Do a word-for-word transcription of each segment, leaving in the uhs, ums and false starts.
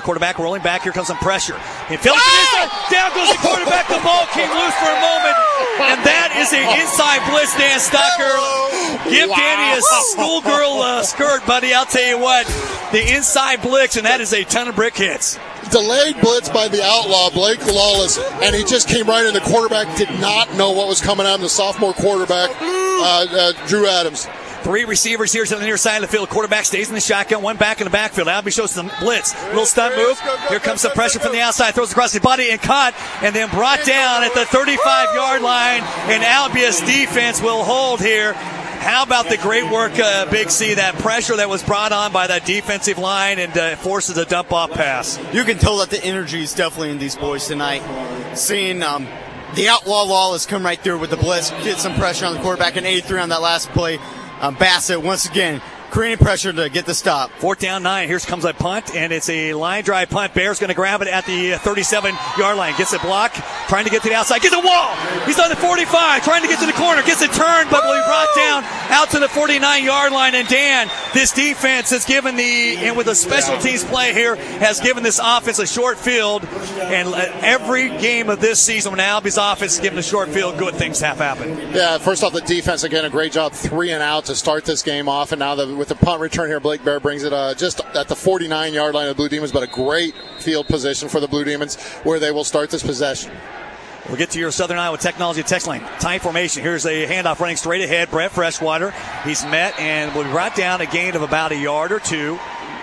quarterback rolling back. Here comes some pressure. He fell oh! Down goes the quarterback. The ball came loose for a moment. And that is an inside blitz, Dan Stocker. Give wow. Danny a schoolgirl uh, skirt, buddy. I'll tell you what. The inside blitz, and that is a ton of brick hits. Delayed blitz by the outlaw, Blake Lawless, and he just came right in. The quarterback did not know what was coming at him, the sophomore quarterback, uh, uh, Drew Adams. Three receivers here to the near side of the field. Quarterback stays in the shotgun, one back in the backfield. Albie shows some blitz. Little stunt move. Here comes some pressure from the outside. Throws across his body and caught, and then brought down at the thirty-five-yard line. And Albia's defense will hold here. How about the great work, uh, Big C, that pressure that was brought on by that defensive line and uh, forces a dump-off pass. You can tell that the energy is definitely in these boys tonight. Seeing um, the outlaw Lawless come right through with the blitz, get some pressure on the quarterback, and eighty-three on that last play. Um, Bassett, once again, creating pressure to get the stop. Fourth down, nine. Here comes a punt, and it's a line drive punt. Bear's going to grab it at the thirty-seven-yard line. Gets a block, trying to get to the outside. Gets a wall. He's on the forty-five, trying to get to the corner. Gets a turn, but will be brought down out to the forty-nine-yard line. And Dan, this defense has given the, and with a special teams play here, has given this offense a short field. And every game of this season, when Albie's offense is given a short field, good things have happened. Yeah, first off, the defense, again, a great job. Three and out to start this game off. And now the, with the punt return here, Blake Bear brings it uh, just at the forty-nine-yard line of the Blue Demons, but a great field position for the Blue Demons where they will start this possession. We'll get to your Southern Iowa Technology text line. Tie formation. Here's a handoff running straight ahead. Brett Freshwater. He's met and will be brought down a gain of about a yard or two.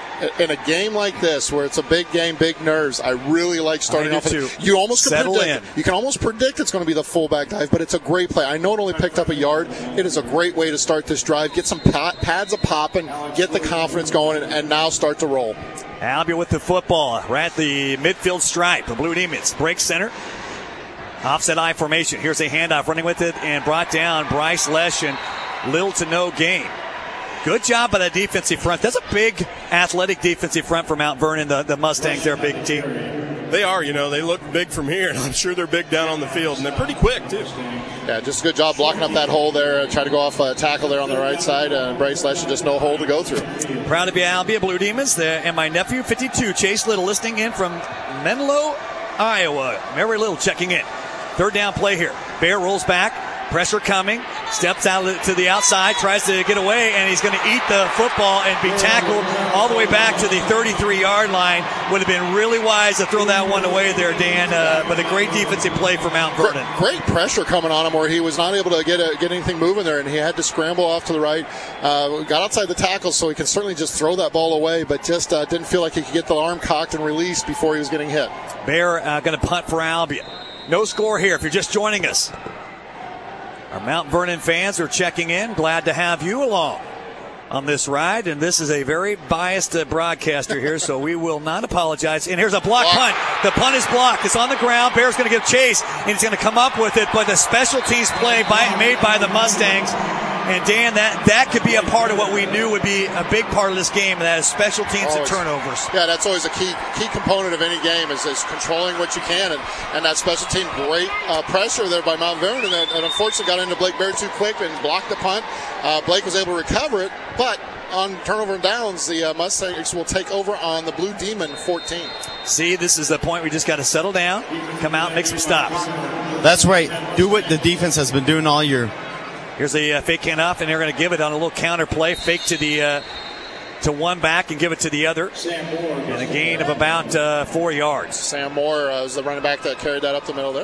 In a game like this, where it's a big game, big nerves, I really like starting off. With, you almost can Settle predict. In. You can almost predict it's going to be the fullback dive, but it's a great play. I know it only picked up a yard. It is a great way to start this drive. Get some pads a popping, get the confidence going, and, and now start to roll. Albia with the football. Right at the midfield stripe. The Blue Demons break center. Offset I formation. Here's a handoff running with it and brought down Bryce Lesh and little to no gain. Good job by the defensive front. That's a big athletic defensive front for Mount Vernon. The, the Mustangs, they're a big team. They are, you know, they look big from here, and I'm sure they're big down on the field, and they're pretty quick, too. Yeah, just a good job blocking up that hole there. Try to go off a tackle there on the right side. Uh, Bryce Lesh, just no hole to go through. Proud to be Albia Blue Demons. The, and my nephew, fifty-two, Chase Little, listening in from Menlo, Iowa. Mary Little checking in. Third down play here. Bear rolls back. Pressure coming, steps out to the outside, tries to get away, and he's going to eat the football and be tackled all the way back to the thirty-three-yard line. Would have been really wise to throw that one away there, Dan, uh, but a great defensive play for Mount Vernon. Great pressure coming on him where he was not able to get a, get anything moving there, and he had to scramble off to the right. Uh, got outside the tackle, so he can certainly just throw that ball away, but just uh, didn't feel like he could get the arm cocked and released before he was getting hit. Bear uh, going to punt for Albia. No score here if you're just joining us. Our Mount Vernon fans are checking in. Glad to have you along on this ride. And this is a very biased uh, broadcaster here, so we will not apologize. And here's a block punt. The punt is blocked. It's on the ground. Bear's going to give chase, and he's going to come up with it. But the special teams play by, made by the Mustangs. And, Dan, that, that could be a part of what we knew would be a big part of this game, and that is special teams and turnovers. Yeah, that's always a key key component of any game is, is controlling what you can. And, and that special team, great uh, pressure there by Mount Vernon. And, and unfortunately got into Blake Bear too quick and blocked the punt. Uh, Blake was able to recover it, but on turnover and downs, the uh, Mustangs will take over on the Blue Demon fourteen. See, this is the point we just got to settle down, come out, and make some stops. That's right. Do what the defense has been doing all year. Here's a uh, fake handoff, and they're going to give it on a little counter play. Fake to the uh, to one back and give it to the other. And a gain of about uh, four yards. Sam Moore uh, was the running back that carried that up the middle there.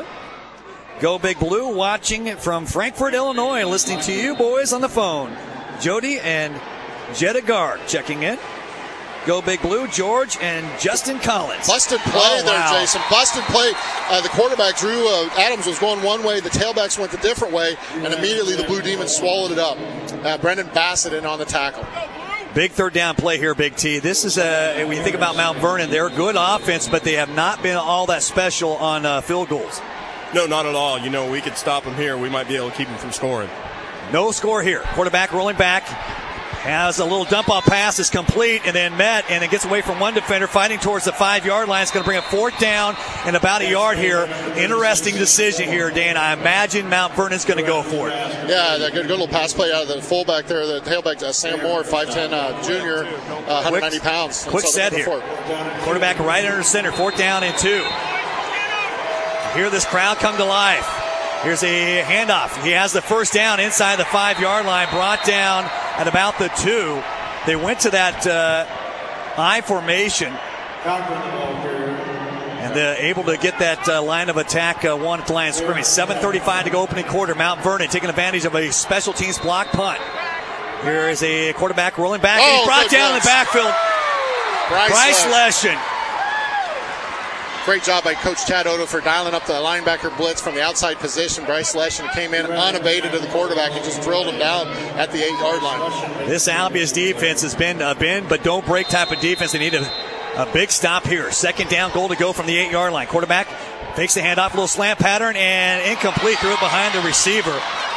Go Big Blue, watching from Frankfort, Illinois, listening to you boys on the phone. Jody and Jetta Gard checking in. Go Big Blue, George and Justin Collins. Busted play oh, there, wow. Jason. Busted play. Uh, the quarterback, Drew uh, Adams, was going one way. The tailbacks went the different way, and immediately the Blue Demons swallowed it up. Uh, Brendan Bassett in on the tackle. Big third down play here, Big T. This is, a, when you think about Mount Vernon, they're a good offense, but they have not been all that special on uh, field goals. No, not at all. You know, we could stop them here. We might be able to keep them from scoring. No score here. Quarterback rolling back. Has a little dump-off pass, is complete, and then met, and it gets away from one defender, fighting towards the five-yard line. It's going to bring a fourth down and about a yard here. Interesting decision here, Dan. I imagine Mount Vernon's going to go for it. Yeah, that good, good little pass play out of the fullback there, the tailback, uh, Sam Moore, five ten uh, junior, uh, one hundred ninety pounds. Quick set here. Quarterback right under center, fourth down and two. Hear this crowd come to life. Here's a handoff. He has the first down inside the five-yard line, brought down at about the two. They went to that uh, I formation, and they're able to get that uh, line of attack uh, one at the line of scrimmage. seven thirty-five to go opening quarter. Mount Vernon taking advantage of a special teams block punt. Here is a quarterback rolling back. Oh, He's brought down in the backfield. Bryce, Bryce Leshin. Great job by Coach Chad Odo for dialing up the linebacker blitz from the outside position. Bryce Leshin came in unabated to the quarterback and just drilled him down at the eight-yard line. This Albia's defense has been a bend but don't break type of defense. They need a, a big stop here. Second down goal to go from the eight-yard line. Quarterback fakes the handoff, a little slant pattern, and incomplete. Threw it behind the receiver.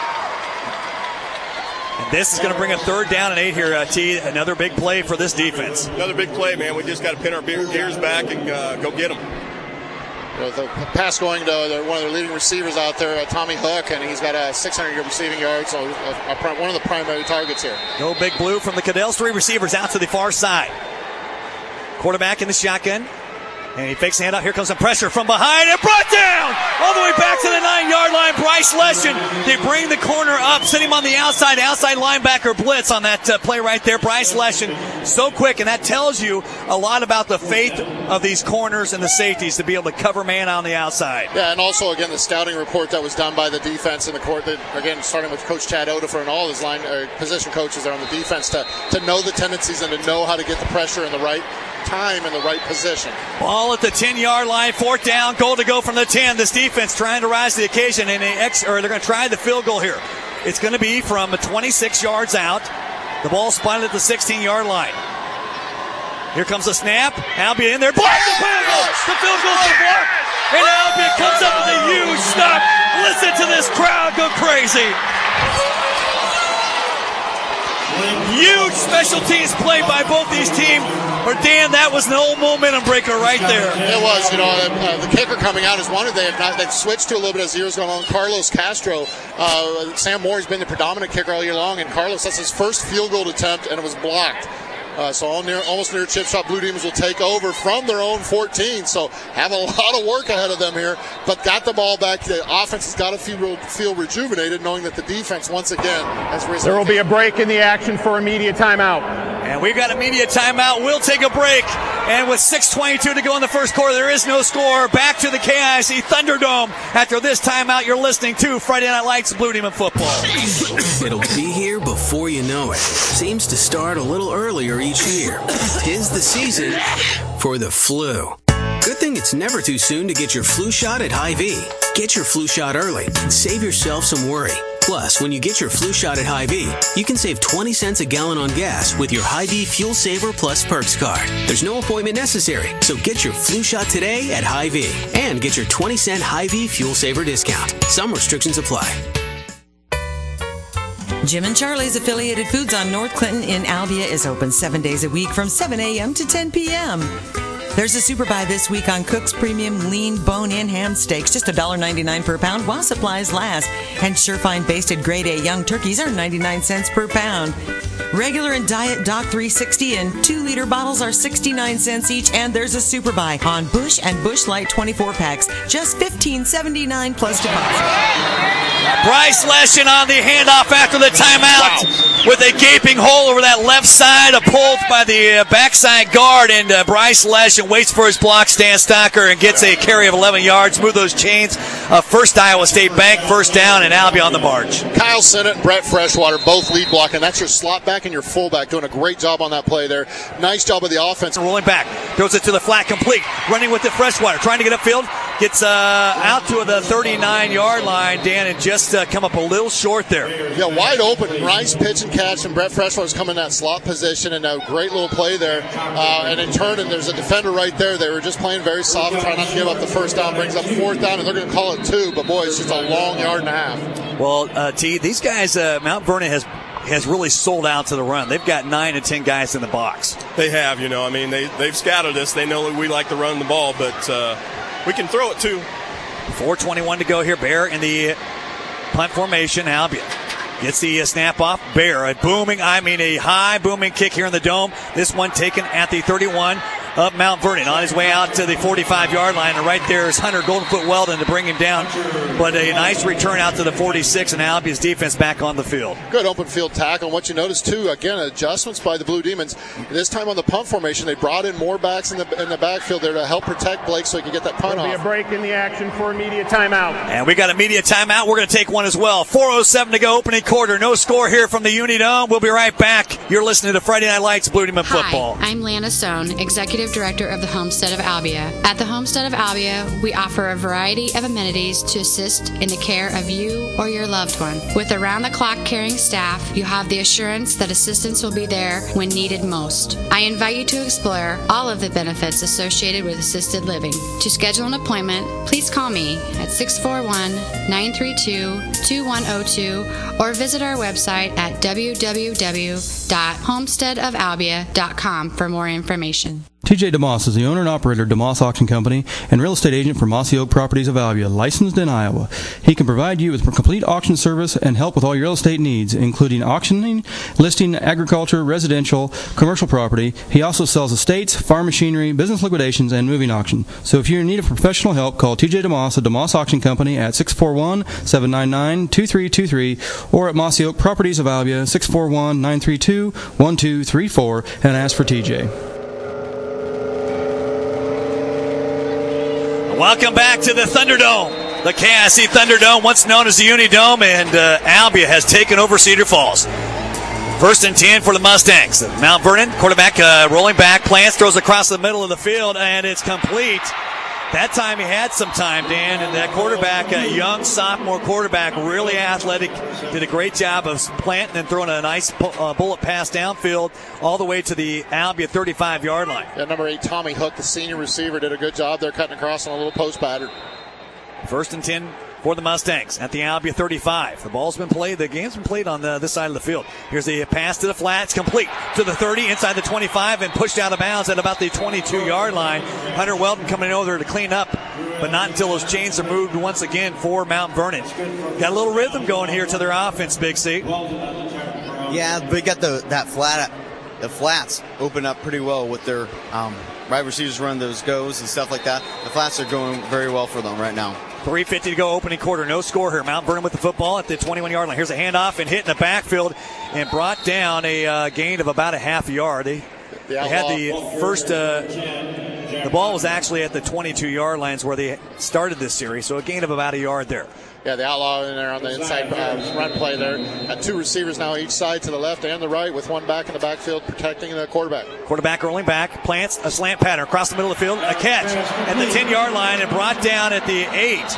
And this is going to bring a third down and eight here, uh, T. Another big play for this defense. Another big play, man. We just got to pin our gears back and uh, go get them. The pass going to one of their leading receivers out there, uh, Tommy Hook, and he's got a six hundred receiving yards, so a, a, one of the primary targets here. Go Big Blue from the Cadel's three receivers out to the far side. Quarterback in the shotgun, and he fakes the handoff. Here comes some pressure from behind, and brought down all the way back to the nine-yard line. Bryce Leshin, they bring the corner up, send him on the outside, outside linebacker blitz on that uh, play right there. Bryce Leshin, so quick, and that tells you a lot about the faith of these corners and the safeties to be able to cover man on the outside. Yeah, and also, again, the scouting report that was done by the defense in the court, that, again, starting with Coach Chad Odafer and all his line uh, position coaches there on the defense to, to know the tendencies and to know how to get the pressure in the right time in the right position. Ball at the ten-yard line, fourth down, goal to go from the ten. This defense trying to rise to the occasion, and they ex- or they're going to try the field goal here. It's going to be from twenty-six yards out. The ball spotted at the sixteen-yard line. Here comes the snap. Albia in there. Block the field goal. The field goal is blocked. And Albia comes up with a huge stop. Listen to this crowd go crazy. Huge special teams play by both these teams. Or Dan, that was an old momentum breaker right there. It was, you know, uh, the kicker coming out is one of they have not they've switched to a little bit as the years gone on. Carlos Castro, uh, Sam Moore has been the predominant kicker all year long, and Carlos, that's his first field goal attempt, and it was blocked. Uh, so all near, almost near chip shot, Blue Demons will take over from their own fourteen. So have a lot of work ahead of them here, but got the ball back. The offense has got to feel, feel rejuvenated, knowing that the defense once again has risen. There will be a break in the action for a media timeout. And we've got a media timeout. We'll take a break. And with six twenty-two to go in the first quarter, there is no score. Back to the K I C Thunderdome. After this timeout, you're listening to Friday Night Lights Blue Demon Football. It'll be here before you know it. Seems to start a little earlier each year. 'Tis the season for the flu. Good thing it's never too soon to get your flu shot at Hy-Vee. Get your flu shot early and save yourself some worry. Plus, when you get your flu shot at Hy-Vee, you can save twenty cents a gallon on gas with your Hy-Vee Fuel Saver Plus Perks card. There's no appointment necessary, so get your flu shot today at Hy-Vee and get your twenty cent Hy-Vee Fuel Saver discount. Some restrictions apply. Jim and Charlie's Affiliated Foods on North Clinton in Albia is open seven days a week from seven a.m. to ten p.m. There's a super buy this week on Cook's Premium Lean Bone-In Ham Steaks, just one dollar ninety-nine per pound while supplies last. And Surefine Basted Grade A Young Turkeys are ninety-nine cents per pound. Regular and Diet Doc three sixty and two liter bottles are sixty-nine cents each. And there's a super buy on Bush and Bush Light twenty-four packs, just fifteen seventy-nine plus deposit. Bryce Leshin on the handoff after the timeout wow. with a gaping hole over that left side, a pull by the uh, backside guard, and uh, Bryce Leshin waits for his block, Stan Stocker, and gets a carry of eleven yards. Move those chains. Uh, first Iowa State Bank, first down, and Albia on the march. Kyle Sinnott and Brett Freshwater both lead blocking. That's your slot back and your fullback doing a great job on that play there. Nice job of the offense. Rolling back, throws it to the flat, complete. Running with the Freshwater, trying to get upfield. Gets uh, out to the thirty-nine-yard line, Dan, and just uh, come up a little short there. Yeah, wide open. Nice pitch and catch, and Brett Freshwater's coming in that slot position, and a great little play there. Uh, and in turn, and there's a defender right there. They were just playing very soft, trying not to give up the first down. Brings up fourth down, and they're going to call it two. But, boy, it's just a long yard and a half. Well, uh, T, these guys, uh, Mount Vernon has has really sold out to the run. They've got nine to ten guys in the box. They have, you know. I mean, they, they've scouted us. They know that we like to run the ball, but uh, we can throw it too. four twenty-one to go here. Bear in the punt formation. Albion gets the snap off. Bear, a booming, I mean a high booming kick here in the dome. This one taken at the thirty-one of Mount Vernon. On his way out to the forty-five-yard line, and right there is Hunter Goldenfoot Weldon to bring him down. But a nice return out to the forty-six, and Albion's defense back on the field. Good open field tackle. And what you notice, too, again, adjustments by the Blue Demons. This time on the punt formation, they brought in more backs in the in the backfield there to help protect Blake so he could get that punt There'll off. be a break in the action for immediate timeout. And we got a media timeout. We're going to take one as well. four oh seven to go, opening quarter. No score here from the Unidome. We'll be right back. You're listening to Friday Night Lights Blue Demon Football. Hi, I'm Lana Stone, Executive Director of the Homestead of Albia. At the Homestead of Albia, we offer a variety of amenities to assist in the care of you or your loved one. With around-the-clock caring staff, you have the assurance that assistance will be there when needed most. I invite you to explore all of the benefits associated with assisted living. To schedule an appointment, please call me at six four one, nine three two, two one zero two or visit our website at w w w dot homestead of albia dot com for more information. T J DeMoss is the owner and operator of DeMoss Auction Company and real estate agent for Mossy Oak Properties of Albia, licensed in Iowa. He can provide you with complete auction service and help with all your real estate needs, including auctioning, listing, agriculture, residential, commercial property. He also sells estates, farm machinery, business liquidations, and moving auction. So if you're in need of professional help, call T J DeMoss at DeMoss Auction Company at six four one, seven nine nine, two three two three or at Mossy Oak Properties of Albia, six four one, nine three two, one two three four, and ask for T J. Welcome back to the Thunderdome, the K I C Thunderdome, once known as the Unidome, and uh, Albia has taken over Cedar Falls. First and ten for the Mustangs. Mount Vernon, quarterback uh, rolling back, plants, throws across the middle of the field, and it's complete. That time he had some time, Dan, and that quarterback, a young sophomore quarterback, really athletic, did a great job of planting and throwing a nice uh, bullet pass downfield all the way to the Albia thirty-five-yard line. Yeah, number eight, Tommy Hook, the senior receiver, did a good job there cutting across on a little post pattern. First and ten for the Mustangs at the Albia thirty-five. The ball's been played. The game's been played on the, this side of the field. Here's the pass to the flat. It's complete to the thirty, inside the twenty-five, and pushed out of bounds at about the twenty-two-yard line. Hunter Weldon coming over there to clean up, but not until those chains are moved once again for Mount Vernon. Got a little rhythm going here to their offense, Big C. Yeah, they got the that flat, the flats open up pretty well with their um, wide receivers run those goes and stuff like that. The flats are going very well for them right now. three fifty to go, opening quarter. No score here. Mount Vernon with the football at the twenty-one-yard line. Here's a handoff and hit in the backfield and brought down a uh, gain of about a half a yard. They, they had the first, uh, the ball was actually at the twenty-two-yard lines where they started this series, so a gain of about a yard there. Yeah, the outlaw in there on the inside uh, run play there. Got two receivers now each side to the left and the right with one back in the backfield protecting the quarterback. Quarterback rolling back, plants a slant pattern across the middle of the field. A catch at the ten-yard line and brought down at the eight.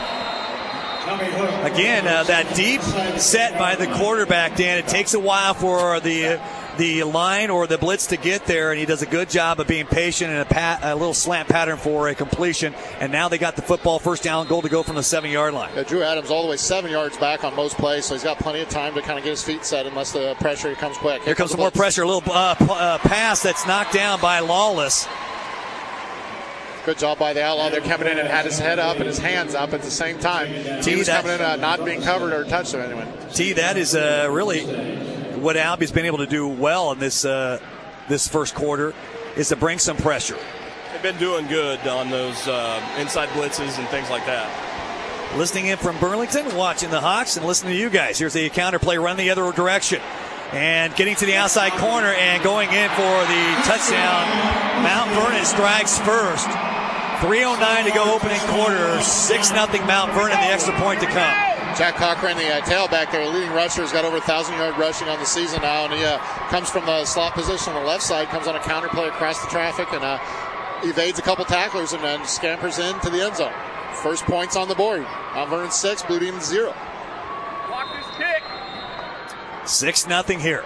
Again, uh, that deep set by the quarterback, Dan. It takes a while for the the line or the blitz to get there, and he does a good job of being patient and a, pat, a little slant pattern for a completion. And now they got the football, first down goal to go from the seven-yard line. Yeah, Drew Adams all the way seven yards back on most plays, so he's got plenty of time to kind of get his feet set unless the pressure comes quick. Here, Here comes some more pressure. A little uh, p- uh, pass that's knocked down by Lawless. Good job by the outlaw. They're coming in and had his head up and his hands up at the same time. He was coming in uh, not being covered or touched or anyone. T, that is uh, really what Albia's been able to do well in this uh, this first quarter, is to bring some pressure. They've been doing good on those uh, inside blitzes and things like that. Listening in from Burlington, watching the Hawks, and listening to you guys. Here's the counter play, run the other direction. And getting to the outside corner and going in for the touchdown. Mount Vernon strikes first. three oh nine to go, opening quarter. six nothing Mount Vernon, the extra point to come. Jack Cochran, the uh, tailback there, leading rusher, has got over one thousand yard rushing on the season now. And he uh, comes from the slot position on the left side, comes on a counter play across the traffic, and uh, evades a couple tacklers and then scampers into the end zone. First points on the board. Mount Vernon six, Blue Demons zero. six nothing here.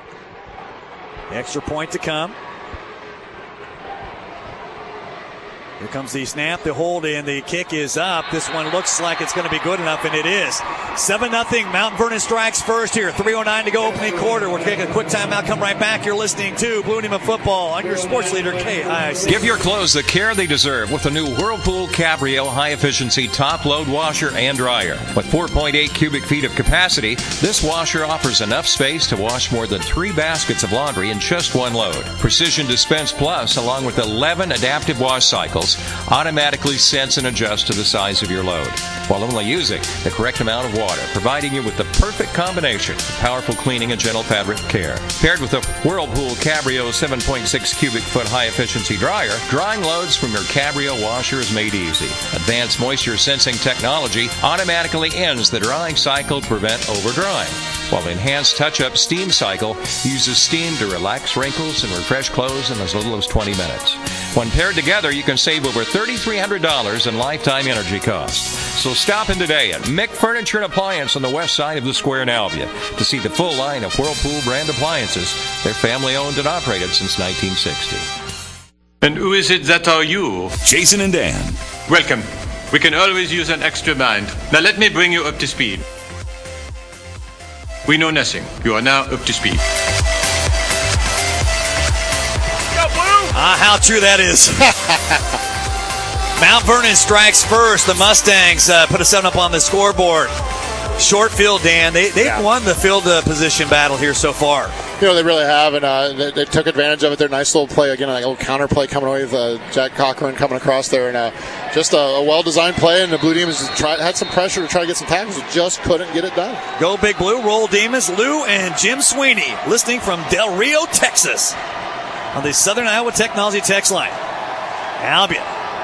Extra point to come. Here comes the snap, the hold, and the kick is up. This one looks like it's going to be good enough, and it is. seven nothing. Mount Vernon strikes first here. three oh nine to go opening quarter. We're taking a quick timeout. Come right back. You're listening to Blue Demon Football on your sports leader, K I C. Give your clothes the care they deserve with the new Whirlpool Cabrio high-efficiency top-load washer and dryer. With four point eight cubic feet of capacity, this washer offers enough space to wash more than three baskets of laundry in just one load. Precision Dispense Plus, along with eleven adaptive wash cycles, automatically sense and adjust to the size of your load, while only using the correct amount of water, providing you with the perfect combination of powerful cleaning and gentle fabric care. Paired with the Whirlpool Cabrio seven point six cubic foot high-efficiency dryer, drying loads from your Cabrio washer is made easy. Advanced moisture sensing technology automatically ends the drying cycle to prevent overdrying, while the enhanced touch-up steam cycle uses steam to relax wrinkles and refresh clothes in as little as twenty minutes. When paired together, you can save over three thousand three hundred dollars in lifetime energy costs. So stop in today at Mick Furniture and Appliance on the west side of the square in Albia to see the full line of Whirlpool brand appliances. They're family owned and operated since nineteen sixty. And who is it that are you? Jason and Dan. Welcome. We can always use an extra mind. Now let me bring you up to speed. We know nothing. You are now up to speed. Ah, how true that is. Mount Vernon strikes first. The Mustangs uh, put a seven up on the scoreboard. Short field, Dan. They, they've yeah. won the field uh, position battle here so far. You know, they really have, and uh, they, they took advantage of it. Their nice little play, again, a little counter play coming away with uh, Jack Cochran coming across there. And uh, just a, a well-designed play, and the Blue Demons just tried, had some pressure to try to get some tackles, just couldn't get it done. Go Big Blue, roll Demons. Lou and Jim Sweeney listening from Del Rio, Texas on the Southern Iowa Technology text line. Albion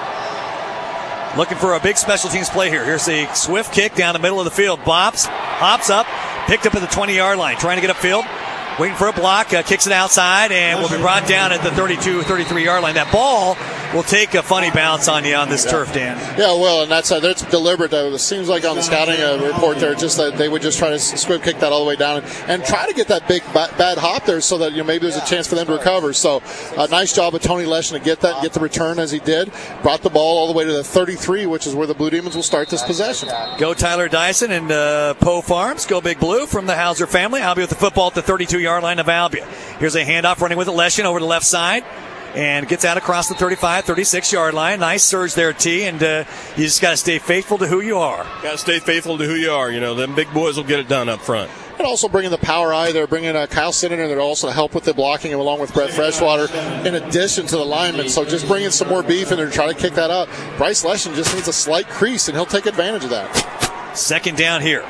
looking for a big special teams play here. Here's a swift kick down the middle of the field. Bops, hops up, picked up at the twenty-yard line, trying to get upfield. Waiting for a block, uh, kicks it outside, and will be brought down at the thirty-two, thirty-three-yard line. That ball will take a funny bounce on you on this yeah. turf, Dan. Yeah, well, and that's uh, that's deliberate. Uh, it seems like on the scouting uh, report there, just that they would just try to squib kick that all the way down and, and try to get that big ba- bad hop there so that you know maybe there's a chance for them to recover. So, uh, nice job of Tony Leshin to get that and get the return as he did. Brought the ball all the way to the thirty-three, which is where the Blue Demons will start this possession. Go Tyler Dyson and uh, Poe Farms. Go Big Blue from the Hauser family. Albia with the football at the thirty-two-yard line of Albia. Here's a handoff running with it. Leshin over the left side and gets out across the thirty-five, thirty-six-yard line. Nice surge there, T, and uh, you just got to stay faithful to who you are. Got to stay faithful to who you are. You know, them big boys will get it done up front. And also bringing the power eye there, bringing uh, Kyle Sinnen in there to also help with the blocking along with Brett Freshwater in addition to the linemen. So just bringing some more beef in there to try to kick that out. Bryce Leshin just needs a slight crease, and he'll take advantage of that. Second down here.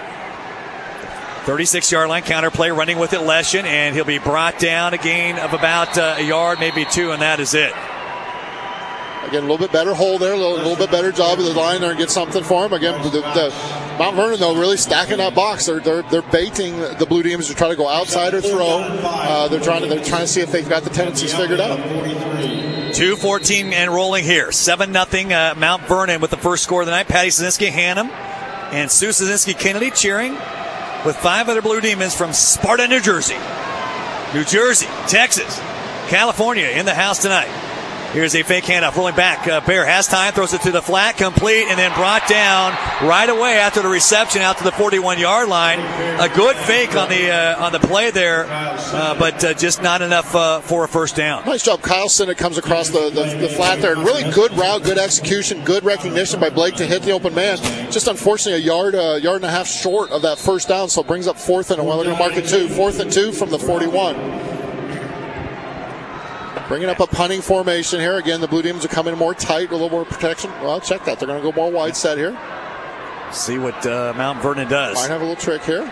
thirty-six-yard line counter play, running with it Leshin, and he'll be brought down a gain of about uh, a yard, maybe two, and that is it. Again, a little bit better hole there, a little, little bit better job of the line there and get something for him. Again, the, the Mount Vernon, though, really stacking that box. They're they're, they're baiting the Blue Demons to try to go outside or throw. Uh, they're trying to they're trying to see if they've got the tendencies figured out. two fourteen and rolling here. seven nothing uh, Mount Vernon with the first score of the night. Patty Szynski, Hannum, and Sue Szynski Kennedy cheering with five other Blue Demons from Sparta, New Jersey. New Jersey, Texas, California in the house tonight. Here's a fake handoff, rolling back. Uh, Bear has time, throws it to the flat, complete, and then brought down right away after the reception out to the forty-one-yard line. A good fake on the uh, on the play there, uh, but uh, just not enough uh, for a first down. Nice job. Kyle Sinnott comes across the, the, the flat there. And really good route, good execution, good recognition by Blake to hit the open man. Just unfortunately a yard, uh, yard and a half short of that first down, so it brings up fourth and, well, they're going to mark it two. Fourth and two from the forty-one. Bringing up a punting formation here. Again, the Blue Demons are coming more tight, a little more protection. Well, check that. They're going to go more wide set here. See what uh, Mount Vernon does. Might have a little trick here.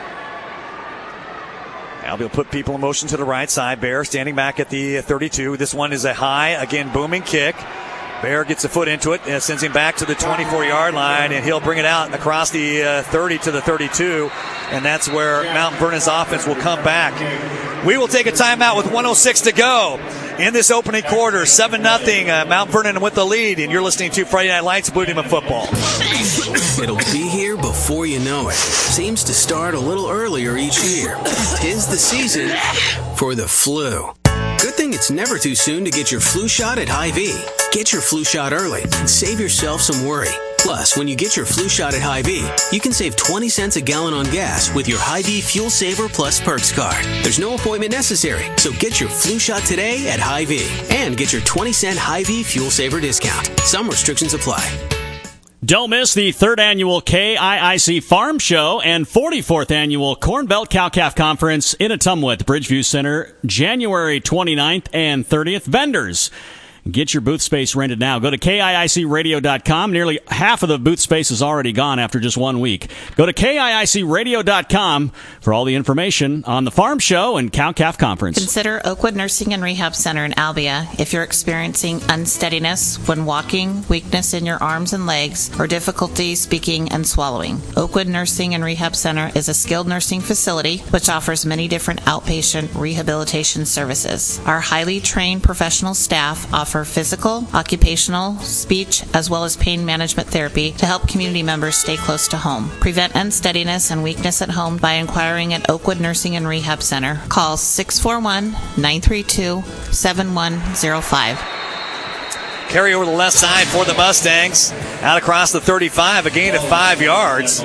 Albie will put people in motion to the right side. Bear standing back at the thirty-two. This one is a high, again, booming kick. Bear gets a foot into it and sends him back to the twenty-four-yard line, and he'll bring it out across the uh, thirty to the thirty-two, and that's where Mount Vernon's offense will come back. We will take a timeout with one oh six to go in this opening quarter. seven nothing, uh, Mount Vernon with the lead, and you're listening to Friday Night Lights, Blue Demon Football. It'll be here before you know it. Seems to start a little earlier each year. 'Tis the season for the flu. Good thing it's never too soon to get your flu shot at Hy-Vee. Get your flu shot early and save yourself some worry. Plus, when you get your flu shot at Hy-Vee, you can save twenty cents a gallon on gas with your Hy-Vee Fuel Saver Plus Perks card. There's no appointment necessary, so get your flu shot today at Hy-Vee and get your twenty cent Hy-Vee Fuel Saver discount. Some restrictions apply. Don't miss the third annual K I I C Farm Show and forty-fourth annual Corn Belt Cow-Calf Conference in Ottumwa, Bridgeview Center, January twenty-ninth and thirtieth. Vendors, get your booth space rented now. Go to K I I C radio dot com. Nearly half of the booth space is already gone after just one week. Go to K I I C radio dot com for all the information on the Farm Show and Cow-Calf Conference. Consider Oakwood Nursing and Rehab Center in Albia if you're experiencing unsteadiness when walking, weakness in your arms and legs, or difficulty speaking and swallowing. Oakwood Nursing and Rehab Center is a skilled nursing facility which offers many different outpatient rehabilitation services. Our highly trained professional staff offer physical, occupational, speech, as well as pain management therapy to help community members stay close to home. Prevent unsteadiness and weakness at home by inquiring at Oakwood Nursing and Rehab Center. Call six four one, nine three two, seven one zero five. Carry over the left side for the Mustangs. Out across the thirty-five, a gain of five yards.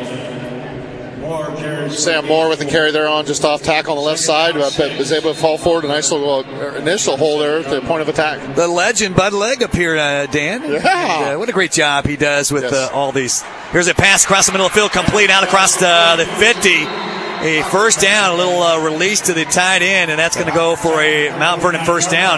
Sam Moore with the carry there on just off tackle on the left side, but was able to fall forward. A nice little uh, initial hole there at the point of attack. The legend Bud Legg up here, uh, Dan. Yeah. And, uh, what a great job he does with yes. uh, all these. Here's a pass across the middle of the field, complete out across uh, the fifty. A first down, a little uh, release to the tight end, and that's going to go for a Mount Vernon first down.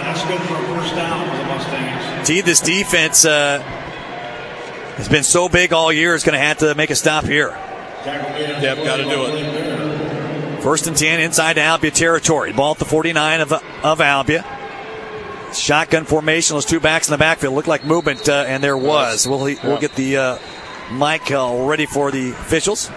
Gee, this defense uh, has been so big all year, is going to have to make a stop here. Yep, got to do it. First and ten inside to Albia territory. Ball at the forty-nine of, of Albia. Shotgun formation, those two backs in the backfield. Looked like movement, uh, and there was. We'll, we'll get the uh, mic uh, ready for the officials.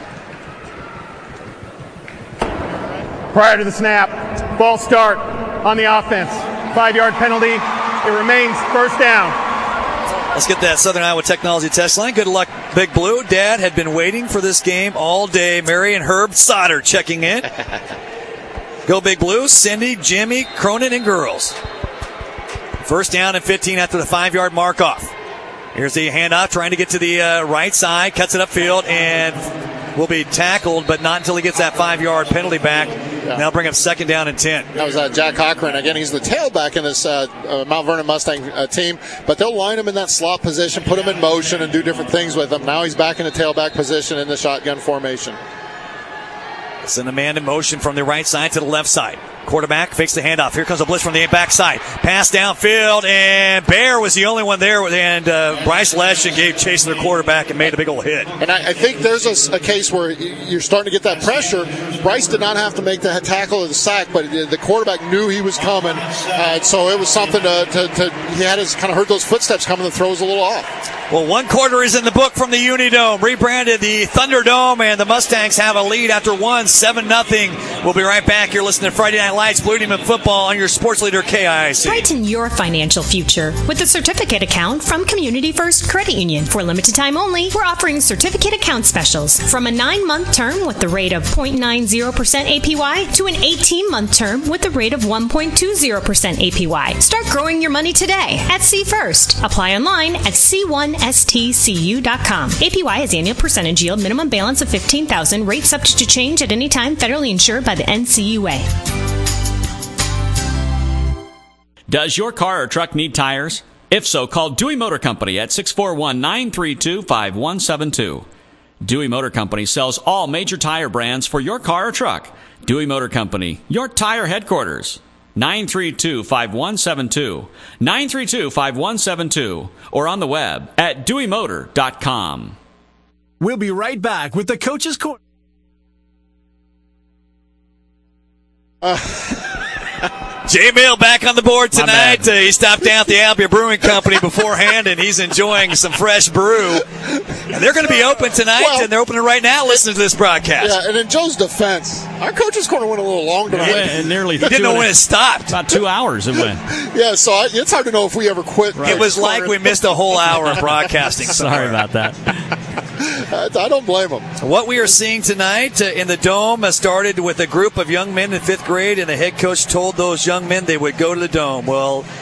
Prior to the snap, ball start on the offense. Five-yard penalty. It remains first down. Let's get that Southern Iowa Technology test line. Good luck, Big Blue. Dad had been waiting for this game all day. Mary and Herb Sauter checking in. Go Big Blue. Cindy, Jimmy, Cronin, and girls. First down and fifteen after the five-yard mark off. Here's the handoff, trying to get to the uh, right side. Cuts it upfield and will be tackled, but not until he gets that five-yard penalty back. Yeah. Now bring up second down and ten. That was uh, Jack Cochran. Again, he's the tailback in this uh, uh, Mount Vernon Mustang uh, team, but they'll line him in that slot position, put him in motion, and do different things with him. Now he's back in the tailback position in the shotgun formation. Send a man in motion from the right side to the left side. Quarterback fakes the handoff. Here comes a blitz from the backside. Pass downfield, and Bear was the only one there, and uh, Bryce Leshin gave chase to their quarterback and made a big old hit. And I, I think there's a, a case where you're starting to get that pressure. Bryce did not have to make the tackle or the sack, but the quarterback knew he was coming, uh, so it was something to, to, to he had his kind of heard those footsteps coming. The throw was a little off. Well, one quarter is in the book from the Unidome, rebranded the Thunderdome, and the Mustangs have a lead after one, seven nothing. We'll be right back. You're listening to Friday Night Lights, Blue Demon Football on your sports leader, K I I C. Brighten your financial future with a certificate account from Community First Credit Union. For limited time only, we're offering certificate account specials from a nine-month term with the rate of zero point nine zero percent A P Y to an eighteen-month term with the rate of one point two zero percent A P Y. Start growing your money today at C First. Apply online at C one S T C U dot com. A P Y is annual percentage yield, minimum balance of fifteen thousand dollars, rate subject to change at any time, federally insured by the N C U A. Does your car or truck need tires? If so, call Dewey Motor Company at six four one, nine three two, five one seven two. Dewey Motor Company sells all major tire brands for your car or truck. Dewey Motor Company, your tire headquarters. nine three two, five one seven two. nine three two, five one seven two. Or on the web at dewey motor dot com. We'll be right back with the Coach's Corner. Uh. Jay Mill back on the board tonight. Uh, he stopped down at the Albia Brewing Company beforehand, and he's enjoying some fresh brew. And they're going to be open tonight, well, and they're opening right now listening to this broadcast. Yeah, and in Joe's defense, our Coach's Corner went a little long tonight. Yeah, nearly he didn't know when it stopped. About two hours it went. Yeah, so I, it's hard to know if we ever quit. Right. It was like we missed a whole hour of broadcasting. Sorry about that. I don't blame them. What we are seeing tonight uh, in the Dome uh, started with a group of young men in fifth grade, and the head coach told those young men they would go to the Dome. Well,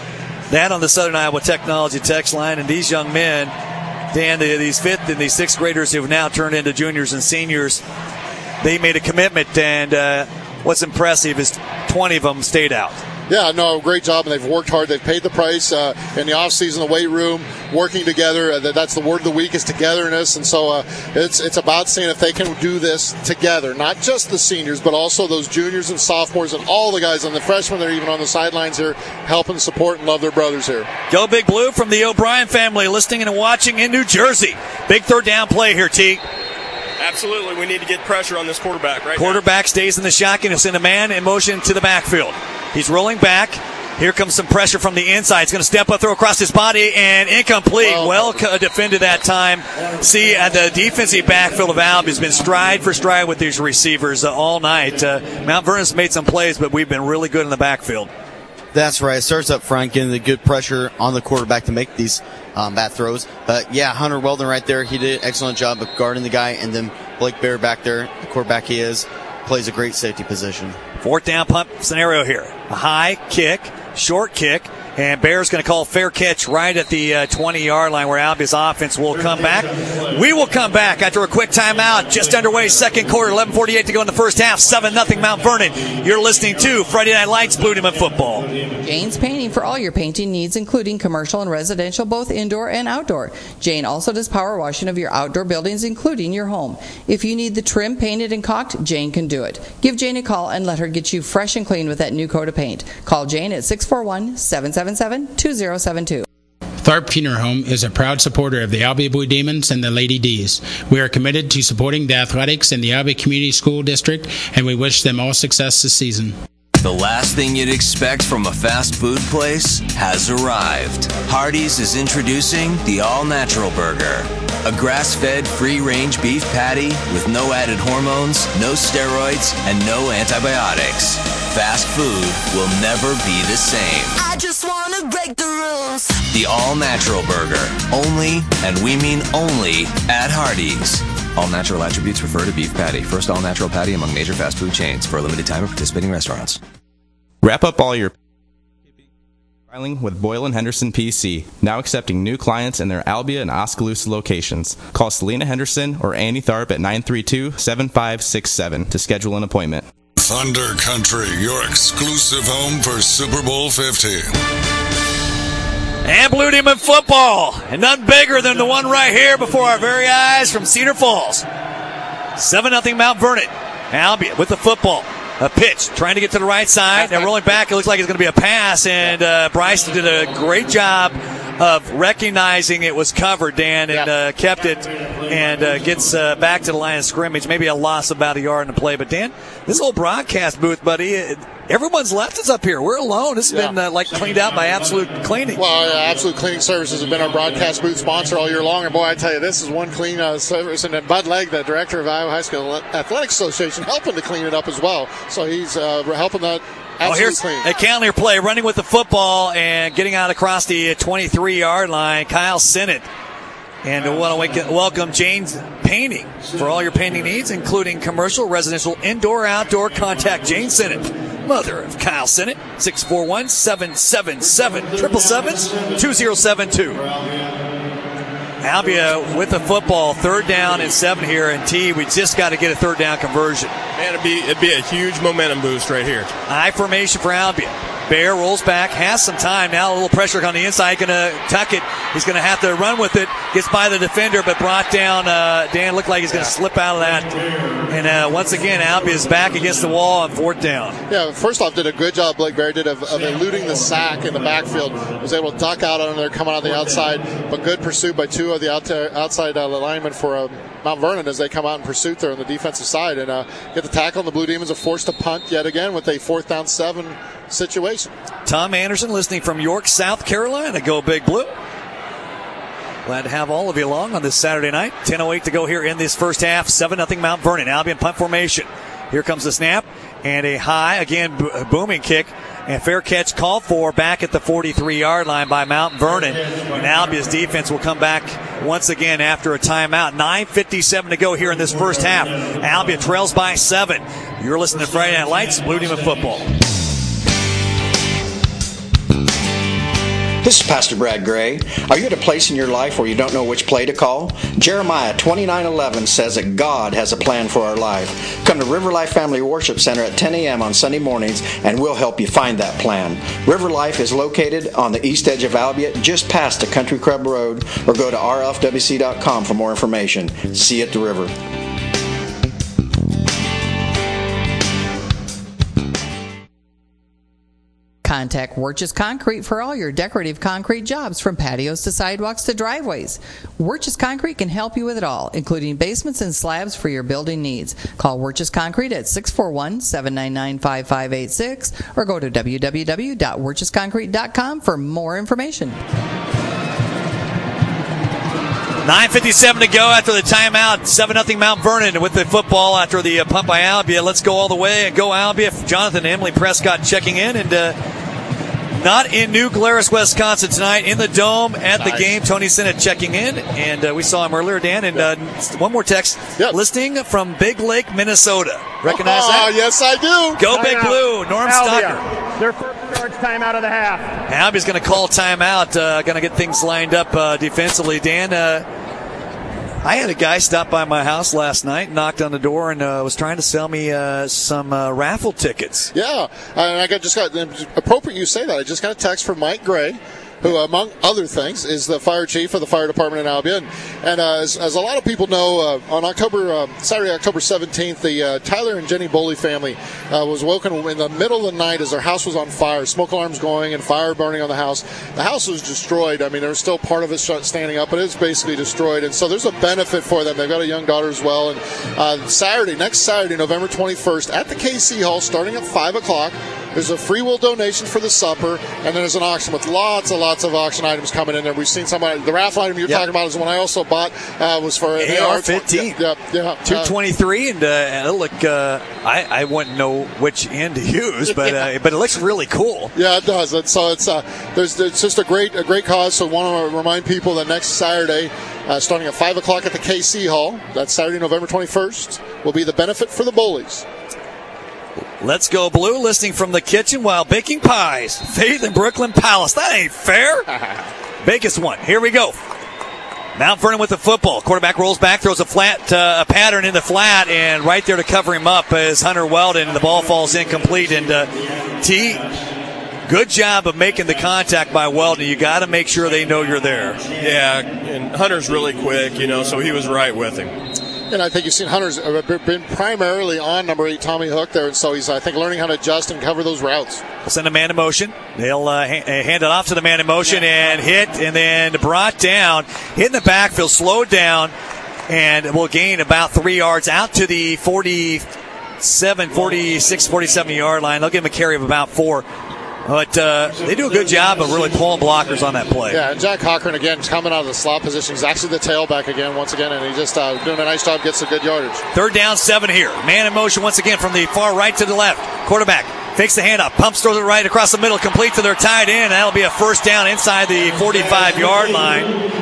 That on the Southern Iowa Technology text line. And these young men, Dan, the, these fifth and these sixth graders who have now turned into juniors and seniors, they made a commitment, and uh, what's impressive is twenty of them stayed out. Yeah, no, great job, and they've worked hard. They've paid the price uh, in the off-season, the weight room, working together. Uh, that's the word of the week is togetherness, and so uh, it's it's about seeing if they can do this together, not just the seniors, but also those juniors and sophomores and all the guys and the freshmen that are even on the sidelines here helping support and love their brothers here. Go Big Blue from the O'Brien family, listening and watching in New Jersey. Big third down play here, T. Absolutely, we need to get pressure on this quarterback right Quarterback now. stays in the shotgun. He'll send a man in motion to the backfield. He's rolling back. Here comes some pressure from the inside. He's going to step up, throw across his body, and incomplete. Well, well defended that time. See, uh, the defensive backfield of Alb has been stride for stride with these receivers uh, all night. Uh, Mount Vernon's made some plays, but we've been really good in the backfield. That's right. It starts up front, getting the good pressure on the quarterback to make these um, bad throws. But, yeah, Hunter Weldon right there, he did an excellent job of guarding the guy. And then Blake Bear back there, the quarterback he is, plays a great safety position. Fourth down punt scenario here. A high kick, short kick, and Bear's going to call fair catch right at the twenty-yard line where Albia's offense will come back. We will come back after a quick timeout. Just underway, second quarter, eleven forty-eight to go in the first half. seven nothing Mount Vernon. You're listening to Friday Night Lights, Blue Demon Football. Jane's Painting for all your painting needs, including commercial and residential, both indoor and outdoor. Jane also does power washing of your outdoor buildings, including your home. If you need the trim painted and caulked, Jane can do it. Give Jane a call and let her get you fresh and clean with that new coat of paint. Call Jane at six four one, seven seven seven, two zero seven two. Tharp Funeral Home is a proud supporter of the Albia Blue Demons and the Lady D's. We are committed to supporting the athletics in the Albia Community School District, and we wish them all success this season. The last thing you'd expect from a fast food place has arrived. Hardee's is introducing the All-Natural Burger. A grass-fed, free-range beef patty with no added hormones, no steroids, and no antibiotics. Fast food will never be the same. I just want to break the rules. The All-Natural Burger. Only, and we mean only, at Hardee's. All natural attributes refer to beef patty. First all natural patty among major fast food chains for a limited time at participating restaurants. Wrap up all your filing with Boyle and Henderson P C. Now accepting new clients in their Albia and Oskaloosa locations. Call Selena Henderson or Andy Tharp at nine three two, seven five six seven to schedule an appointment. Thunder Country, your exclusive home for Super Bowl fifty. And Blue Demon football, and none bigger than the one right here before our very eyes from Cedar Falls. seven nothing Mount Vernon. Albia with the football. A pitch, trying to get to the right side. Now rolling back, it looks like it's going to be a pass, and uh, Bryce did a great job of recognizing it was covered, Dan, and uh, kept it, and uh, gets uh, back to the line of scrimmage. Maybe a loss of about a yard in the play. But, Dan, this whole broadcast booth, buddy, it, everyone's left us up here. We're alone. This has yeah. been uh, like cleaned out by Absolute Cleaning. Well, uh, Absolute Cleaning Services have been our broadcast booth sponsor all year long. And, boy, I tell you, this is one clean uh, service. And then Bud Legg, the director of Iowa High School Athletics Association, helping to clean it up as well. So he's uh, helping that. Oh, here's a Cavalier play, running with the football and getting out across the twenty-three-yard line. Kyle Sinnott. And I want to welcome Jane's Painting for all your painting needs, including commercial, residential, indoor, outdoor. Contact Jane Sinnott, mother of Kyle Sinnott, six four one, seven seven seven, seven seven seven, two zero seven two. Albia with the football, third down and seven here, and T, we just got to get a third down conversion. Man, it'd be, it'd be a huge momentum boost right here. I formation for Albia. Bear rolls back, has some time. Now a little pressure on the inside. Going to tuck it. He's going to have to run with it. Gets by the defender, but brought down. Uh, Dan looked like he's going to slip out of that. And uh, once again, Albia is back against the wall on fourth down. Yeah, first off, did a good job, Blake Bear did, of, of eluding the sack in the backfield. Was able to duck out on there, come out on the outside. But good pursuit by two of the out, outside uh, linemen for uh, Mount Vernon as they come out in pursuit there on the defensive side. And uh, get the tackle, and the Blue Demons are forced to punt yet again with a fourth down seven situation. Tom Anderson listening from York, South Carolina. Go Big Blue. Glad to have all of you along on this Saturday night. ten oh eight to go here in this first half. seven nothing Mount Vernon. Albion punt formation. Here comes the snap. And a high, again, bo- booming kick. And fair catch called for back at the forty-three-yard line by Mount Vernon. And Albia's defense will come back once again after a timeout. nine fifty-seven to go here in this first half. Albia trails by seven. You're listening to Friday Night Lights, Blue Demon Football. This is Pastor Brad Gray. Are you at a place in your life where you don't know which play to call? Jeremiah twenty-nine eleven says that God has a plan for our life. Come to River Life Family Worship Center at ten a.m. on Sunday mornings, and we'll help you find that plan. River Life is located on the east edge of Albia, just past the Country Club Road, or go to r f w c dot com for more information. See you at the river. Contact Wirtjes Concrete for all your decorative concrete jobs, from patios to sidewalks to driveways. Wirtjes Concrete can help you with it all, including basements and slabs for your building needs. Call Wirtjes Concrete at six four one, seven nine nine, five five eight six or go to w w w dot wirtjes concrete dot com for more information. nine fifty-seven to go after the timeout. seven nothing Mount Vernon with the football after the uh, punt by Albia. Let's go all the way and go Albia. Jonathan and Emily Prescott checking in, and uh, not in New Glarus, Wisconsin tonight. In the Dome at the nice. game. Tony Sinnott checking in, and uh, we saw him earlier, Dan. And uh, one more text yep. listening from Big Lake, Minnesota. Recognize oh, that? Yes, I do. Go Timeout. Big Blue. Norm Albia. Stocker. Their first yards timeout of the half. Albia's going to call timeout. Uh, going to get things lined up uh, defensively. Dan, uh, I had a guy stop by my house last night, knocked on the door, and uh, was trying to sell me uh, some uh, raffle tickets. Yeah, and I got just got appropriate you say that. I just got a text from Mike Gray, who, among other things, is the fire chief of the fire department in Albia. And, and uh, as, as a lot of people know, uh, on October uh, Saturday, October seventeenth, the uh, Tyler and Jenny Boley family uh, was woken in the middle of the night as their house was on fire, smoke alarms going and fire burning on the house. The house was destroyed. I mean, there was still part of it standing up, but it was basically destroyed. And so there's a benefit for them. They've got a young daughter as well. And uh, Saturday, next Saturday, November twenty-first, at the K C Hall, starting at five o'clock, there's a free will donation for the supper, and then there's an auction with lots and lots of auction items coming in there. We've seen some. The raffle item you're yep. talking about is the one I also bought. Uh, was for A R fifteen. Yeah, yeah, yeah. two twenty-three, and, uh, and it'll look. Uh, I I wouldn't know which end to use, but uh, but it looks really cool. Yeah, it does. And so it's uh, there's it's just a great a great cause. So I want to remind people that next Saturday, uh, starting at five o'clock at the K C Hall, that's Saturday, November twenty-first, will be the benefit for the Bullies. Let's go Blue, listening from the kitchen while baking pies. Faith in Brooklyn Palace. That ain't fair. Bake us one. Here we go. Mount Vernon with the football. Quarterback rolls back, throws a flat, uh, a pattern in the flat, and right there to cover him up is Hunter Weldon. The ball falls incomplete. And uh, T, good job of making the contact by Weldon. You got to make sure they know you're there. Yeah, and Hunter's really quick, you know, so he was right with him. And I think you've seen Hunter's been primarily on number eight, Tommy Hook there, and so he's, I think, learning how to adjust and cover those routes. We'll send a man in motion. They'll uh, ha- hand it off to the man in motion and hit, and then brought down, hit in the backfield, slowed down, and will gain about three yards out to the forty-seven, forty-six, forty-seven yard line. They'll give him a carry of about four. But uh, they do a good job of really pulling blockers on that play. Yeah, and Jack Cochran, again, coming out of the slot position. He's actually the tailback again, once again, and he's just uh, doing a nice job, gets some good yardage. Third down, seven here. Man in motion once again from the far right to the left. Quarterback fakes the handoff, pumps, throws it right across the middle, complete to their tight end. That'll be a first down inside the forty-five yard line.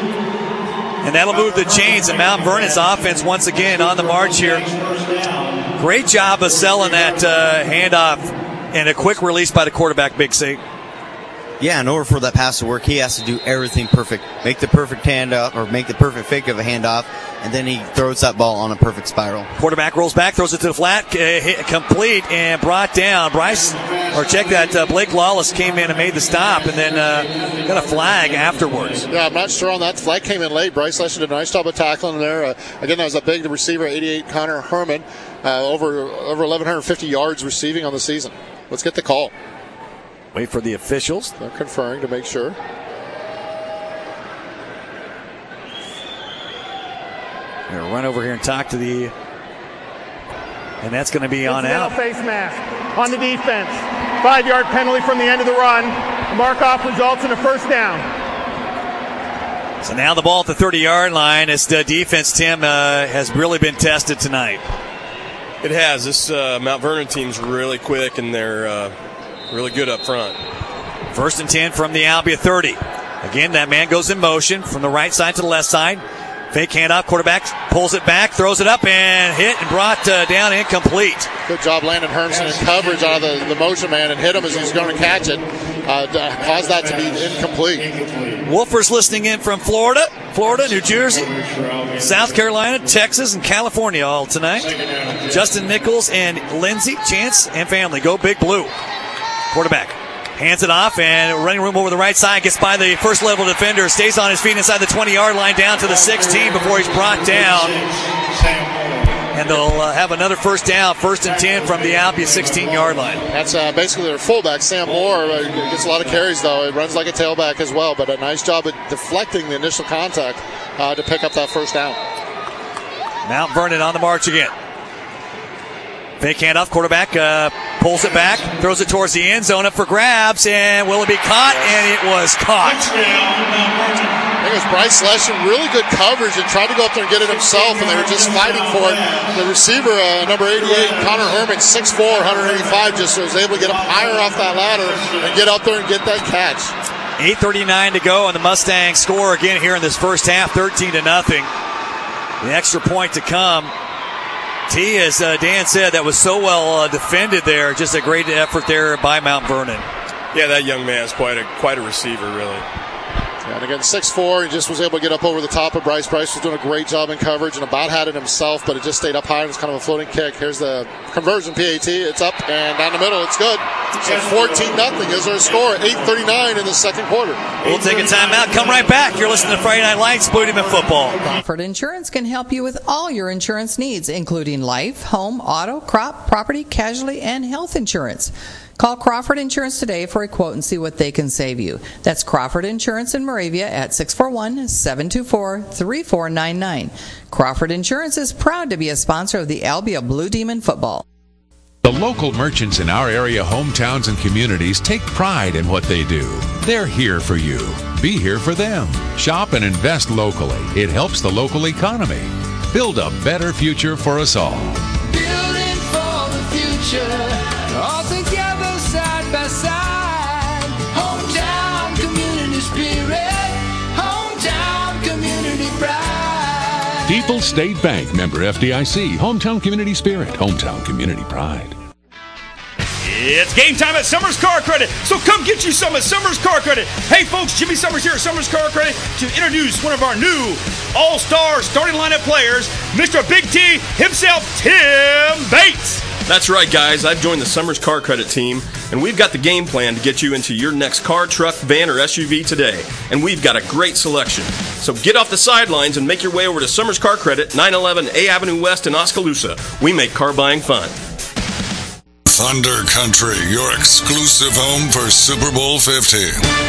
And that'll move the chains, and Mount Vernon's offense once again on the march here. Great job of selling that uh, handoff. And a quick release by the quarterback, Big C. Yeah, in order for that pass to work, he has to do everything perfect. Make the perfect handoff, or make the perfect fake of a handoff, and then he throws that ball on a perfect spiral. Quarterback rolls back, throws it to the flat, uh, hit, complete, and brought down. Bryce, or check that, uh, Blake Lawless came in and made the stop, and then uh, got a flag afterwards. Yeah, I'm not sure on that. The flag came in late. Bryce Lesher did a nice job of tackling there. Uh, again, that was a big receiver, eighty-eight, Connor Herman, uh, over, over eleven fifty yards receiving on the season. Let's get the call. Wait for the officials. They're conferring to make sure. Gonna run over here and talk to the, and that's going to be on out. Face mask on the defense. Five yard penalty from the end of the run. The mark-off results in a first down. So now the ball at the thirty yard line as the defense, Tim, uh, has really been tested tonight. It has. This uh, Mount Vernon team's really quick, and they're uh, really good up front. First and ten from the Albia thirty. Again, that man goes in motion from the right side to the left side. Fake handoff, quarterback pulls it back, throws it up, and hit and brought uh, down incomplete. Good job, Landon Hermson, in coverage out of the, the motion man and hit him as he's going to catch it. uh, caused that to be incomplete. Wolfers listening in from Florida, Florida, New Jersey, South Carolina, Texas, and California all tonight. Justin Nichols and Lindsay, Chance, and family. Go Big Blue. Quarterback hands it off, and running room over the right side, gets by the first level defender, stays on his feet inside the twenty-yard line, down to the sixteen before he's brought down. And they'll uh, have another first down, first and ten from the Albia sixteen-yard line. That's uh, basically their fullback, Sam Moore. Uh, gets a lot of carries, though. It runs like a tailback as well, but a nice job at deflecting the initial contact uh, to pick up that first down. Mount Vernon on the march again. Fake handoff, quarterback uh, pulls it back, throws it towards the end zone, up for grabs, and will it be caught? And it was caught. I think it was Bryce Leshen, really good coverage, and tried to go up there and get it himself, and they were just fighting for it. The receiver, uh, number eighty-eight, Connor Herman, six foot four, one eighty-five, just was able to get up higher off that ladder and get up there and get that catch. eight thirty-nine to go, and the Mustangs score again here in this first half, thirteen to nothing. The extra point to come. T, as uh, Dan said, that was so well uh, defended there. Just a great effort there by Mount Vernon. Yeah, that young man's quite a quite a receiver, really. Yeah, and again, six foot four, he just was able to get up over the top of Bryce. Bryce was doing a great job in coverage and about had it himself, but it just stayed up high, and it's kind of a floating kick. Here's the conversion P A T. It's up and down the middle. It's good. So fourteen nothing is our score. eight thirty-nine in the second quarter. We'll take a timeout. Come right back. You're listening to Friday Night Lights, Blue Demon Football. Crawford Insurance can help you with all your insurance needs, including life, home, auto, crop, property, casualty, and health insurance. Call Crawford Insurance today for a quote and see what they can save you. That's Crawford Insurance in Moravia at six four one, seven two four, three four nine nine. Crawford Insurance is proud to be a sponsor of the Albia Blue Demon Football. The local merchants in our area, hometowns, and communities take pride in what they do. They're here for you. Be here for them. Shop and invest locally. It helps the local economy. Build a better future for us all. Building for the future, all together side by side. Hometown community spirit, hometown community pride. People's State Bank, member F D I C, hometown community spirit, hometown community pride. It's game time at Summers Car Credit, so come get you some at Summers Car Credit. Hey folks, Jimmy Summers here at Summers Car Credit to introduce one of our new all-star starting lineup players, Mister Big T himself, Tim Bates. That's right, guys. I've joined the Summers Car Credit team, and we've got the game plan to get you into your next car, truck, van, or S U V today. And we've got a great selection. So get off the sidelines and make your way over to Summers Car Credit, nine eleven A Avenue West in Oskaloosa. We make car buying fun. Thunder Country, your exclusive home for Super Bowl fifty.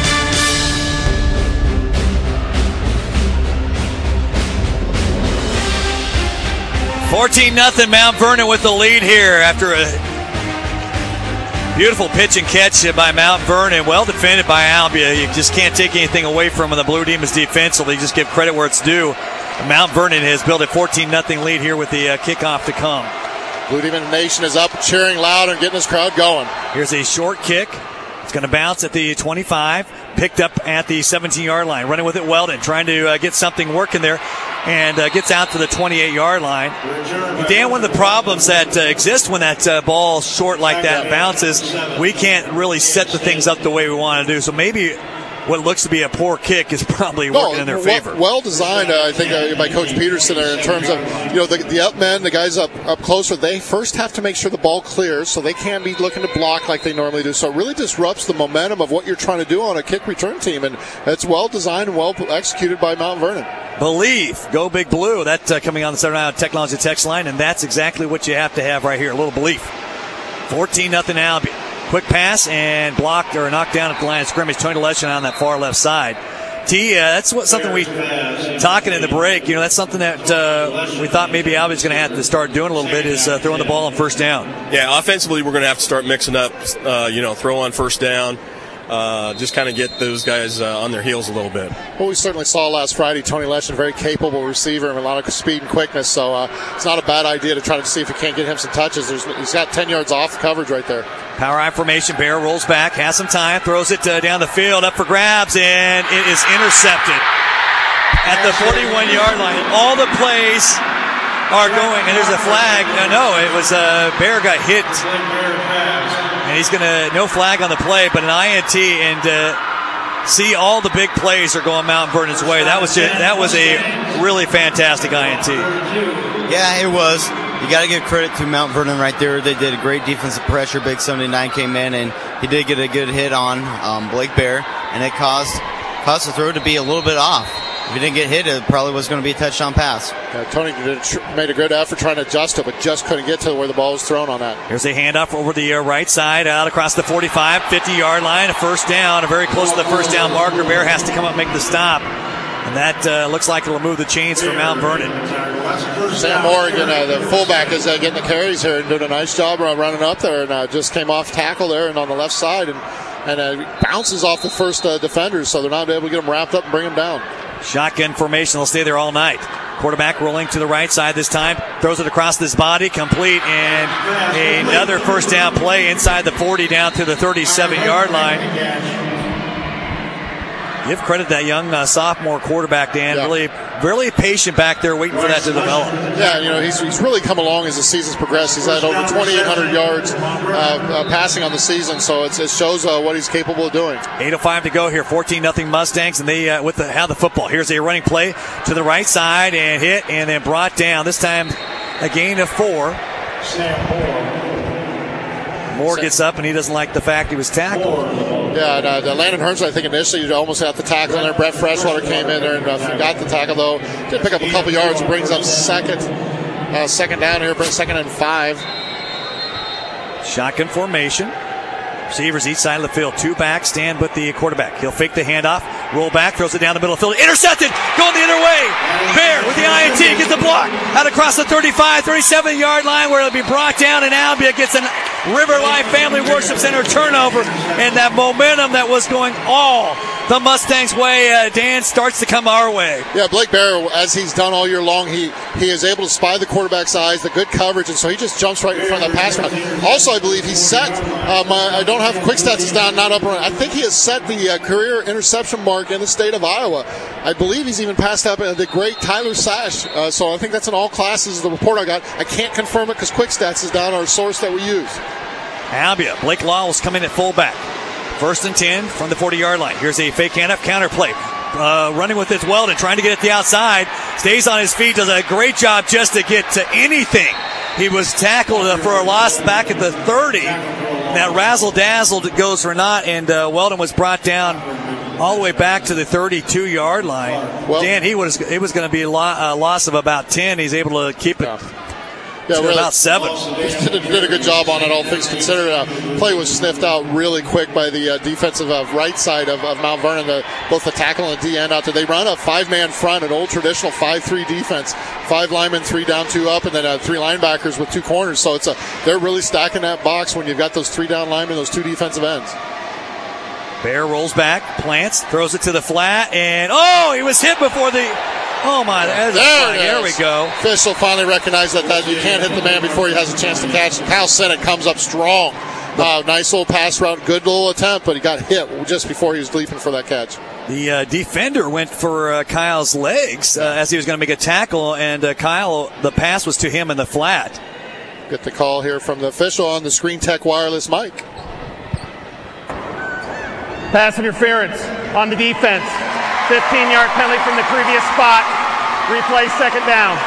fourteen nothing Mount Vernon with the lead here after a beautiful pitch and catch by Mount Vernon. Well defended by Albia. You just can't take anything away from the Blue Demons defensively. Just give credit where it's due. Mount Vernon has built a fourteen nothing lead here with the uh, kickoff to come. Blue Demon Nation is up, cheering loud and getting this crowd going. Here's a short kick. It's going to bounce at the twenty-five, picked up at the seventeen-yard line. Running with it, Weldon, trying to uh, get something working there, and uh, gets out to the twenty-eight-yard line. And Dan, one of the problems that uh, exists when that uh, ball short like that bounces, we can't really set the things up the way we want to do. So maybe what looks to be a poor kick is probably working no, in their favor. Well, well designed, uh, I think, uh, by Coach Peterson there in terms of, you know, the, the up men, the guys up, up closer, they first have to make sure the ball clears so they can't be looking to block like they normally do. So it really disrupts the momentum of what you're trying to do on a kick return team. And it's well designed and well executed by Mount Vernon. Believe. Go Big Blue. That's uh, coming on the Southern Iowa Technology text line, and that's exactly what you have to have right here. A little belief. fourteen nothing Albion. Quick pass and blocked or knocked down at the line of scrimmage. Tony Leshen on that far left side. T, uh, that's what something we talking in the break. You know, that's something that uh, we thought maybe Albion's going to have to start doing a little bit is uh, throwing the ball on first down. Yeah, offensively we're going to have to start mixing up. Uh, you know, throw on first down. Uh, just kind of get those guys uh, on their heels a little bit. Well, we certainly saw last Friday Tony Leshen, very capable receiver and a lot of speed and quickness. So uh, it's not a bad idea to try to see if we can't get him some touches. There's, he's got ten yards off coverage right there. Power I formation. Bear rolls back, has some time, throws it uh, down the field, up for grabs, and it is intercepted at the forty-one-yard line. All the plays are going, and there's a flag. No, no, it was uh, Bear got hit And he's going to, no flag on the play, but an I N T, and uh, see all the big plays are going Mount Vernon's way. That was just, that was a really fantastic I N T. Yeah, it was. You got to give credit to Mount Vernon right there. They did a great defensive pressure. Big seventy-nine came in, and he did get a good hit on um, Blake Bear, and it caused, caused the throw to be a little bit off. If he didn't get hit, it probably was going to be a touchdown pass. Uh, Tony did, made a good effort trying to adjust it, but just couldn't get to where the ball was thrown on that. Here's a handoff over the uh, right side, out across the forty-five, fifty-yard line, a first down, a very close to the first down marker. Bear has to come up and make the stop. And that uh, looks like it'll move the chains for Mount Vernon. Sam Morgan, uh, the fullback, is uh, getting the carries here and doing a nice job running up there, and uh, just came off tackle there and on the left side, and, and uh, bounces off the first uh, defenders, so they're not able to get him wrapped up and bring him down. Shotgun formation. They'll stay there all night. Quarterback rolling to the right side this time. Throws it across his body. Complete. And another first down play inside the forty down to the thirty-seven-yard line. Give credit to that young uh, sophomore quarterback, Dan. Yeah. Really, really patient back there waiting for that to develop. Yeah, you know, he's, he's really come along as the season's progressed. He's had over twenty-eight hundred yards uh, uh, passing on the season, so it's, it shows uh, what he's capable of doing. eight oh five to go here, fourteen nothing Mustangs, and they uh, with the, have the football. Here's a running play to the right side and hit and then brought down. This time a gain of four. Moore gets up, and he doesn't like the fact he was tackled. Yeah, and, uh, Landon Hearns, I think initially you almost had the tackle in there. Brett Freshwater came in there and uh, got the tackle, though. Did pick up a couple yards, brings up second. Uh, second down here, brings second and five. Shotgun formation. Receivers each side of the field. Two back, stand with the quarterback. He'll fake the handoff, roll back, throws it down the middle of the field. Intercepted! Going the other way! Bear with the I N T gets the block. Out across the thirty-five, thirty-seven-yard line where it'll be brought down, and Albia gets an River Life Family Worship Center turnover. And that momentum that was going all the Mustangs' way, uh, Dan, starts to come our way. Yeah, Blake Bear, as he's done all year long, he, he is able to spy the quarterback's eyes, the good coverage, and so he just jumps right in front of that pass route. Also, I believe he's set, um, I don't have quick stats, is down, not up and running. I think he has set the uh, career interception mark in the state of Iowa. I believe he's even passed up uh, the great Tyler Sash, uh, so I think that's in all classes, the report I got. I can't confirm it because quick stats is down our source that we use. Albia, Blake Lawless coming at fullback. First and ten from the forty-yard line. Here's a fake handoff, counter play. Uh, running with it, Weldon trying to get it the outside. Stays on his feet, does a great job just to get to anything. He was tackled uh, for a loss back at the thirty. That razzle-dazzle goes for naught, and uh, Weldon was brought down all the way back to the thirty-two-yard line. Well, Dan, he was it was going to be a, lo- a loss of about ten. He's able to keep it. Yeah. Yeah, really, about seven. Did, did a good job on it, all things considered. Uh, play was sniffed out really quick by the uh, defensive uh, right side of, of Mount Vernon, the, both the tackle and the D end out there. They run a five-man front, an old traditional five three defense. Five linemen, three down, two up, and then uh, three linebackers with two corners. So it's a they're really stacking that box when you've got those three down linemen, those two defensive ends. Bear rolls back, plants, throws it to the flat, and oh, he was hit before the... Oh, my. There, there we go. Official finally recognized that, that you can't hit the man before he has a chance to catch. Kyle Sennett comes up strong. Uh, nice little pass route, good little attempt, but he got hit just before he was leaping for that catch. The uh, defender went for uh, Kyle's legs uh, as he was going to make a tackle, and uh, Kyle, the pass was to him in the flat. Get the call here from the official on the Screen Tech wireless mic. Pass interference on the defense. fifteen-yard penalty from the previous spot. Replay second down.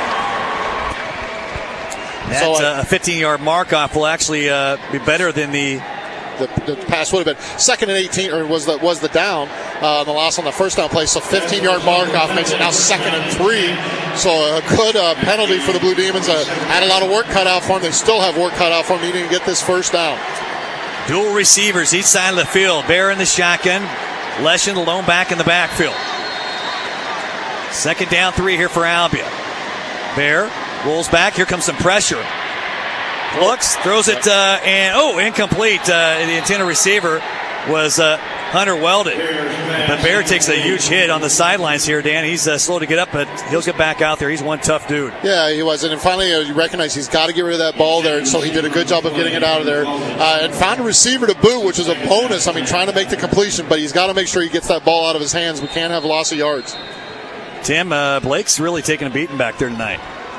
That so, uh, a fifteen-yard mark-off will actually uh, be better than the... The, the pass would have been second and eighteen, or was the was the down, uh, the loss on the first down play. So fifteen-yard mark-off makes it now second and three. So a good uh, penalty for the Blue Demons. Uh, had a lot of work cut out for them. They still have work cut out for them needing to get this first down. Dual receivers each side of the field. Bear in the shotgun. Leshin, the lone back in the backfield. Second down, three here for Albia. Bear rolls back. Here comes some pressure. Looks, throws it, uh, and oh, incomplete. Uh, the intended receiver was uh, Hunter Weldon. But Bear takes a huge hit on the sidelines here, Dan. He's uh, slow to get up, but he'll get back out there. He's one tough dude. Yeah, he was. And then finally, uh, you recognize he's got to get rid of that ball there. And so he did a good job of getting it out of there. Uh, and found a receiver to boot, which is a bonus. I mean, trying to make the completion, but he's got to make sure he gets that ball out of his hands. We can't have loss of yards. Tim, uh, Blake's really taking a beating back there tonight.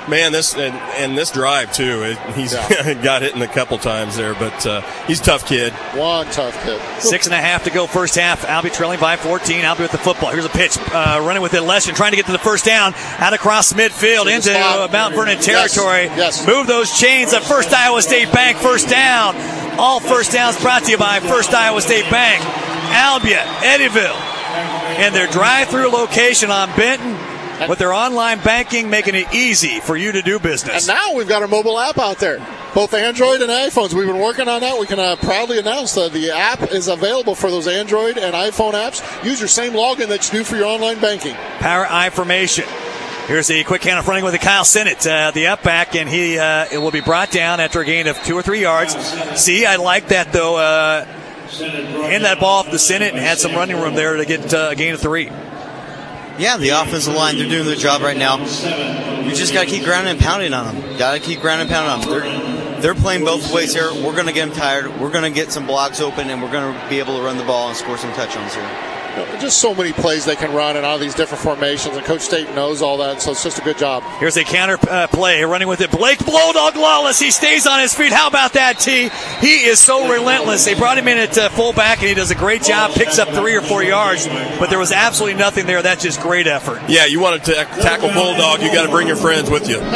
Man, this and, and this drive too. It, he's yeah. got hit in a couple times there, but uh, he's a tough kid. One tough kid. Six and a half to go, first half. Albie trailing by fourteen. Albie with the football. Here's a pitch, uh, running with it. Leshin trying to get to the first down, out across midfield into uh, Mount Vernon territory. Yes. Yes. Move those chains. At First Iowa State Bank, first down. All first downs brought to you by First Iowa State Bank. Albia, Eddyville, and their drive-through location on Benton. With their online banking, making it easy for you to do business. And now we've got our mobile app out there, both Android and iPhones. We've been working on that. We can uh, proudly announce that the app is available for those Android and iPhone apps. Use your same login that you do for your online banking. Power I formation. Here's a quick handoff running with the Kyle Sinnott, uh, the up back, and he uh, it will be brought down after a gain of two or three yards. See, I like that, though. Uh, hand that ball off to Sinnott and had some running room there to get uh, a gain of three. Yeah, the offensive line, they're doing their job right now. You just got to keep grounding and pounding on them. Got to keep grounding and pounding on them. They're, they're playing both ways here. We're going to get them tired. We're going to get some blocks open, and we're going to be able to run the ball and score some touchdowns here. Just so many plays they can run in all these different formations, and Coach State knows all that, so it's just a good job. Here's a counter uh, play, running with it. Blake Bulldog Lawless, he stays on his feet. How about that, T? He is so relentless. They brought him in at uh, fullback, and he does a great job, picks up three or four yards, but there was absolutely nothing there. That's just great effort. Yeah, you want to ta- tackle Bulldog, you got to bring your friends with you.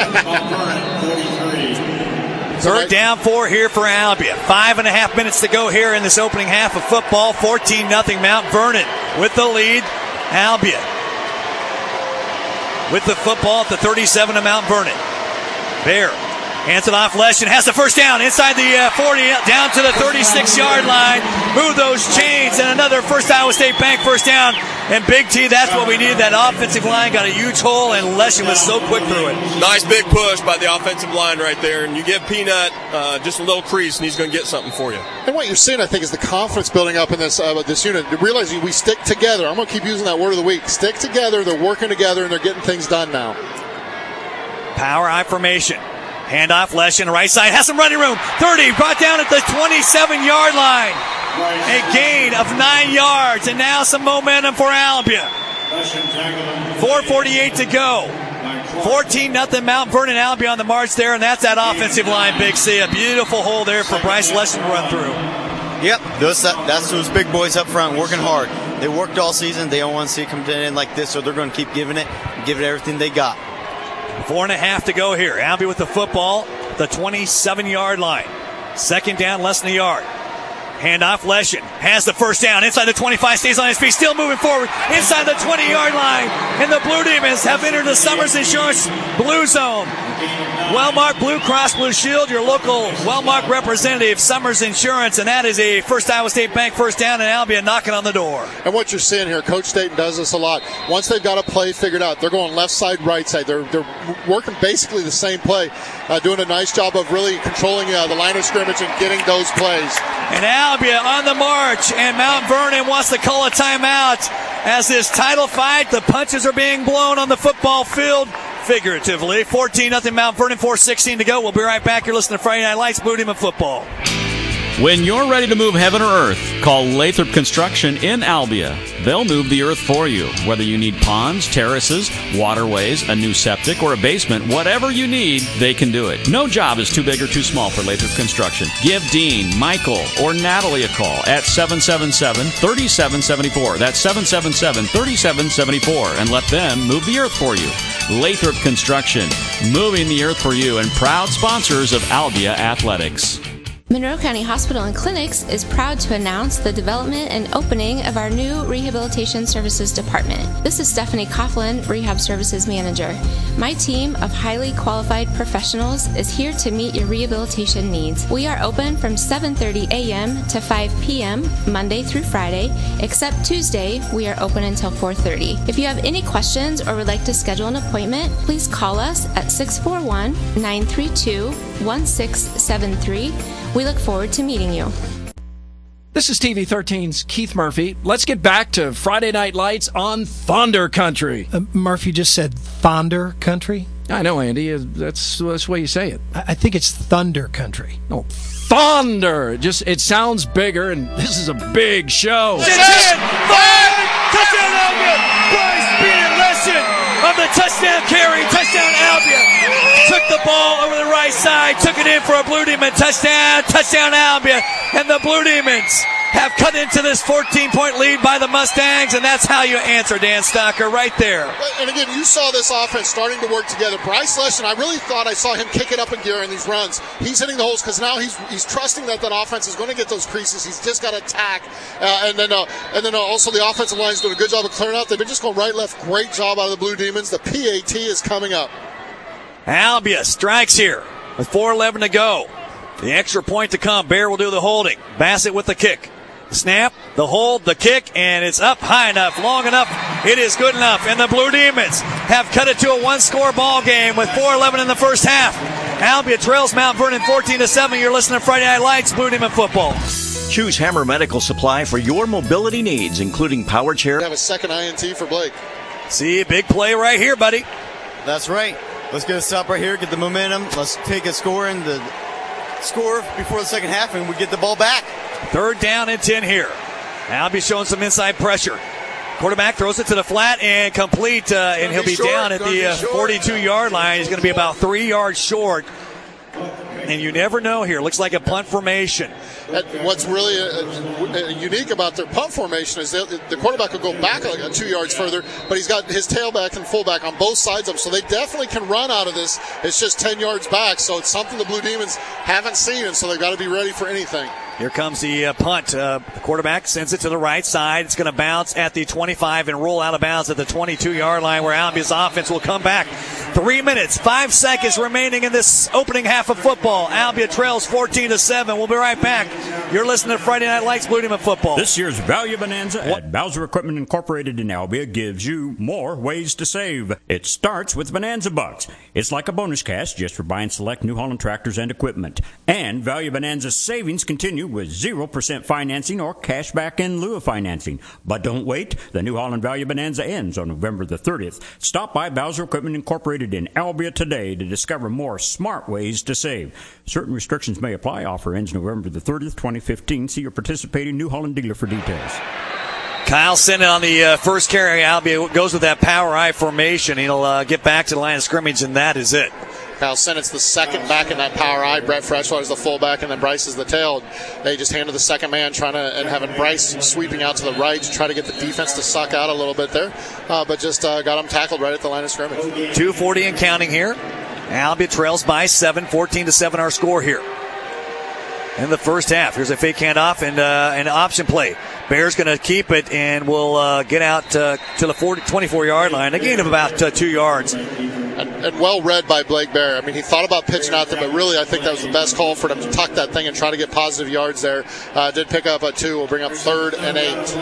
Third down, four here for Albia. Five and a half minutes to go here in this opening half of football. fourteen nothing Mount Vernon with the lead. Albia with the football at the thirty-seven of Mount Vernon. Bear hands it off. Leshin has the first down inside the uh, forty, down to the thirty-six-yard line. Move those chains, and another First Iowa State Bank first down. And Big T, that's what we needed. That offensive line got a huge hole, and Leshin was so quick through it. Nice big push by the offensive line right there. And you give Peanut uh, just a little crease, and he's going to get something for you. And what you're seeing, I think, is the confidence building up in this uh, this unit. Realizing we stick together. I'm going to keep using that word of the week. Stick together. They're working together, and they're getting things done now. Power I formation. Handoff, Leshin, right side, has some running room. thirty, brought down at the twenty-seven-yard line. A gain of nine yards, and now some momentum for Albia. four forty-eight to go. fourteen nothing Mount Vernon. Albia on the march there, and that's that offensive line, Big C. A beautiful hole there for Bryce Leshin to run through. Yep, those, that's those big boys up front working hard. They worked all season. They don't want to see it come in like this, so they're going to keep giving it, give it everything they got. Four and a half to go here. Albia with the football, the twenty-seven-yard line. Second down, less than a yard. Handoff, Leshin has the first down inside the twenty-five, stays on his feet, still moving forward inside the twenty-yard line. And the Blue Demons have entered the Summers Insurance Blue Zone. Wellmark Blue Cross Blue Shield, your local Wellmark representative, Summers Insurance, and that is a First Iowa State Bank first down, and Albia knocking on the door. And what you're seeing here, Coach Staten does this a lot. Once they've got a play figured out, they're going left side, right side. They're they're working basically the same play, uh, doing a nice job of really controlling uh, the line of scrimmage and getting those plays. And Albia on the march, and Mount Vernon wants to call a timeout as this title fight, the punches are being blown on the football field. Figuratively, fourteen nothing Mount Vernon, four sixteen to go. We'll be right back. You're listening to Friday Night Lights, Blue Demon Football. When you're ready to move heaven or earth, call Lathrop Construction in Albia. They'll move the earth for you. Whether you need ponds, terraces, waterways, a new septic, or a basement, whatever you need, they can do it. No job is too big or too small for Lathrop Construction. Give Dean, Michael, or Natalie a call at seven seven seven, three seven seven four. That's seven seven seven, three seven seven four, and let them move the earth for you. Lathrop Construction, moving the earth for you, and proud sponsors of Albia Athletics. Monroe County Hospital and Clinics is proud to announce the development and opening of our new Rehabilitation Services Department. This is Stephanie Coughlin, Rehab Services Manager. My team of highly qualified professionals is here to meet your rehabilitation needs. We are open from seven thirty a.m. to five p.m. Monday through Friday, except Tuesday we are open until four thirty. If you have any questions or would like to schedule an appointment, please call us at six four one, nine three two, one six seven three. We look forward to meeting you. This is T V thirteen's Keith Murphy. Let's get back to Friday Night Lights on Thunder Country. Uh, Murphy just said Thunder Country? I know, Andy. That's, that's the way you say it. I think it's Thunder Country. No, Thunder. It just it sounds bigger, and this is a big show. It's in! Five! Touchdown Albia! Bryce Peter Leshin of the touchdown carry. Touchdown Albia! the ball over the right side, took it in for a Blue Demon touchdown, touchdown Albion, and the Blue Demons have cut into this fourteen-point lead by the Mustangs, and that's how you answer, Dan Stocker, right there. And again, you saw this offense starting to work together. Bryce Leshen, I really thought I saw him kick it up in gear in these runs. He's hitting the holes because now he's he's trusting that that offense is going to get those creases. He's just got to attack, uh, and then uh, and then uh, also the offensive line is doing a good job of clearing out. They've been just going right, left. Great job out of the Blue Demons. The P A T is coming up. Albia strikes here with four eleven to go. The extra point to come. Bear will do the holding. Bassett with the kick. Snap, the hold, the kick, and it's up high enough, long enough. It is good enough. And the Blue Demons have cut it to a one-score ball game with four eleven in the first half. Albia trails Mount Vernon fourteen to seven. You're listening to Friday Night Lights, Blue Demon football. Choose Hammer Medical Supply for your mobility needs, including power chair. We have a second I N T for Blake. See, big play right here, buddy. That's right. Let's get a stop right here, get the momentum. Let's take a score in the score before the second half, and we get the ball back. Third down and ten here. Albie showing some inside pressure. Quarterback throws it to the flat and complete, uh, and he'll be, be down at the uh, forty-two-yard line. He's going to be about three yards short. And you never know here. Looks like a punt formation. And what's really uh, unique about their punt formation is the quarterback will go back like two yards further, but he's got his tailback and fullback on both sides of him, so they definitely can run out of this. It's just ten yards back, so it's something the Blue Demons haven't seen, and so they've got to be ready for anything. Here comes the uh, punt. Uh, the quarterback sends it to the right side. It's going to bounce at the twenty-five and roll out of bounds at the twenty-two-yard line, where Albia's offense will come back. Three minutes, five seconds remaining in this opening half of football. Albia trails fourteen to seven. We'll be right back. You're listening to Friday Night Lights, Blue Demon football. This year's Value Bonanza at Bowser Equipment Incorporated in Albia gives you more ways to save. It starts with Bonanza Bucks. It's like a bonus cash just for buying select New Holland tractors and equipment. And Value Bonanza savings continue with zero percent financing or cash back in lieu of financing. But don't wait. The New Holland Value Bonanza ends on November the thirtieth. Stop by Bowser Equipment Incorporated in Albia today to discover more smart ways to save. Certain restrictions may apply. Offer ends November the thirtieth, twenty fifteen. See your participating New Holland dealer for details. Kyle Sinnott on the uh, first carry. Albia goes with that power I formation. He'll uh, get back to the line of scrimmage, and that is it. Kyle Sinnott's the second back in that power I. Brett Freshwater's the fullback, and then Bryce is the tail. They just handed the second man, trying to and having Bryce sweeping out to the right to try to get the defense to suck out a little bit there, uh, but just uh, got him tackled right at the line of scrimmage. two forty and counting here. Albia trails by seven, fourteen to seven our score here. In the first half, here's a fake handoff and uh, an option play. Bears going to keep it and will uh, get out uh, to the forty, twenty-four-yard line. A gain of about uh, two yards. And, and well read by Blake Bear. I mean, he thought about pitching out there, but really I think that was the best call for them to tuck that thing and try to get positive yards there. Uh, did pick up a two. We'll bring up third and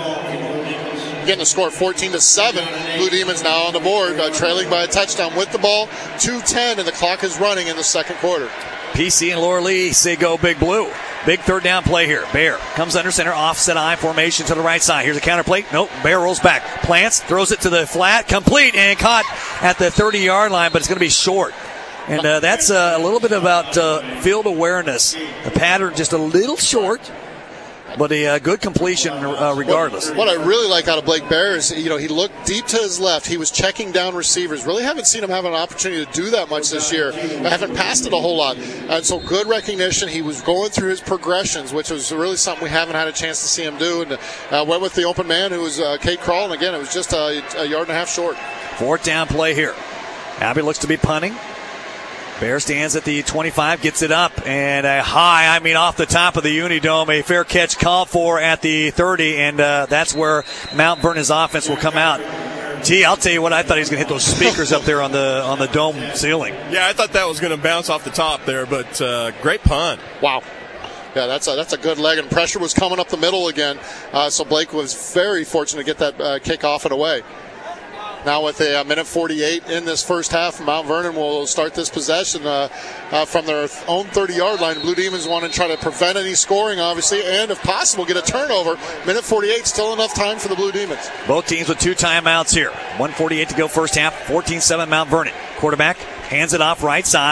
eight. Getting the score fourteen to seven. Blue Demons now on the board, uh, trailing by a touchdown with the ball. two ten, and the clock is running in the second quarter. P C and Laura Lee say go Big Blue. Big third down play here. Bear comes under center, offset I formation to the right side. Here's a counter play. Nope. Bear rolls back. Plants, throws it to the flat, complete, and caught at the thirty-yard line, but it's going to be short. And uh, that's uh, a little bit about uh, field awareness. The pattern just a little short, but a uh, good completion uh, regardless. What, what I really like out of Blake Bear is, you know, he looked deep to his left. He was checking down receivers. Really haven't seen him have an opportunity to do that much this year. I haven't passed it a whole lot. And so good recognition. He was going through his progressions, which was really something we haven't had a chance to see him do. And uh, went with the open man, who was uh, Kate Krall. And again, it was just a, a yard and a half short. Fourth down play here. Albie looks to be punting. Bear stands at the twenty-five, gets it up, and a high, I mean off the top of the Unidome, a fair catch called for at the thirty, and uh, that's where Mount Vernon's offense will come out. Gee, I'll tell you what, I thought he was going to hit those speakers up there on the on the dome ceiling. Yeah, I thought that was going to bounce off the top there, but uh, great punt. Wow. Yeah, that's a, that's a good leg, and pressure was coming up the middle again, uh, so Blake was very fortunate to get that uh, kick off and away. Now with a, a minute forty-eight in this first half, Mount Vernon will start this possession uh, uh, from their own thirty-yard line. Blue Demons want to try to prevent any scoring, obviously, and if possible, get a turnover. Minute forty-eight, still enough time for the Blue Demons. Both teams with two timeouts here. one forty-eight to go first half, fourteen seven Mount Vernon. Quarterback hands it off right side.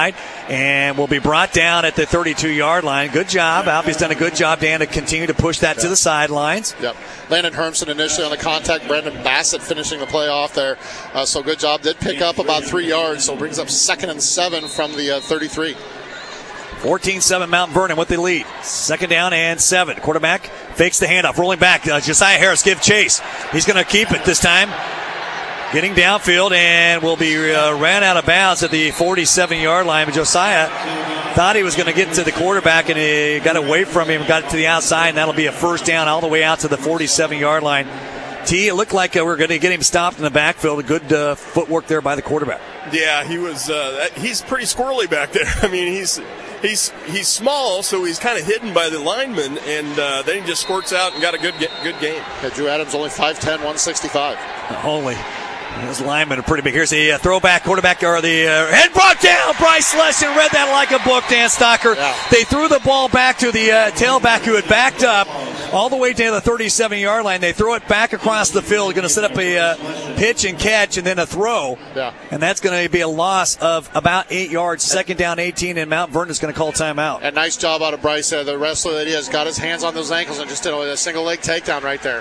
and will be brought down at the thirty-two-yard line. Good job. Albie's done a good job, Dan, to continue to push that yeah. to the sidelines. Yep. Landon Hermson initially on the contact. Brendan Bassett finishing the play off there. Uh, so good job. Did pick up about three yards, so brings up second and seven from the uh, thirty-three. fourteen seven Mount Vernon with the lead. Second down and seven. Quarterback fakes the handoff. Rolling back. Uh, Josiah Harris give chase. He's going to keep it this time. Getting downfield and will be uh, ran out of bounds at the forty-seven-yard line. But Josiah thought he was going to get to the quarterback, and he got away from him, got it to the outside, and that'll be a first down all the way out to the forty-seven-yard line. T, it looked like uh, we we're going to get him stopped in the backfield. A good uh, footwork there by the quarterback. Yeah, he was. Uh, he's pretty squirrely back there. I mean, he's he's he's small, so he's kind of hidden by the lineman, and uh, then he just squirts out and got a good good game. Yeah, Drew Adams only five ten, one sixty-five. Holy. Those linemen are pretty big. Here's the uh, throwback quarterback, or the uh, head brought down. Bryce Leshin read that like a book, Dan Stocker. Yeah. They threw the ball back to the uh, tailback who had backed up all the way to the thirty-seven-yard line. They throw it back across the field. Going to set up a uh, pitch and catch and then a throw. Yeah. And that's going to be a loss of about eight yards. Second down, eighteen, and Mount Vernon is going to call timeout. A nice job out of Bryce. Uh, the wrestler that he has got his hands on those ankles and just did a single leg takedown right there.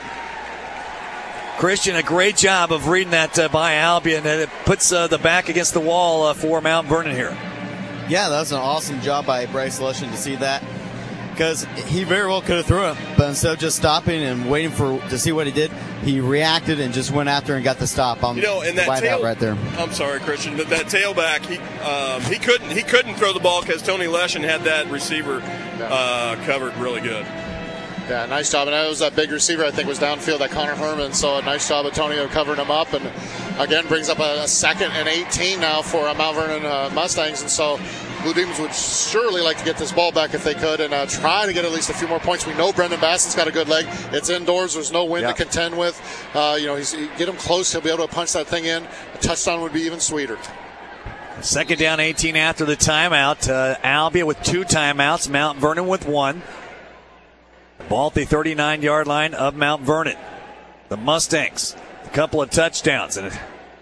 Christian, a great job of reading that uh, by Albion, and it puts uh, the back against the wall uh, for Mount Vernon here. Yeah, that was an awesome job by Bryce Leshin to see that, because he very well could have threw it, but instead of just stopping and waiting for to see what he did, he reacted and just went after and got the stop. I'm you know, and that tail, right there. I'm sorry, Christian, but that tailback, he um, he couldn't he couldn't throw the ball because Tony Leshin had that receiver uh, covered really good. Yeah, nice job. And that was that big receiver, I think, was downfield, that Connor Herman. So a nice job of Tony of covering him up. And, again, brings up a, a second and eighteen now for uh, Mount Vernon uh, Mustangs. And so Blue Demons would surely like to get this ball back if they could and uh, try to get at least a few more points. We know Brendan Bassett's got a good leg. It's indoors. There's no wind yep. to contend with. Uh, you know, he's, you get him close, he'll be able to punch that thing in. A touchdown would be even sweeter. Second down, eighteen after the timeout. Uh, Albia with two timeouts. Mount Vernon with one. Ball at the thirty-nine-yard line of Mount Vernon. The Mustangs, a couple of touchdowns, and it,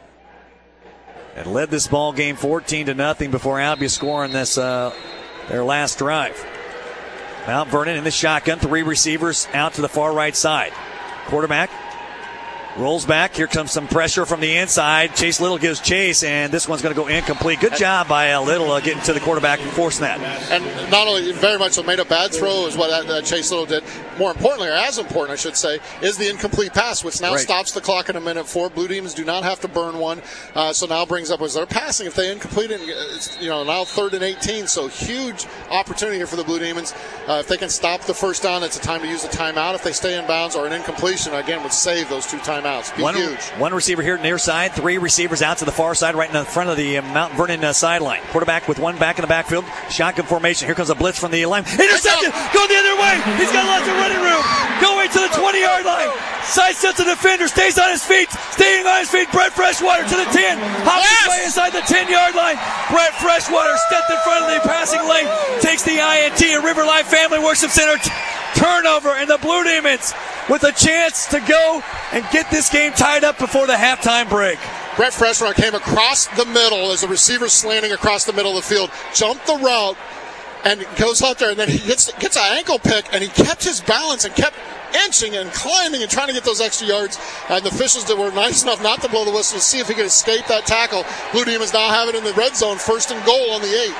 it led this ball game fourteen to nothing before Albia scoring this uh, their last drive. Mount Vernon in the shotgun, three receivers out to the far right side. Quarterback rolls back. Here comes some pressure from the inside. Chase Little gives chase, and this one's going to go incomplete. Good job by uh, Little uh, getting to the quarterback and forcing that. And not only very much so made a bad throw is what uh, Chase Little did. More importantly, or as important, I should say, is the incomplete pass, which now right. stops the clock in a minute four. Blue Demons do not have to burn one. Uh, so now brings up was their passing. If they incomplete it, it's, you know, now third and eighteen. So huge opportunity here for the Blue Demons. Uh, if they can stop the first down, it's a time to use a timeout. If they stay in bounds or an incompletion, again, would save those two timeouts. Be one, huge. One receiver here near side, three receivers out to the far side, right in the front of the uh, Mount Vernon uh, sideline. Quarterback with one back in the backfield. Shotgun formation. Here comes a blitz from the line. Intercepted! Go the other way! He's got lots of running room! Going to the twenty-yard line. Sidesteps the defender, stays on his feet, staying on his feet. Brett Freshwater to the ten. Hops yes! his way inside the ten-yard line. Brett Freshwater stepped in front of the passing lane, takes the I N T and River Life Family Worship Center. T- turnover, and the Blue Demons with a chance to go and get this game tied up before the halftime break. Brett Freshwater came across the middle as the receiver slanting across the middle of the field, jumped the route, and goes out there, and then he gets gets an ankle pick, and he kept his balance and kept inching and climbing and trying to get those extra yards. And the officials that were nice enough not to blow the whistle to see if he could escape that tackle. Blue Demons now have it in the red zone, first and goal on the eight.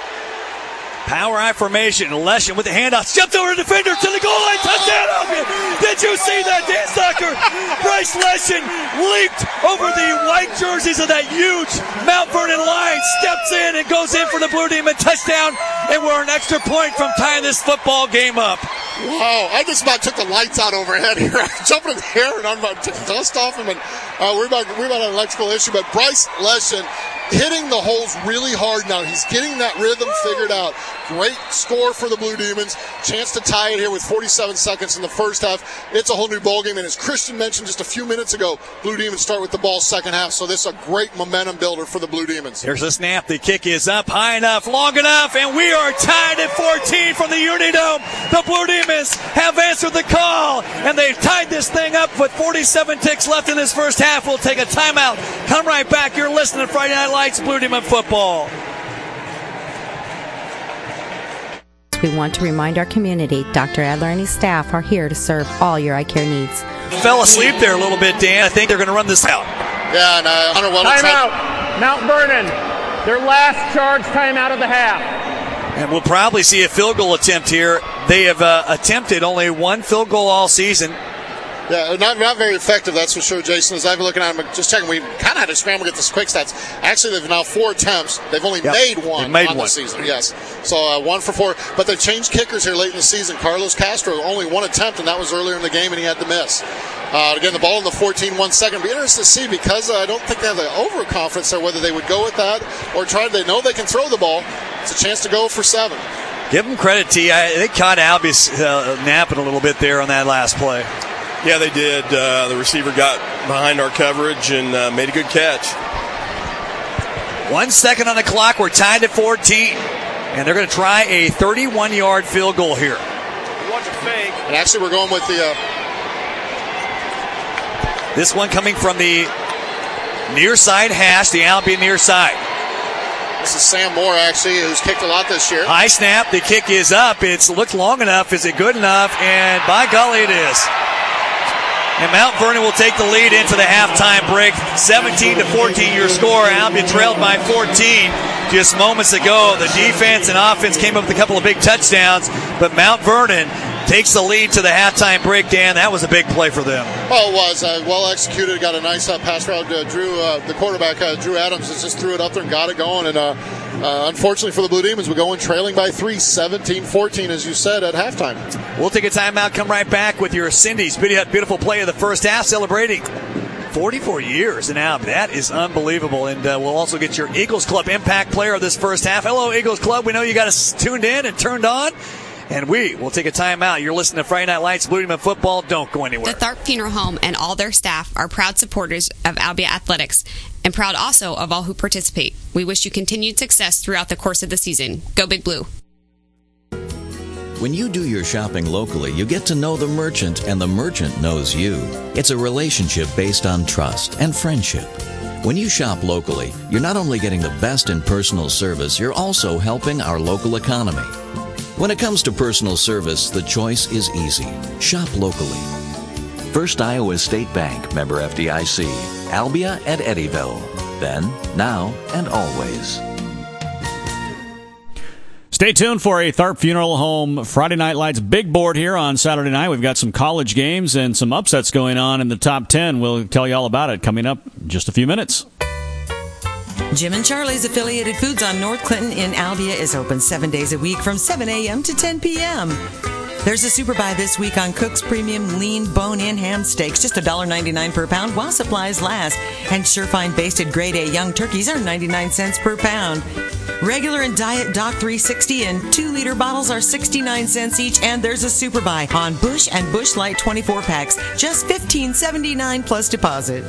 Power I formation. Leshin with the handoff. Jumped over the defender to the goal line. Touchdown, Albion. Did you see that, Dan Stocker? Bryce Leshin leaped over the white jerseys of that huge Mount Vernon line. Steps in and goes in for the Blue Demon touchdown. And we're an extra point from tying this football game up. Wow, I just about took the lights out overhead here. I'm jumping in the air and I'm about to take the dust off him. And uh, we're about we're about an electrical issue. But Bryce Leshin hitting the holes really hard now. He's getting that rhythm figured out. Great score for the Blue Demons. Chance to tie it here with forty-seven seconds in the first half. It's a whole new ball game. And as Christian mentioned just a few minutes ago, Blue Demons start with the ball second half. So this is a great momentum builder for the Blue Demons. Here's the snap. The kick is up high enough, long enough, and we are tied at fourteen from the Unidome. The Blue Demons have answered the call, and they've tied this thing up with forty-seven ticks left in this first half. We'll take a timeout. Come right back. You're listening to Friday Night Lights Blue Demon Football. Sports, we want to remind our community Doctor Adler and his staff are here to serve all your eye care needs. Fell asleep there a little bit, Dan. I think they're going to run this out. Yeah, and uh, Hunter Weldon. Timeout. Mount Vernon, their last charge timeout of the half. And we'll probably see a field goal attempt here. They have uh, attempted only one field goal all season. Yeah, not not very effective, that's for sure, Jason. As I've been looking at them, just checking, we kind of had to scramble to get this quick stats. Actually, they've now four attempts. They've only yep. made one They've made on one. the season, yes. So uh, one for four. But they've changed kickers here late in the season. Carlos Castro, only one attempt, and that was earlier in the game, and he had to miss. Uh, again, the ball in the fourteen one second. Be interested to see, because uh, I don't think they have the overconfidence there, whether they would go with that or try. They know they can throw the ball. It's a chance to go for seven. Give them credit, T. I, they caught Albie uh, napping a little bit there on that last play. Yeah, they did. Uh, the receiver got behind our coverage and uh, made a good catch. One second on the clock. We're tied at fourteen. And they're going to try a thirty-one-yard field goal here. Watch a fake. And actually, we're going with the... Uh... This one coming from the near side hash, the Albion near side. This is Sam Moore, actually, who's kicked a lot this year. High snap. The kick is up. It's looked long enough. Is it good enough? And by golly, it is. And Mount Vernon will take the lead into the halftime break. seventeen to fourteen your score. Albion trailed by fourteen just moments ago. The defense and offense came up with a couple of big touchdowns, but Mount Vernon takes the lead to the halftime break. Dan, that was a big play for them. Oh, it was. Uh, well executed. Got a nice uh, pass route. Uh, Drew, uh, the quarterback, uh, Drew Adams, just threw it up there and got it going. And uh, uh, unfortunately for the Blue Demons, we go in trailing by three, seventeen fourteen, as you said, at halftime. We'll take a timeout, come right back with your Cindy's beautiful play of the first half, celebrating forty-four years in Albion. That is unbelievable. And uh, we'll also get your Eagles Club impact player of this first half. Hello, Eagles Club. We know you got us tuned in and turned on. And we will take a timeout. You're listening to Friday Night Lights, Blue Demon Football. Don't go anywhere. The Tharp Funeral Home and all their staff are proud supporters of Albia Athletics and proud also of all who participate. We wish you continued success throughout the course of the season. Go Big Blue. When you do your shopping locally, you get to know the merchant, and the merchant knows you. It's a relationship based on trust and friendship. When you shop locally, you're not only getting the best in personal service, you're also helping our local economy. When it comes to personal service, the choice is easy. Shop locally. First Iowa State Bank, member F D I C. Albia at Eddyville. Then, now, and always. Stay tuned for a Tharp Funeral Home Friday Night Lights big board here on Saturday night. We've got some college games and some upsets going on in the top ten. We'll tell you all about it coming up in just a few minutes. Jim and Charlie's Affiliated Foods on North Clinton in Albia is open seven days a week from seven a.m. to ten p.m. There's a super buy this week on Cook's Premium Lean Bone-In Ham Steaks, just one dollar ninety-nine per pound while supplies last. And Surefine Basted Grade A Young Turkeys are ninety-nine cents per pound. Regular and Diet Doc three sixty and two liter bottles are sixty-nine cents each. And there's a super buy on Busch and Busch Light twenty-four packs, just fifteen seventy-nine plus deposit.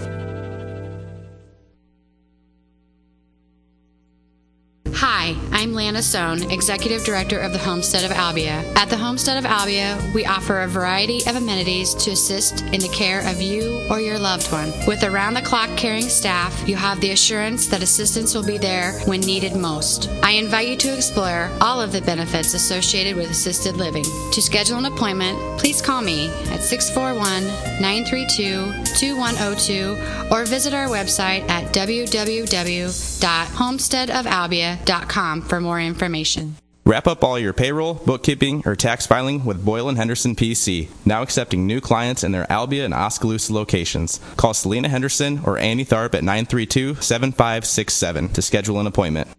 Hi, I'm Lana Sohn, Executive Director of the Homestead of Albia. At the Homestead of Albia, we offer a variety of amenities to assist in the care of you or your loved one. With around-the-clock caring staff, you have the assurance that assistance will be there when needed most. I invite you to explore all of the benefits associated with assisted living. To schedule an appointment, please call me at six four one, nine three two, two one zero two or visit our website at w w w dot homestead of albia dot com for more information. Wrap up all your payroll, bookkeeping, or tax filing with Boyle and Henderson P C, now accepting new clients in their Albia and Oskaloosa locations. Call Selena Henderson or Andy Tharp at nine three two, seven five six seven to schedule an appointment.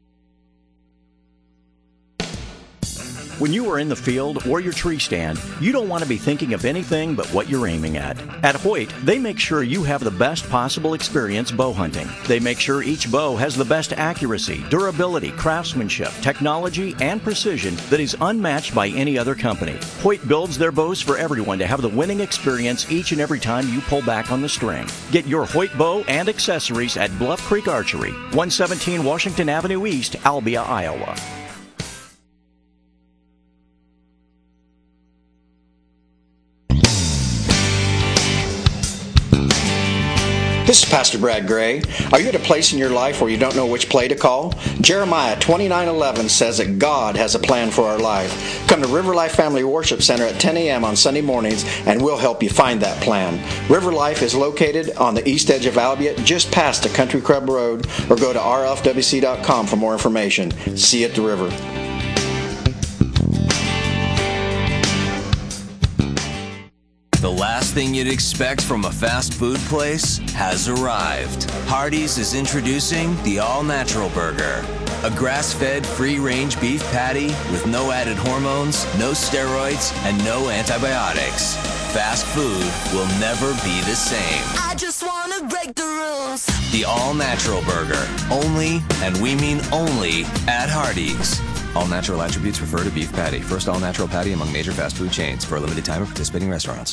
When you are in the field or your tree stand, you don't want to be thinking of anything but what you're aiming at. At Hoyt, they make sure you have the best possible experience bow hunting. They make sure each bow has the best accuracy, durability, craftsmanship, technology, and precision that is unmatched by any other company. Hoyt builds their bows for everyone to have the winning experience each and every time you pull back on the string. Get your Hoyt bow and accessories at Bluff Creek Archery, one seventeen Washington Avenue East, Albia, Iowa. This is Pastor Brad Gray. Are you at a place in your life where you don't know which play to call? Jeremiah twenty-nine eleven says that God has a plan for our life. Come to River Life Family Worship Center at ten a.m. on Sunday mornings, and we'll help you find that plan. River Life is located on the east edge of Albion, just past the Country Club Road, or go to r f w c dot com for more information. See you at the river. The last thing you'd expect from a fast food place has arrived. Hardee's is introducing the all-natural burger. A grass-fed, free-range beef patty with no added hormones, no steroids, and no antibiotics. Fast food will never be the same. I just want to break the rules. The all-natural burger. Only, and we mean only, at Hardee's. All natural attributes refer to beef patty. First all natural patty among major fast food chains for a limited time at participating restaurants.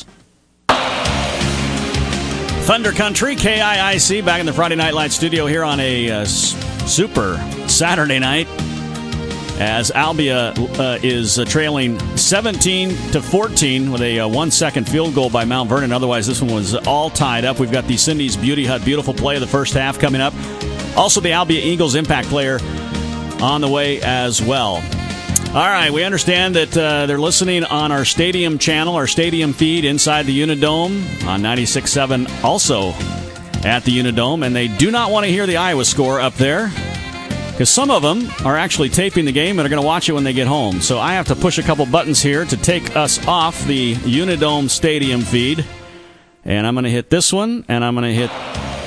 Thunder Country, K I I C, back in the Friday Night Light studio here on a uh, super Saturday night as Albia uh, is uh, trailing seventeen to fourteen with a uh, one-second field goal by Mount Vernon. Otherwise, this one was all tied up. We've got the Cindy's Beauty Hut beautiful play of the first half coming up. Also, the Albia Eagles impact player on the way as well. All right, we understand that uh, they're listening on our stadium channel, our stadium feed inside the Unidome on ninety-six point seven, also at the Unidome, and they do not want to hear the Iowa score up there because some of them are actually taping the game and are going to watch it when they get home. So I have to push a couple buttons here to take us off the Unidome stadium feed, and I'm going to hit this one, and I'm going to hit...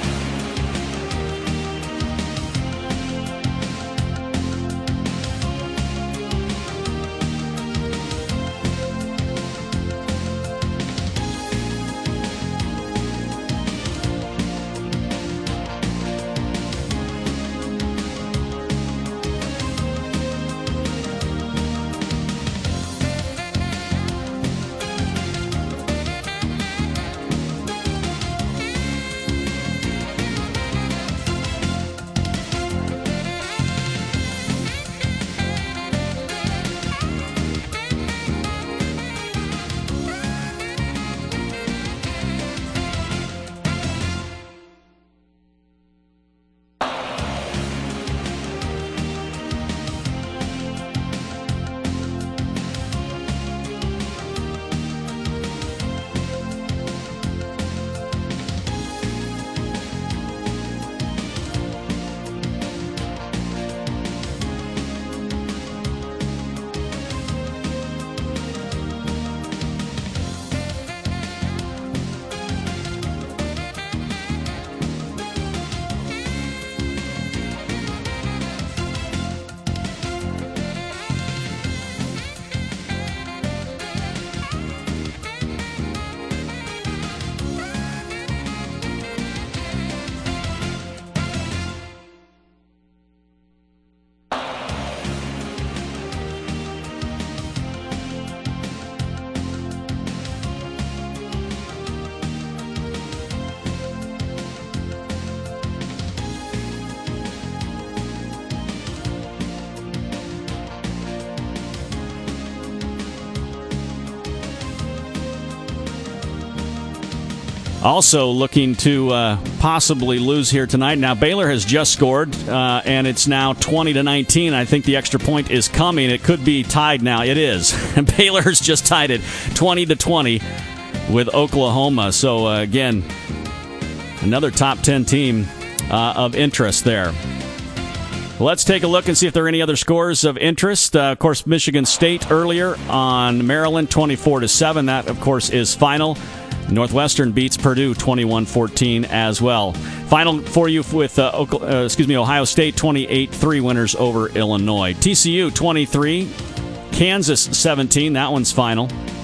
Also looking to uh, possibly lose here tonight. Now Baylor has just scored, uh, and it's now twenty to nineteen. I think the extra point is coming. It could be tied now. It is. Baylor's just tied it twenty to twenty with Oklahoma. So uh, again, another top ten team uh, of interest there. Let's take a look and see if there are any other scores of interest. Uh, of course, Michigan State earlier on Maryland, twenty-four to seven. That, of course, is final. Northwestern beats Purdue twenty-one fourteen as well. Final for you with uh, uh, excuse me, Ohio State twenty-eight three winners over Illinois. T C U twenty-three, Kansas seventeen. That one's final.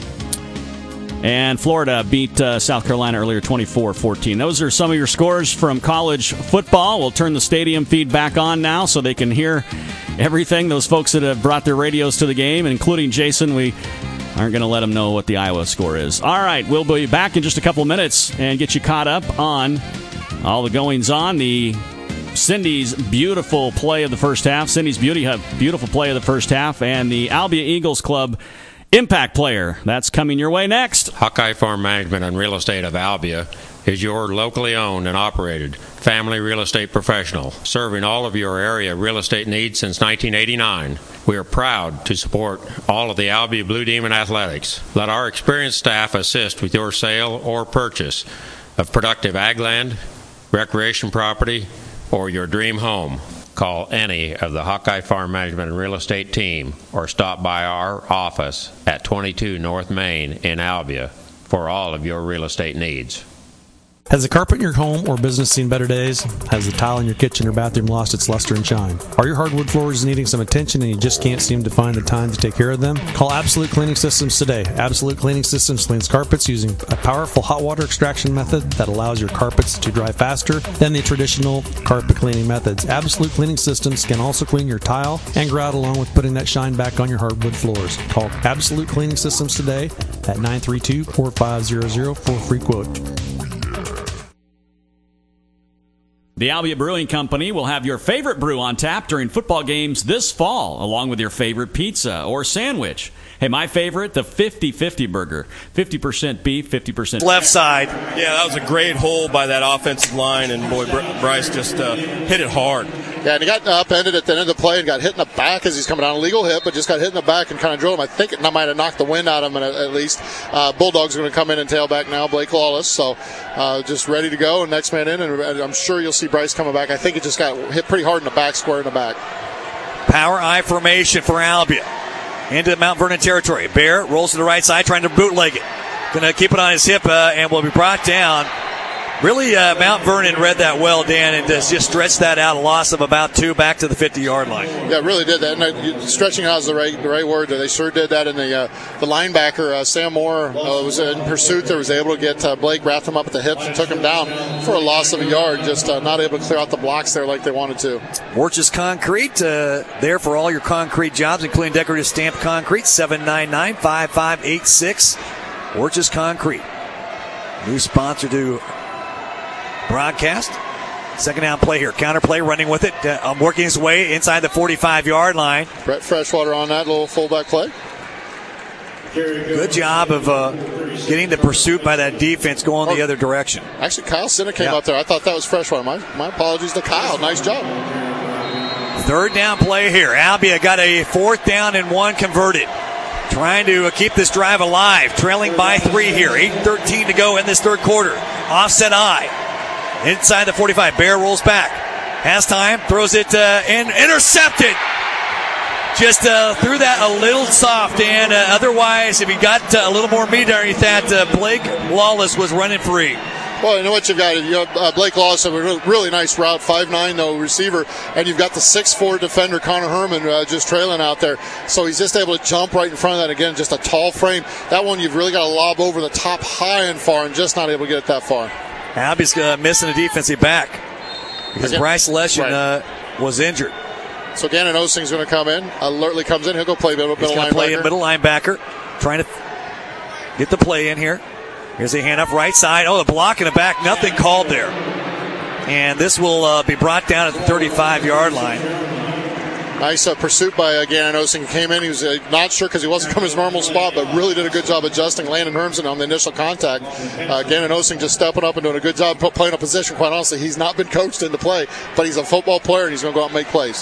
And Florida beat uh, South Carolina earlier twenty-four fourteen. Those are some of your scores from college football. We'll turn the stadium feed back on now so they can hear everything. Those folks that have brought their radios to the game, including Jason, we aren't going to let them know what the Iowa score is. All right, we'll be back in just a couple minutes and get you caught up on all the goings-on. The Cindy's beautiful play of the first half, Cindy's Beauty Hut beautiful play of the first half, and the Albia Eagles Club impact player. That's coming your way next. Hawkeye Farm Management and Real Estate of Albia is your locally owned and operated family real estate professional, serving all of your area real estate needs since nineteen eighty-nine. We are proud to support all of the Albia Blue Demon athletics. Let our experienced staff assist with your sale or purchase of productive ag land, recreation property, or your dream home. Call any of the Hawkeye Farm Management and Real Estate team or stop by our office at twenty-two North Main in Albia for all of your real estate needs. Has the carpet in your home or business seen better days? Has the tile in your kitchen or bathroom lost its luster and shine? Are your hardwood floors needing some attention and you just can't seem to find the time to take care of them? Call Absolute Cleaning Systems today. Absolute Cleaning Systems cleans carpets using a powerful hot water extraction method that allows your carpets to dry faster than the traditional carpet cleaning methods. Absolute Cleaning Systems can also clean your tile and grout along with putting that shine back on your hardwood floors. Call Absolute Cleaning Systems today at nine three two, four five zero zero for a free quote. The Albia Brewing Company will have your favorite brew on tap during football games this fall, along with your favorite pizza or sandwich. Hey, my favorite, the fifty fifty burger. fifty percent beef, fifty percent left side. Yeah, that was a great hole by that offensive line, and boy, Bryce just uh, hit it hard. Yeah, and he got upended at the end of the play and got hit in the back as he's coming down. A legal hit, but just got hit in the back and kind of drove him. I think it might have knocked the wind out of him at least. Uh, Bulldogs are going to come in and tailback now, Blake Lawless. So uh, just ready to go, and next man in, and I'm sure you'll see Bryce coming back. I think it just got hit pretty hard in the back, square in the back. Power I formation for Albia. Into the Mount Vernon territory. Bear rolls to the right side, trying to bootleg it. Going to keep it on his hip uh, and will be brought down. Really, uh, Mount Vernon read that well, Dan, and just, just stretched that out. A loss of about two back to the fifty-yard line. Yeah, really did that. And uh, stretching out is the right the right word. They sure did that. And the uh, the linebacker, uh, Sam Moore, uh, was in pursuit there, was able to get uh, Blake, wrapped him up at the hips, and took him down for a loss of a yard. Just uh, not able to clear out the blocks there like they wanted to. Worches Concrete, uh, there for all your concrete jobs, including decorative stamped concrete. seven nine nine, five five eight six. Worches Concrete. New sponsor to broadcast. Second down play here. Counter play, running with it. Uh, working his way inside the forty-five-yard line. Brett Freshwater on that little fullback play. Good job of uh, getting the pursuit by that defense going oh, the other direction. Actually, Kyle Sinna came yeah. up there. I thought that was Freshwater. My, my apologies to Kyle. Nice job. Third down play here. Albia got a fourth down and one converted. Trying to keep this drive alive. Trailing by three here. eight thirteen to go in this third quarter. Offset I. Inside the forty-five. Bear rolls back. Has time. Throws it uh, and intercepted. Just uh, threw that a little soft. And uh, otherwise, if he got uh, a little more meat underneath that, uh, Blake Lawless was running free. Well, you know what you've got? You have, uh, Blake Lawless, a really, really nice route, five nine, though, receiver. And you've got the six four defender, Connor Herman, uh, just trailing out there. So he's just able to jump right in front of that. Again, just a tall frame. That one you've really got to lob over the top high and far and just not able to get it that far. Albia's uh, missing a defensive back because Again, Bryce Leshen right. uh, was injured. So Gannon Osing's going to come in. Alertly comes in. He'll go play middle, middle He's linebacker. play in middle linebacker. Trying to get the play in here. Here's a hand up right side. Oh, the block in the back. Nothing called there. And this will uh, be brought down at the thirty-five-yard line. Nice uh, pursuit by uh, Gannon Osing. He came in. He was uh, not sure because he wasn't coming his normal spot, but really did a good job adjusting Landon Hermsen on the initial contact. Uh, Gannon Osing just stepping up and doing a good job playing a position. Quite honestly, he's not been coached into play, but he's a football player and he's going to go out and make plays.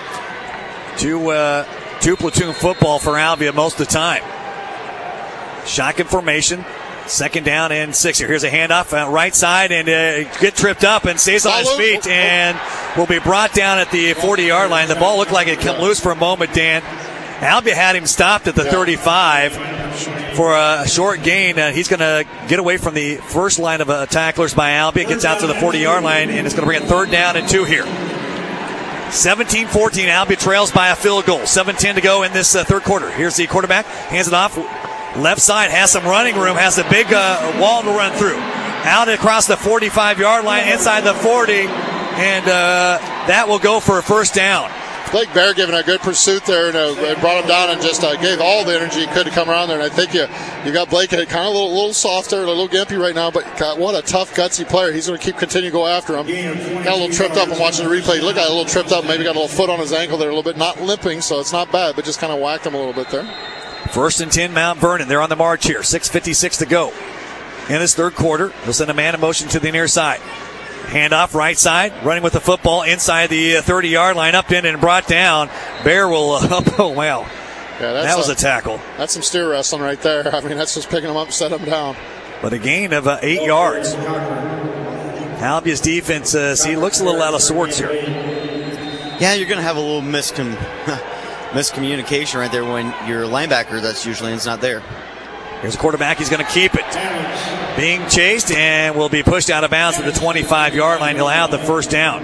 Two, uh, two platoon football for Albia most of the time. Shotgun formation. Second down and six here. Here's a handoff uh, right side and uh, get tripped up and stays on his feet and will be brought down at the forty-yard line. The ball looked like it came loose for a moment, Dan. Albia had him stopped at the thirty-five for a short gain. Uh, he's going to get away from the first line of uh, tacklers by Albia. Gets out to the forty-yard line and it's going to bring a third down and two here. seventeen fourteen. Albia trails by a field goal. seven ten to go in this uh, third quarter. Here's the quarterback. Hands it off. Left side has some running room, has a big uh, wall to run through. Out across the forty-five-yard line, inside the forty, and uh, that will go for a first down. Blake Bear giving a good pursuit there and uh, brought him down and just uh, gave all the energy he could to come around there. And I think you you got Blake kind of a little, little softer, a little gimpy right now, but God, what a tough, gutsy player. He's going to keep continuing to go after him. Got a little tripped up. I'm watching the replay. Look at it, a little tripped up. Maybe got a little foot on his ankle there a little bit. Not limping, so it's not bad, but just kind of whacked him a little bit there. First and ten, Mount Vernon. They're on the march here. six fifty-six to go. in this third quarter. They'll send a man in motion to the near side. Handoff right side, running with the football inside the thirty-yard line, up in and brought down. Bear will, uh, oh, wow. Yeah, that's that was a, a tackle. That's some steer wrestling right there. I mean, that's just picking them up and setting them down. But a gain of uh, eight yards. Albia's defense, uh, see, looks a little out of sorts here. Yeah, you're going to have a little miscom- miscommunication right there when your linebacker that's usually is not there. Here's a quarterback. He's going to keep it. Being chased and will be pushed out of bounds at the twenty-five-yard line. He'll have the first down.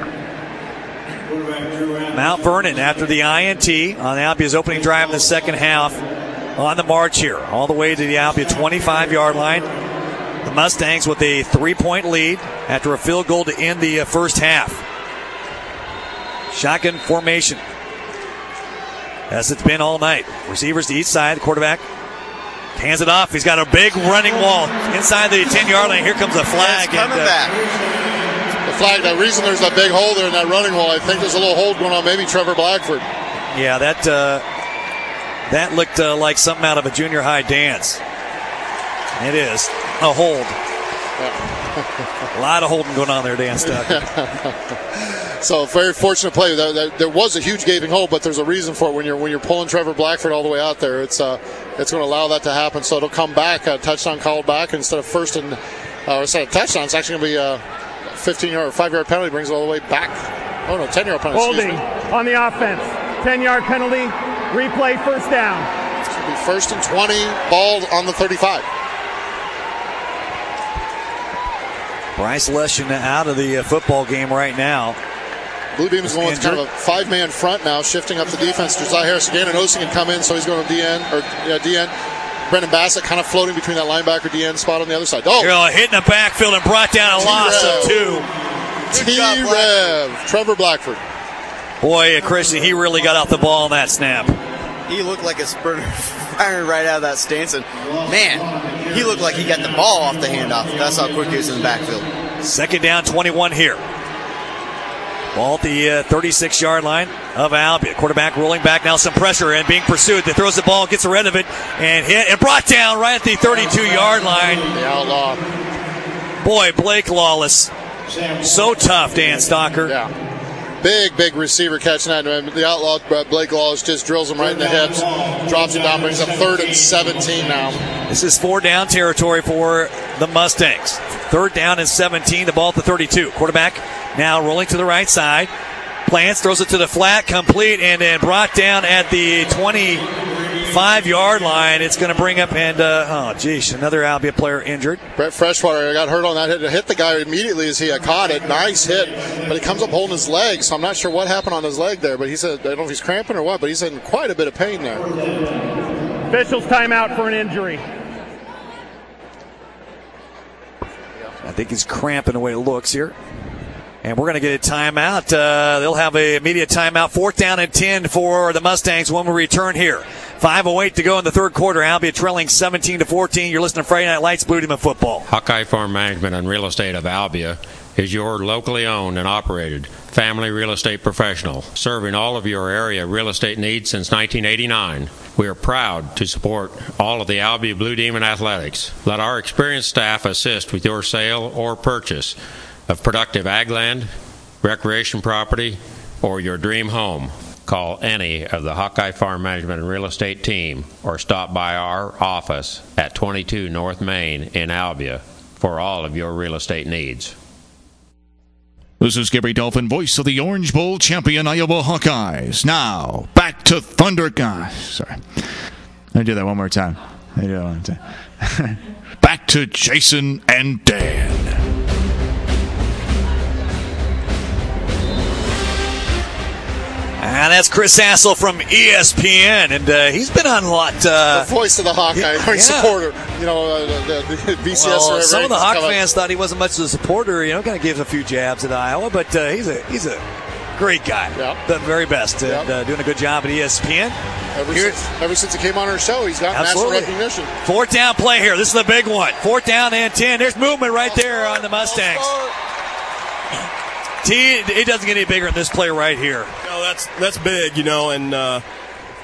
Mount Vernon after the I N T on Albia's opening drive in the second half on the march here. All the way to the Albia twenty-five-yard line. The Mustangs with a three-point lead after a field goal to end the first half. Shotgun formation, as it's been all night. Receivers to each side. The quarterback hands it off. He's got a big running wall inside the ten-yard line. Here comes a flag. It's coming and, uh, back. The flag, the reason there's a big hole there in that running wall, I think there's a little hold going on, maybe Trevor Blackford. Yeah, that uh, that looked uh, like something out of a junior high dance. It is a hold. A lot of holding going on there, Dan Stucker. So very fortunate play. There was a huge gaping hole, but there's a reason for it. When you're when you're pulling Trevor Blackford all the way out there, it's uh, it's going to allow that to happen. So it'll come back, a touchdown called back instead of first and uh, instead of touchdown. It's actually going to be a fifteen-yard or five-yard penalty, brings it all the way back. Oh no, ten-yard penalty. Holding on the offense, ten-yard penalty, replay, first down. It's going to be first and twenty, ball on the thirty-five. Bryce Leschen out of the uh, football game right now. Blue Demons is going with kind of a five-man front now, shifting up the defense. Josiah Harris again, and Osing can come in, so he's going to D N or yeah, D N. Brendan Bassett kind of floating between that linebacker D N spot on the other side. Oh, You're hitting the backfield and brought down a loss of two. T-Rev, Trevor Blackford. Boy, Christian, he really got out the ball on that snap. He looked like a sprinter firing right out of that stance, and man, he looked like he got the ball off the handoff. That's how quick he was in the backfield. Second down, twenty-one here. Ball at the uh, thirty-six-yard line of Albia. Quarterback rolling back, now some pressure and being pursued. They throws the ball, gets rid of it, and hit and brought down right at the thirty-two-yard line. The outlaw. Boy, Blake Lawless. So tough, Dan Stocker. Yeah. Big, big receiver catching that. The outlaw, Blake Lawless, just drills him right in the hips, drops it down, brings up third and seventeen now. This is four down territory for the Mustangs. Third down and seventeen, the ball at the thirty-two. Quarterback now rolling to the right side. Plants, throws it to the flat, complete, and then brought down at the twenty-five-yard line. It's going to bring up, and, uh, oh, geez, another Albia player injured. Brett Freshwater got hurt on that hit. Hit the guy immediately as he uh, caught it. Nice hit, but he comes up holding his leg, so I'm not sure what happened on his leg there, but he said, I don't know if he's cramping or what, but he's in quite a bit of pain there. Officials timeout for an injury. I think he's cramping the way it looks here. And we're going to get a timeout. Uh, they'll have an immediate timeout. Fourth down and ten for the Mustangs when we return here. five oh eight to go in the third quarter. Albia trailing seventeen to fourteen. You're listening to Friday Night Lights, Blue Demon Football. Hawkeye Farm Management and Real Estate of Albia is your locally owned and operated family real estate professional, serving all of your area real estate needs since nineteen eighty-nine. We are proud to support all of the Albia Blue Demon athletics. Let our experienced staff assist with your sale or purchase of productive ag land, recreation property, or your dream home. Call any of the Hawkeye Farm Management and Real Estate team or stop by our office at twenty-two North Main in Albia for all of your real estate needs. This is Gary Dolphin, voice of the Orange Bowl champion Iowa Hawkeyes. Now, back to Thunder. God, sorry. Let me do that one more time. Let me do that one more time. Back to Jason and Dan. And that's Chris Hassel from E S P N, and uh, he's been on a lot. Uh, the voice of the Hawkeye, yeah, yeah. supporter. You know, uh, the, the B C S. Well, or some of the Hawk fans up. thought he wasn't much of a supporter. You know, kind of gives a few jabs at Iowa, but uh, he's a he's a great guy. Yep. The very best, yep. and uh, doing a good job at E S P N. Ever since, ever since he came on our show, he's got Absolutely. national recognition. Fourth down play here. This is the big one. Fourth down and ten. There's movement right there on the Mustangs. T, it doesn't get any bigger than this play right here. No, that's that's big, you know, and uh,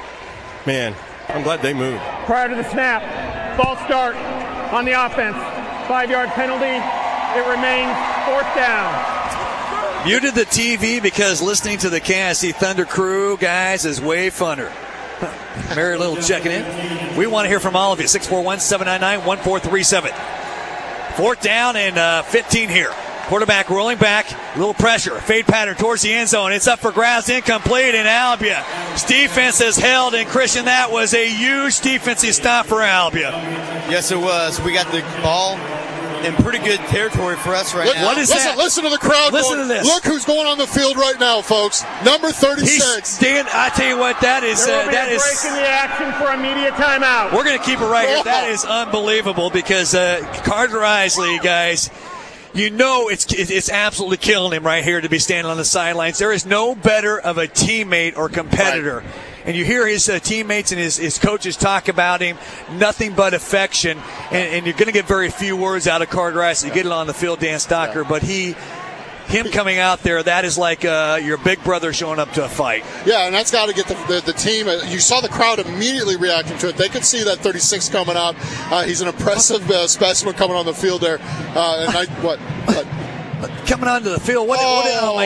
man, I'm glad they moved. Prior to the snap, false start on the offense. Five-yard penalty. It remains fourth down. Muted the T V because listening to the K I C Thunder crew, guys, is way funner. Mary Little checking in. We want to hear from all of you. six four one, seven nine nine, one four three seven. Fourth down and uh, fifteen here. Quarterback rolling back. A little pressure. Fade pattern towards the end zone. It's up for grabs. Incomplete. And Albia. Defense has held. And Christian, that was a huge defensive stop for Albia. Yes, it was. We got the ball in pretty good territory for us right Look, now. What is listen, that? Listen to the crowd. Listen going, to this. Look who's going on the field right now, folks. Number thirty-six. He's, Dan, I tell you what, that is There will uh, be that a is. break in the action for immediate timeout. We're going to keep it right here. That is unbelievable because uh, Carter Isley, guys, you know it's it's absolutely killing him right here to be standing on the sidelines. There is no better of a teammate or competitor. Right. And you hear his uh, teammates and his, his coaches talk about him, nothing but affection. And, and you're going to get very few words out of Carter Isley. You get it on the field, Dan Stocker, yeah. but he... Him coming out there, that is like uh, your big brother showing up to a fight. Yeah, and that's got to get the, the, the team. You saw the crowd immediately reacting to it. They could see that thirty-six coming out. Uh, he's an impressive uh, specimen coming on the field there. Uh, and I, what? what? Coming onto the field. What, oh. What, oh, my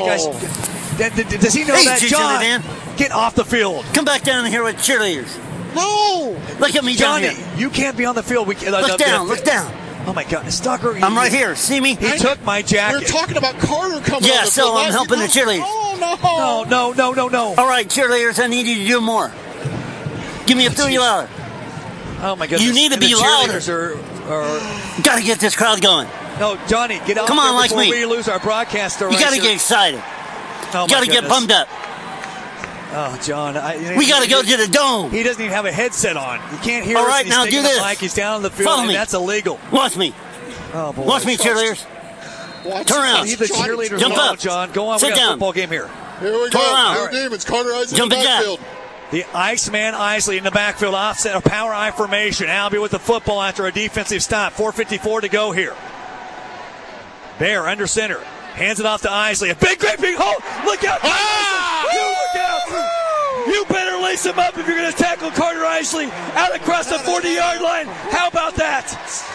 gosh. Does he know hey, that? John, Dan. Get off the field. Come back down here with cheerleaders. No. Look at me Johnny, down here. You can't be on the field. We, uh, look the, down, the, look down. Oh, my God. Stocker. I'm right here. See me? He I, took my jacket. We're talking about Carter coming yeah, on the so field. I'm helping the cheerleaders. Oh, no. No, no, no, no, no. All right, cheerleaders, I need you to do more. Give me a three louder. Oh, my goodness. You need to and be the louder. Are, are... Got to get this crowd going. No, Johnny, get out Come there on, like before me. we lose our broadcaster. You right got to here. get excited. Oh, you got to get bummed up. Oh, John. I, we got to go to the dome. He doesn't even have a headset on. You can't hear All us. right, He's now do this. Mic. He's down on the field, Follow and me. that's illegal. Watch me. Oh, boy. Watch me, cheerleaders. Watch Turn around. Leave the cheerleaders Jump alone, up. John. Go on. Sit We got a down. football game here. Here we Turn go. around. Blue Demons. Carter Isley Jump in the jack. backfield. The Iceman Isley in the backfield, offset, a power I formation. Albie with the football after a defensive stop. four fifty-four to go here. Bear under center. Hands it off to Isley. A big, great big hole. Look out. Ah! You look out. You better lace him up if you're going to tackle Carter Isley out across the forty-yard line. How about that?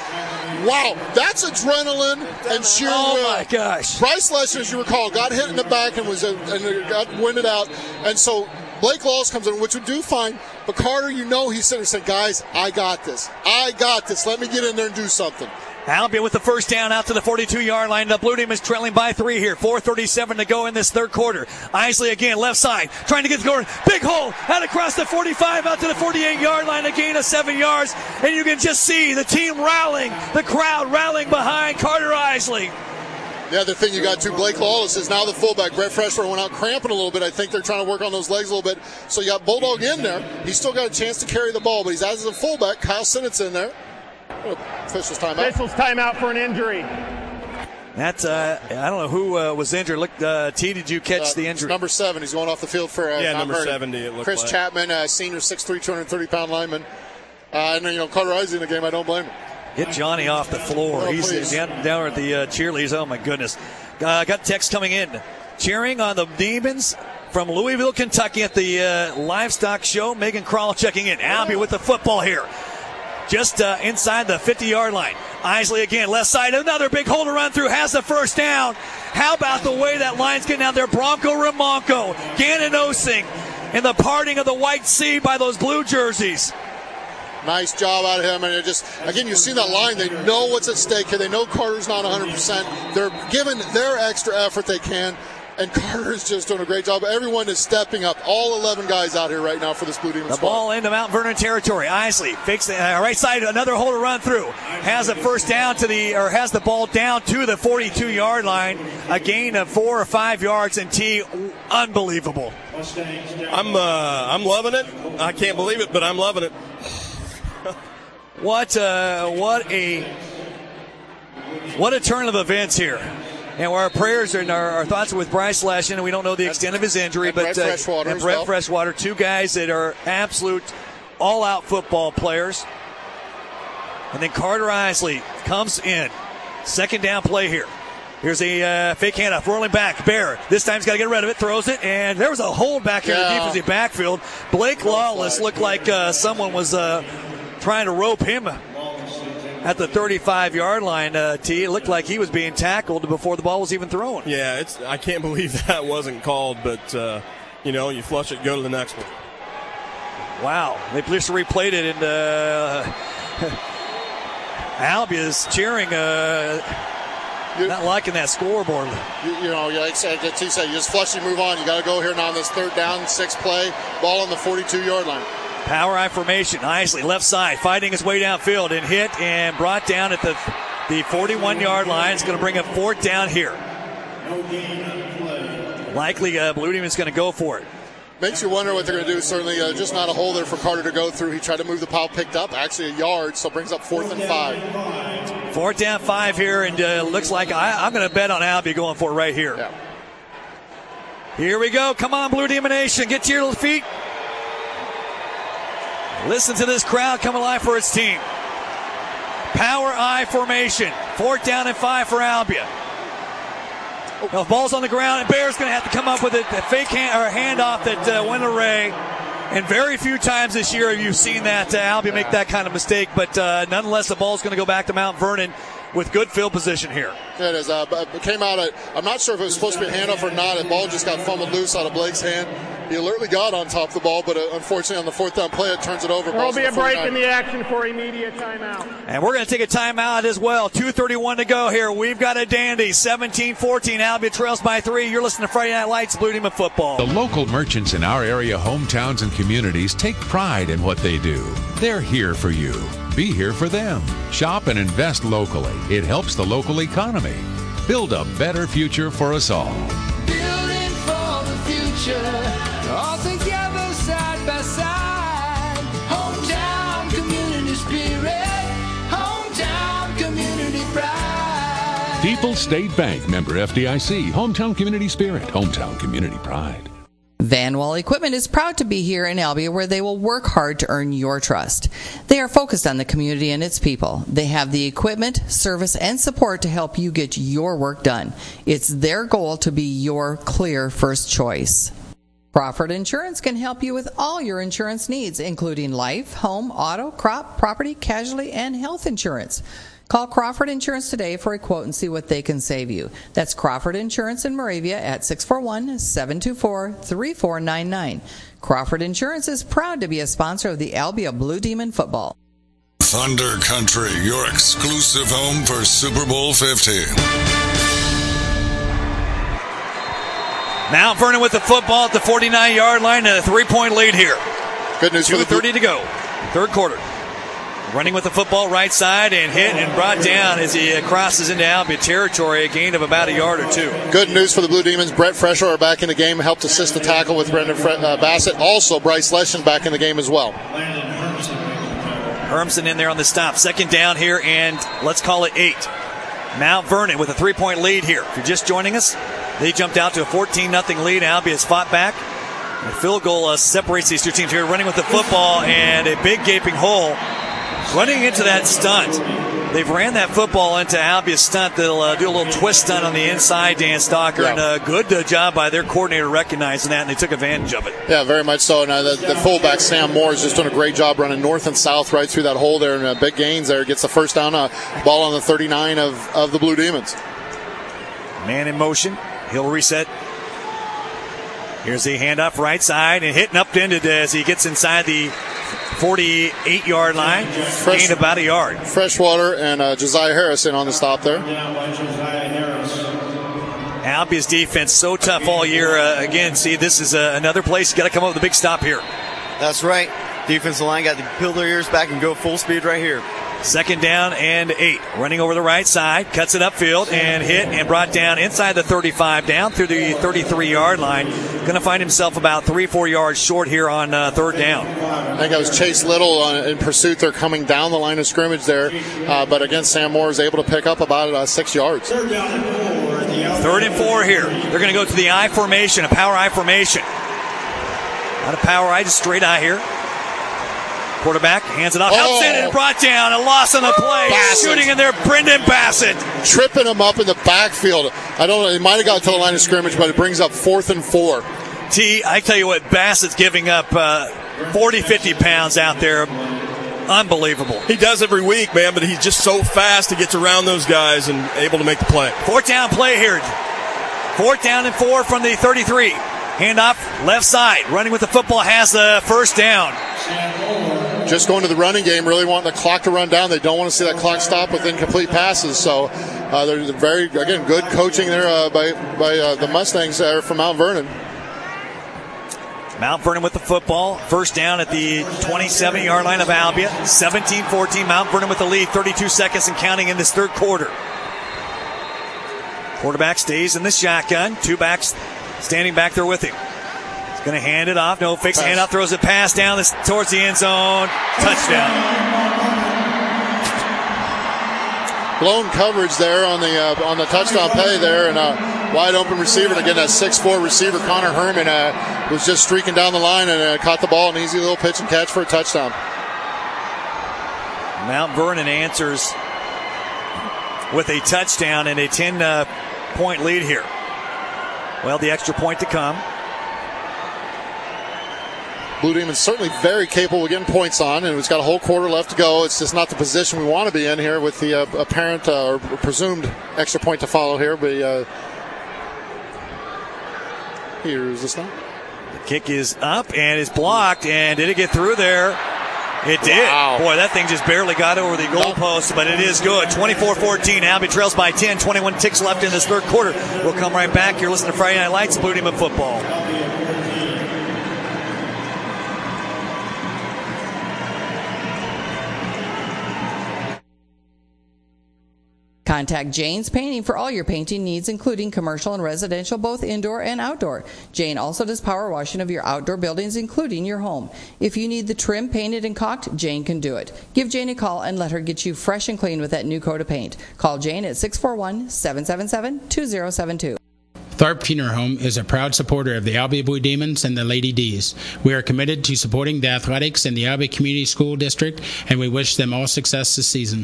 Wow, that's adrenaline and sheer oh will. Oh, my gosh. Bryce Lesnar, as you recall, got hit in the back and was uh, and got winded out. And so Blake Lawless comes in, which would do fine. But Carter, you know, he's sitting and said, guys, I got this. I got this. Let me get in there and do something. Albia with the first down out to the forty-two-yard line. The Blue Team is trailing by three here. four thirty-seven to go in this third quarter. Isley again, left side, trying to get the goal. Big hole out across the forty-five, out to the forty-eight-yard line, a gain of seven yards. And you can just see the team rallying, the crowd rallying behind Carter Isley. The other thing you got to Blake Lawless is now the fullback. Brett Freshwater went out cramping a little bit. I think they're trying to work on those legs a little bit. So you got Bulldog in there. He's still got a chance to carry the ball, but he's as a fullback. Kyle Sinnett's in there. Official's timeout. Official's timeout for an injury. That's, uh, I don't know who uh, was injured. Look, uh, T, did you catch uh, the injury? Number seven. He's going off the field for uh, yeah, Mount number Vernon. seventy. It looked Chris like. Chapman, uh, senior, six three, two hundred thirty pound lineman. Uh, and then, you know, Carter Isley in the game. I don't blame him. Get Johnny off the floor. Oh, He's down, down at the uh, cheerleaders. Oh, my goodness. Uh, got text coming in. Cheering on the Demons from Louisville, Kentucky at the uh, Livestock Show. Megan Krall checking in. Albie with the football here. Just uh, inside the fifty-yard line. Isley again, left side. Another big hole to run through. Has the first down. How about the way that line's getting out there? Bronco Ramonko, Gannon Osing, and the parting of the white sea by those blue jerseys. Nice job out of him. And it just, again, you see that line. They know what's at stake here. They know Carter's not one hundred percent. They're giving their extra effort they can. And Carter is just doing a great job. Everyone is stepping up. All eleven guys out here right now for this Blue Demon The squad. ball into Mount Vernon territory. Isley fakes the uh, right side. Another hole to run through. Has a first down to the, or has the ball down to the forty-two-yard line. A gain of four or five yards. And T, unbelievable. I'm, uh, I'm loving it. I can't believe it, but I'm loving it. What, uh, what a, what a turn of events here. And our prayers and our, our thoughts are with Bryce Lesnar, and we don't know the extent of his injury, and but Brett uh, Freshwater and as Brett well. Freshwater, two guys that are absolute all-out football players. And then Carter Isley comes in, second down play here. Here's a uh, fake handoff, rolling back. Bear this time he's got to get rid of it, throws it, and there was a hold back here in the Yeah. defensive backfield. Blake Lawless looked like uh, someone was uh, trying to rope him. at the thirty-five-yard line, uh, T. It looked like he was being tackled before the ball was even thrown. Yeah, it's. I can't believe that wasn't called, but, uh, you know, you flush it, go to the next one. Wow. They just replayed it, and uh, Albia's cheering, uh, not liking that scoreboard. You, you know, like T said, you just flush and move on. You got to go here now on this third down, six play, ball on the forty-two-yard line. Power I formation. Isley, left side, fighting his way downfield and hit and brought down at the the forty-one-yard line. It's going to bring up fourth down here. Likely uh, Blue Demon's going to go for it. Makes you wonder what they're going to do. Certainly uh, just not a hole there for Carter to go through. He tried to move the pile, picked up, actually a yard, so brings up fourth and five. Fourth down five here, and uh, looks like I, I'm going to bet on Albia going for it right here. Yeah. Here we go. Come on, Blue Demon Nation. Get to your feet. Listen to this crowd come alive for its team. Power I formation. Fourth down and five for Albia. Now, ball's on the ground, and Bear's going to have to come up with it. A fake hand, or a handoff that uh, went array. And very few times this year have you seen that uh, Albia make that kind of mistake. But uh, nonetheless, the ball's going to go back to Mount Vernon with good field position here. It is. Uh, it came out. At, I'm not sure if it was supposed to be a handoff or not. The ball just got fumbled loose out of Blake's hand. He alertly got on top of the ball, but uh, unfortunately on the fourth down play, it turns it over. There will be a break in the action for immediate timeout. And we're going to take a timeout as well. two thirty-one to go here. We've got a dandy. seventeen fourteen. Albia trails by three. You're listening to Friday Night Lights, Blue Demon Football. The local merchants in our area, hometowns, and communities take pride in what they do. They're here for you. Be here for them. Shop and invest locally. It helps the local economy. Build a better future for us all. Building for the future, all together side by side. Hometown community spirit, hometown community pride. People's State Bank, member F D I C, hometown community spirit, hometown community pride. Van Wall Equipment is proud to be here in Albia, where they will work hard to earn your trust. They are focused on the community and its people. They have the equipment, service, and support to help you get your work done. It's their goal to be your clear first choice. Crawford Insurance can help you with all your insurance needs, including life, home, auto, crop, property, casualty, and health insurance. Call Crawford Insurance today for a quote and see what they can save you. That's Crawford Insurance in Moravia at six four one, seven two four, three four nine nine. Crawford Insurance is proud to be a sponsor of the Albia Blue Demon football. Thunder Country, your exclusive home for Super Bowl fifty. Mount Vernon with the football at the forty-nine-yard line and a three-point lead here. Good news. two thirty to go. Third quarter. Running with the football right side and hit and brought down as he crosses into Albia territory, a gain of about a yard or two. Good news for the Blue Demons. Brett Freshour back in the game, helped assist the tackle with Brendan Fre- uh, Bassett. Also, Bryce Leshen back in the game as well. Hermson in there on the stop. Second down here, and let's call it eight. Mount Vernon with a three-point lead here. If you're just joining us, they jumped out to a fourteen nothing lead. Albia has fought back. A field goal uh, separates these two teams here. Running with the football and a big gaping hole. Running into that stunt. They've ran that football into Albia's stunt. They'll uh, do a little twist stunt on the inside, Dan Stalker. Yeah. And a good uh, job by their coordinator recognizing that, and they took advantage of it. Yeah, very much so. And uh, the, the fullback, Sam Moore, has just done a great job running north and south right through that hole there. And uh, big gains there. Gets the first down. Uh, ball on the thirty-nine of, of the Blue Demons. Man in motion. He'll reset. Here's the handoff right side and hitting up ended as he gets inside the forty-eight-yard line. Fresh, gained about a yard. Freshwater and uh, Josiah Harrison on the stop there. Albia's defense so tough all year. Uh, again, see, this is uh, another place you got to come up with a big stop here. That's right. Defensive line got to peel their ears back and go full speed right here. Second down and eight. Running over the right side, cuts it upfield and hit and brought down inside the thirty-five, down through the thirty-three-yard line. Going to find himself about three, four yards short here on uh, third down. I think that was Chase Little uh, in pursuit. They're coming down the line of scrimmage there. Uh, but again, Sam Moore is able to pick up about uh, six yards. Third and four here. They're going to go to the I formation, a power I formation. Not a power I, just straight I here. Quarterback hands it off, helps oh. in and brought down. A loss on the play. Bassett. Shooting in there, Brendan Bassett. Tripping him up in the backfield. I don't know, he might have got to the line of scrimmage, but it brings up fourth and four. T, I tell you what, Bassett's giving up uh, forty, fifty pounds out there. Unbelievable. He does every week, man, but he's just so fast. He gets around those guys and able to make the play. Fourth down play here. Fourth down and four from the thirty-three. Handoff left side. Running with the football has the first down. Just going to the running game, really wanting the clock to run down. They don't want to see that clock stop with incomplete passes. So uh, there's very, again, good coaching there uh, by, by uh, the Mustangs there from Mount Vernon. Mount Vernon with the football. First down at the twenty-seven-yard line of Albia. seventeen fourteen. Mount Vernon with the lead. thirty-two seconds and counting in this third quarter. Quarterback stays in the shotgun. Two backs standing back there with him. He's going to hand it off. No fix. Hand off. Throws a pass down this, towards the end zone. Touchdown. Blown coverage there on the uh, on the touchdown play there, and a wide open receiver. And again, that six foot four receiver, Connor Herman, uh, was just streaking down the line and uh, caught the ball. An easy little pitch and catch for a touchdown. Mount Vernon answers with a touchdown and a ten-point uh, lead here. Well, the extra point to come. Blue Demons certainly very capable of getting points on, and it's got a whole quarter left to go. It's just not the position we want to be in here with the uh, apparent uh, or presumed extra point to follow here. But uh, here's the snap. The kick is up and is blocked, and did it get through there? It did. Wow. Boy, that thing just barely got over the goalpost, but it is good. twenty-four fourteen. Albia trails by ten. twenty-one ticks left in this third quarter. We'll come right back. You're listening to Friday Night Lights, Blue Demon Football. Contact Jane's Painting for all your painting needs, including commercial and residential, both indoor and outdoor. Jane also does power washing of your outdoor buildings, including your home. If you need the trim painted and caulked, Jane can do it. Give Jane a call and let her get you fresh and clean with that new coat of paint. Call Jane at six four one, seven seven seven, two zero seven two. Tharp Funeral Home is a proud supporter of the Albia Blue Demons and the Lady D's. We are committed to supporting the athletics in the Albia Community School District, and we wish them all success this season.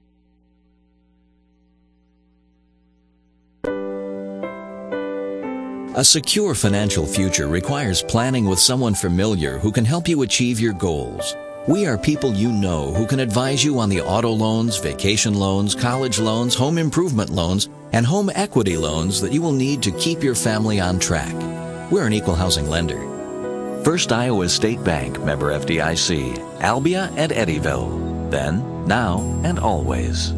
A secure financial future requires planning with someone familiar who can help you achieve your goals. We are people you know who can advise you on the auto loans, vacation loans, college loans, home improvement loans, and home equity loans that you will need to keep your family on track. We're an equal housing lender. First Iowa State Bank, member F D I C, Albia and Eddyville. Then, now, and always.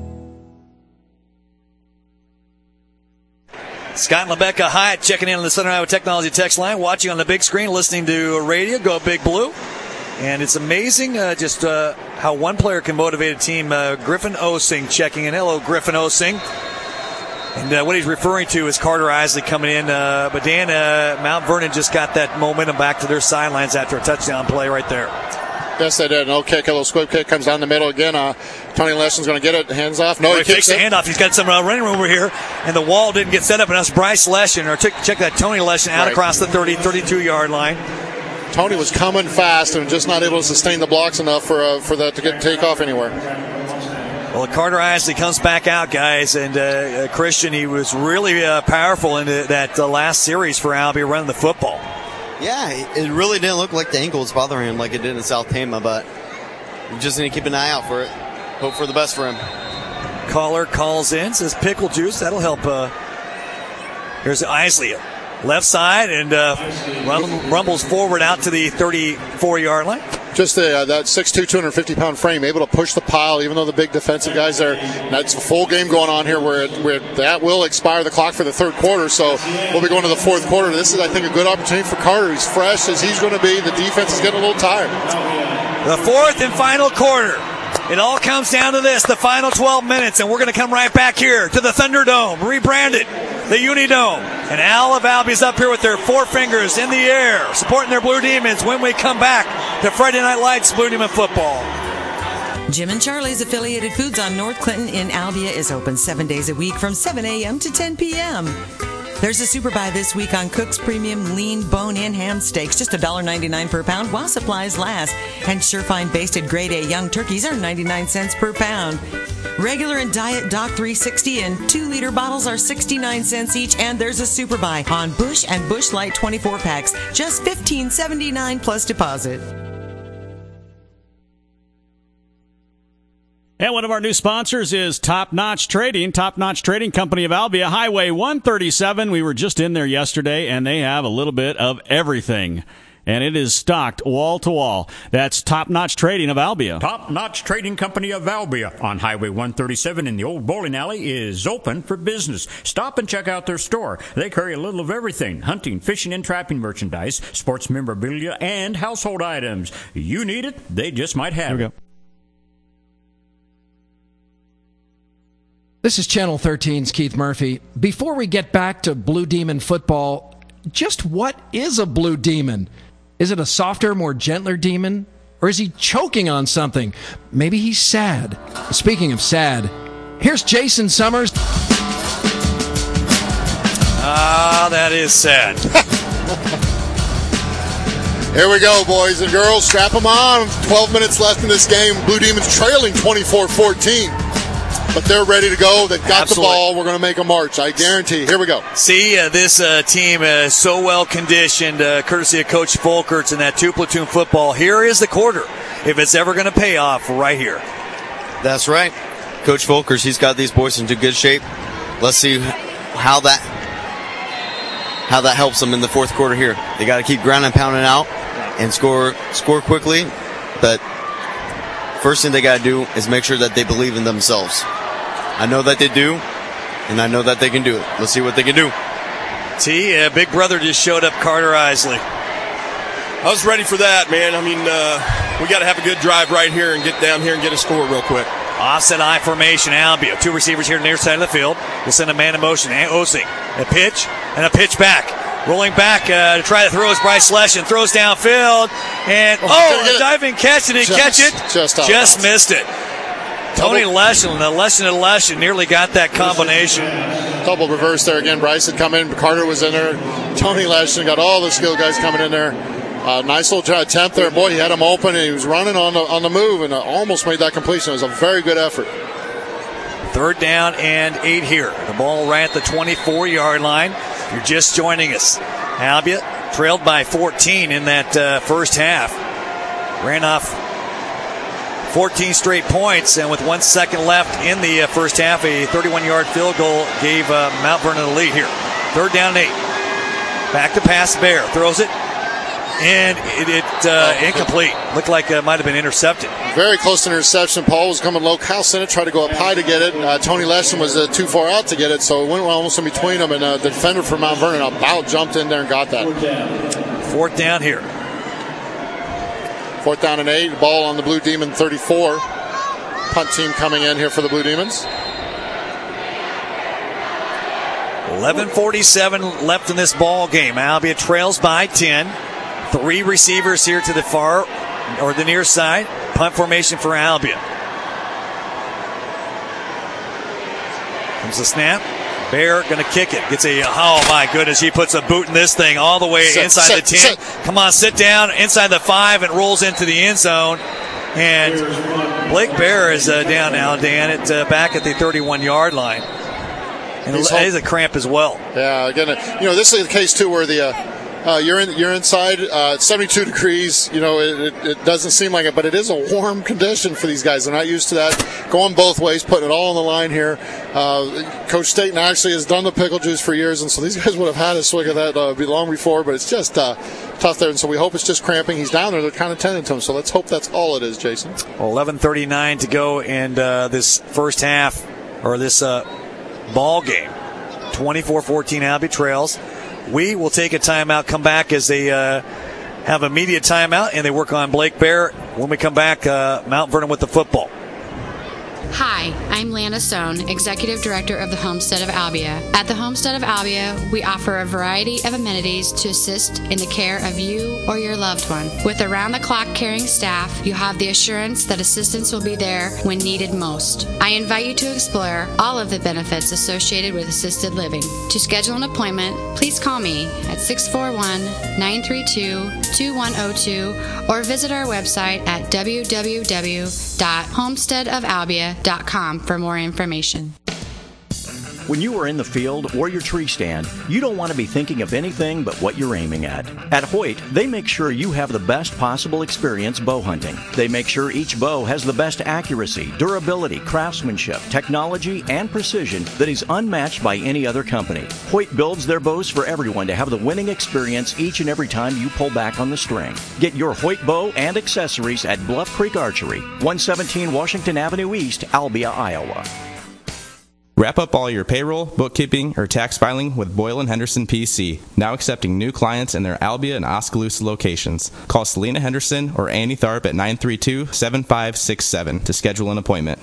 Scott and Rebecca Hyatt checking in on the Southern Iowa Technology text line, watching on the big screen, listening to radio. Go Big Blue. And it's amazing uh, just uh, how one player can motivate a team. Uh, Griffin Osing checking in. Hello, Griffin Osing. And uh, what he's referring to is Carter Isley coming in. Uh, but Dan, uh, Mount Vernon just got that momentum back to their sidelines after a touchdown play right there. Yes, they did. No kick, a little squib kick comes down the middle again. Uh, Tony Leston's going to get it. Hands off. No, oh, he, he fakes the handoff. He's got some uh, running room over here, and the wall didn't get set up. And that's Bryce Leston, or check, check that Tony Leston out right across the thirty, thirty-two-yard line. Tony was coming fast and just not able to sustain the blocks enough for uh, for that to get take off anywhere. Well, Carter Isley comes back out, guys, and uh, Christian, he was really uh, powerful in the, that uh, last series for Albia running the football. Yeah, it really didn't look like the ankle was bothering him like it did in South Tama, but you just need to keep an eye out for it. Hope for the best for him. Caller calls in, says pickle juice. That'll help. Uh, here's Isley, left side, and uh, rumbles forward out to the thirty-four-yard line. Just the, uh, that six two, two hundred fifty pound frame, able to push the pile, even though the big defensive guys there. That's a full game going on here where, it, where that will expire the clock for the third quarter. So we'll be going to the fourth quarter. This is, I think, a good opportunity for Carter. He's fresh as he's going to be. The defense is getting a little tired. The fourth and final quarter. It all comes down to this, the final twelve minutes, and we're going to come right back here to the Thunderdome, rebranded the Unidome. And Al of Albia's up here with their four fingers in the air, supporting their Blue Demons when we come back to Friday Night Lights Blue Demon Football. Jim and Charlie's Affiliated Foods on North Clinton in Albia is open seven days a week from seven a.m. to ten p.m. There's a super buy this week on Cook's Premium Lean Bone-In Ham Steaks, just one dollar ninety-nine per pound while supplies last. And Surefine Basted Grade A Young Turkeys are ninety-nine cents per pound. Regular and Diet Doc three sixty and two liter bottles are sixty-nine cents each. And there's a super buy on Busch and Busch Light twenty-four packs, just fifteen seventy-nine plus deposit. And one of our new sponsors is Top Notch Trading, Top Notch Trading Company of Albia, Highway one thirty-seven. We were just in there yesterday, and they have a little bit of everything. And it is stocked wall to wall. That's Top Notch Trading of Albia. Top Notch Trading Company of Albia on Highway one thirty-seven in the old bowling alley is open for business. Stop and check out their store. They carry a little of everything: hunting, fishing, and trapping merchandise, sports memorabilia, and household items. You need it, they just might have Here we it. go. This is Channel thirteen's Keith Murphy. Before we get back to Blue Demon football, just what is a Blue Demon? Is it a softer, more gentler demon? Or is he choking on something? Maybe he's sad. Speaking of sad, here's Jason Summers. Ah, that is sad. Here we go, boys and girls. Strap them on. twelve minutes left in this game. Blue Demons trailing twenty-four fourteen. But they're ready to go. They've got Absolutely. the ball. We're going to make a march. I guarantee. Here we go. See, uh, this uh, team is uh, so well conditioned, uh, courtesy of Coach Folkerts and that two-platoon football. Here is the quarter, if it's ever going to pay off, right here. That's right. Coach Folkerts, he's got these boys into good shape. Let's see how that how that helps them in the fourth quarter here. They got to keep ground and pounding out and score score quickly. But first thing they got to do is make sure that they believe in themselves. I know that they do, and I know that they can do it. Let's see what they can do. T, uh, big brother just showed up, Carter Isley. I was ready for that, man. I mean, uh, we got to have a good drive right here and get down here and get a score real quick. Offset I formation, Albia. Two receivers here near side of the field. We'll send a man in motion. Osing, a pitch, and a pitch back. Rolling back uh, to try to throw is Bryce Leshin. Throws downfield, and oh, oh a diving catch, and didn't catch it. Just, just missed it. Tony Leshin, the Leshin and Leshin nearly got that combination. Double reverse there again. Bryce had come in. Carter was in there. Tony Leshin got all the skill guys coming in there. Uh, nice little attempt there. Boy, he had him open, and he was running on the, on the move, and almost made that completion. It was a very good effort. Third down and eight here. The ball right at the twenty-four-yard line. If you're just joining us, Albia trailed by fourteen in that uh, first half. Ran off fourteen straight points, and with one second left in the uh, first half, a thirty-one-yard field goal gave uh, Mount Vernon the lead here. Third down and eight. Back to pass. Bear throws it, and it, it uh, incomplete. Looked like it might have been intercepted. Very close to interception. Paul was coming low. Kyle Sinnott tried to go up high to get it. Uh, Tony Leshin was uh, too far out to get it, so it went almost in between them, and uh, the defender from Mount Vernon about jumped in there and got that. Fourth down here. Fourth down and eight. Ball on the Blue Demon thirty-four. Punt team coming in here for the Blue Demons. eleven forty-seven left in this ball game. Albia trails by ten. Three receivers here to the far or the near side. Punt formation for Albia. Comes the snap. Bear going to kick it. Gets a, oh my goodness, he puts a boot in this thing all the way sit, inside sit, the ten. Sit. Come on, sit down inside the five and rolls into the end zone. And Blake Bear is uh, down now, Dan, at uh, back at the thirty-one-yard line. And it is a cramp as well. Yeah, again, you know, this is the case too where the uh, uh, you're in, you're inside. Uh, it's seventy-two degrees. You know, it, it, it doesn't seem like it, but it is a warm condition for these guys. They're not used to that. Going both ways, putting it all on the line here. Uh, Coach Staten actually has done the pickle juice for years, and so these guys would have had a swig of that uh, long before. But it's just uh, tough there, and so we hope it's just cramping. He's down there. They're kind of tending to him, so let's hope that's all it is, Jason. Well, eleven thirty-nine to go in uh, this first half, or this uh, ball game. twenty-four fourteen Albia trails. We will take a timeout, come back as they uh, have a media timeout, and they work on Blake Bear. When we come back, uh, Mount Vernon with the football. Hi, I'm Lana Sohn, Executive Director of the Homestead of Albia. At the Homestead of Albia, we offer a variety of amenities to assist in the care of you or your loved one. With around-the-clock caring staff, you have the assurance that assistance will be there when needed most. I invite you to explore all of the benefits associated with assisted living. To schedule an appointment, please call me at six four one, nine three two, two one zero two or visit our website at w w w dot homestead of albia dot com for more information. When you are in the field or your tree stand, you don't want to be thinking of anything but what you're aiming at. At Hoyt, they make sure you have the best possible experience bow hunting. They make sure each bow has the best accuracy, durability, craftsmanship, technology, and precision that is unmatched by any other company. Hoyt builds their bows for everyone to have the winning experience each and every time you pull back on the string. Get your Hoyt bow and accessories at Bluff Creek Archery, one seventeen Washington Avenue East, Albia, Iowa. Wrap up all your payroll, bookkeeping, or tax filing with Boyle and Henderson P C, now accepting new clients in their Albia and Oskaloosa locations. Call Selena Henderson or Annie Tharp at nine three two, seven five six seven to schedule an appointment.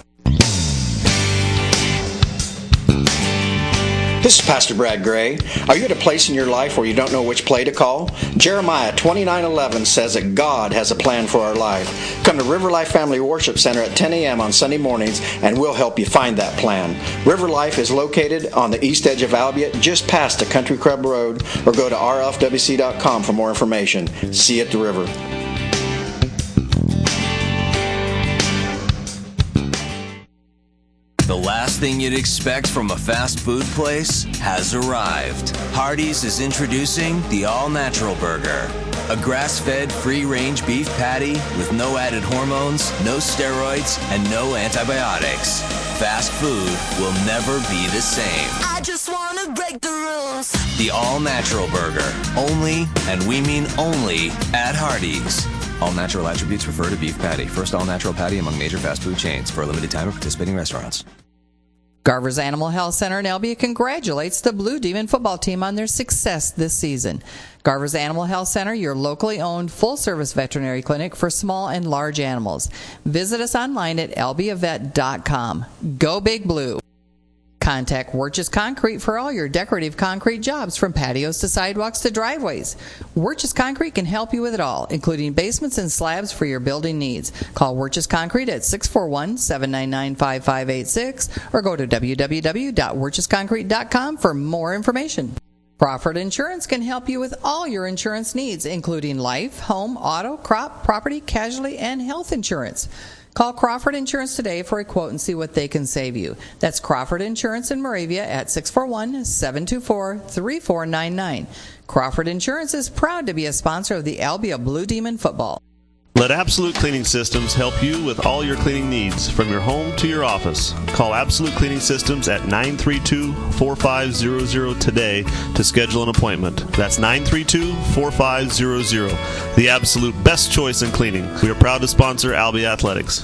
This is Pastor Brad Gray. Are you at a place in your life where you don't know which play to call? Jeremiah twenty-nine eleven says that God has a plan for our life. Come to River Life Family Worship Center at ten a.m. on Sunday mornings and we'll help you find that plan. River Life is located on the east edge of Albia, just past the Country Club Road, or go to r f w c dot com for more information. See you at the river. The last thing you'd expect from a fast food place has arrived. Hardee's is introducing the all-natural burger. A grass-fed, free-range beef patty with no added hormones, no steroids, and no antibiotics. Fast food will never be the same. I just want to break the rules. The all-natural burger. Only, and we mean only, at Hardee's. All natural attributes refer to beef patty. First all-natural patty among major fast food chains for a limited time at participating restaurants. Garver's Animal Health Center in Albia congratulates the Blue Demon football team on their success this season. Garver's Animal Health Center, your locally owned full-service veterinary clinic for small and large animals. Visit us online at albia vet dot com. Go Big Blue. Contact Wirtjes Concrete for all your decorative concrete jobs, from patios to sidewalks to driveways. Wirtjes Concrete can help you with it all, including basements and slabs for your building needs. Call Wirtjes Concrete at six four one, seven nine nine, five five eight six or go to w w w dot wirtjes concrete dot com for more information. Crawford Insurance can help you with all your insurance needs, including life, home, auto, crop, property, casualty, and health insurance. Call Crawford Insurance today for a quote and see what they can save you. That's Crawford Insurance in Moravia at six four one, seven two four, three four nine nine. Crawford Insurance is proud to be a sponsor of the Albia Blue Demon football. Let Absolute Cleaning Systems help you with all your cleaning needs, from your home to your office. Call Absolute Cleaning Systems at nine three two, four five zero zero today to schedule an appointment. That's nine three two, four five zero zero. The absolute best choice in cleaning. We are proud to sponsor Albia Athletics.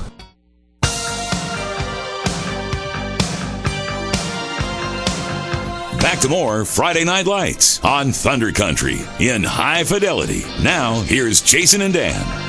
Back to more Friday Night Lights on Thunder Country in high fidelity. Now, here's Jason and Dan.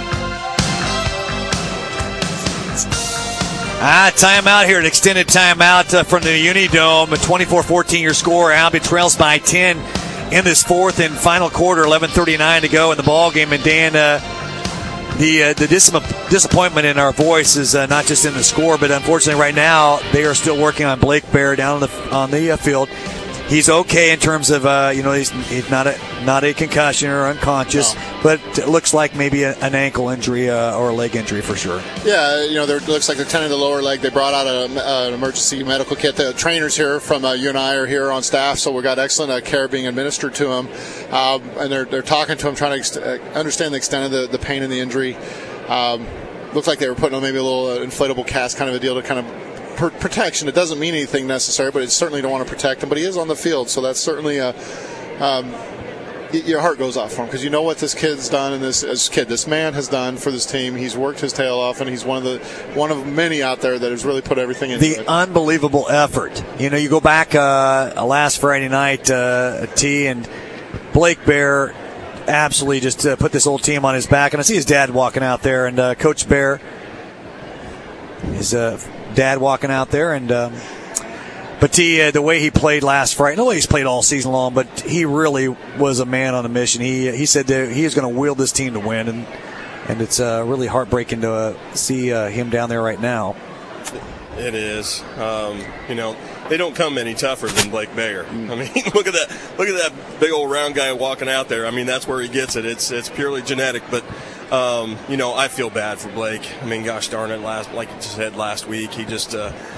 Ah, timeout here, an extended timeout uh, from the Unidome. A twenty-four fourteen your score. Albia trails by ten in this fourth and final quarter. eleven thirty-nine to go in the ball game. And Dan, uh, the uh, the dis- disappointment in our voice is uh, not just in the score, but unfortunately right now they are still working on Blake Bear down on the on the uh, field. He's okay in terms of, uh, you know, he's, he's not a not a concussion or unconscious, no. But it looks like maybe a, an ankle injury uh, or a leg injury for sure. Yeah, you know, it looks like they're tending the lower leg. They brought out a, an emergency medical kit. The trainers here from uh, you and I are here on staff, so we got excellent uh, care being administered to him. Um, and they're they're talking to him, trying to ex- understand the extent of the, the pain and the injury. Um, looked like they were putting on maybe a little uh, inflatable cast kind of a deal to kind of protection. It doesn't mean anything necessary, but it certainly don't want to protect him. But he is on the field, so that's certainly a um, your heart goes off for him, because you know what this kid's done, and this, this kid, this man has done for this team. He's worked his tail off, and he's one of the one of many out there that has really put everything into the it. Unbelievable effort. You know, you go back uh, last Friday night, uh, T and Blake Bear absolutely just uh, put this whole team on his back, and I see his dad walking out there, and uh, Coach Bear, his uh, dad walking out there, and um, but T, uh, the way he played last Friday, the way he's played all season long, but he really was a man on a mission. He he said that he is going to wield this team to win, and and it's uh, really heartbreaking to uh, see uh, him down there right now. It is. Um, you know, they don't come any tougher than Blake Bear. I mean, look at that! Look at that big old round guy walking out there. I mean, that's where he gets it. It's it's purely genetic, but. Um, you know, I feel bad for Blake. I mean, gosh darn it, last like you said last week, he just uh, put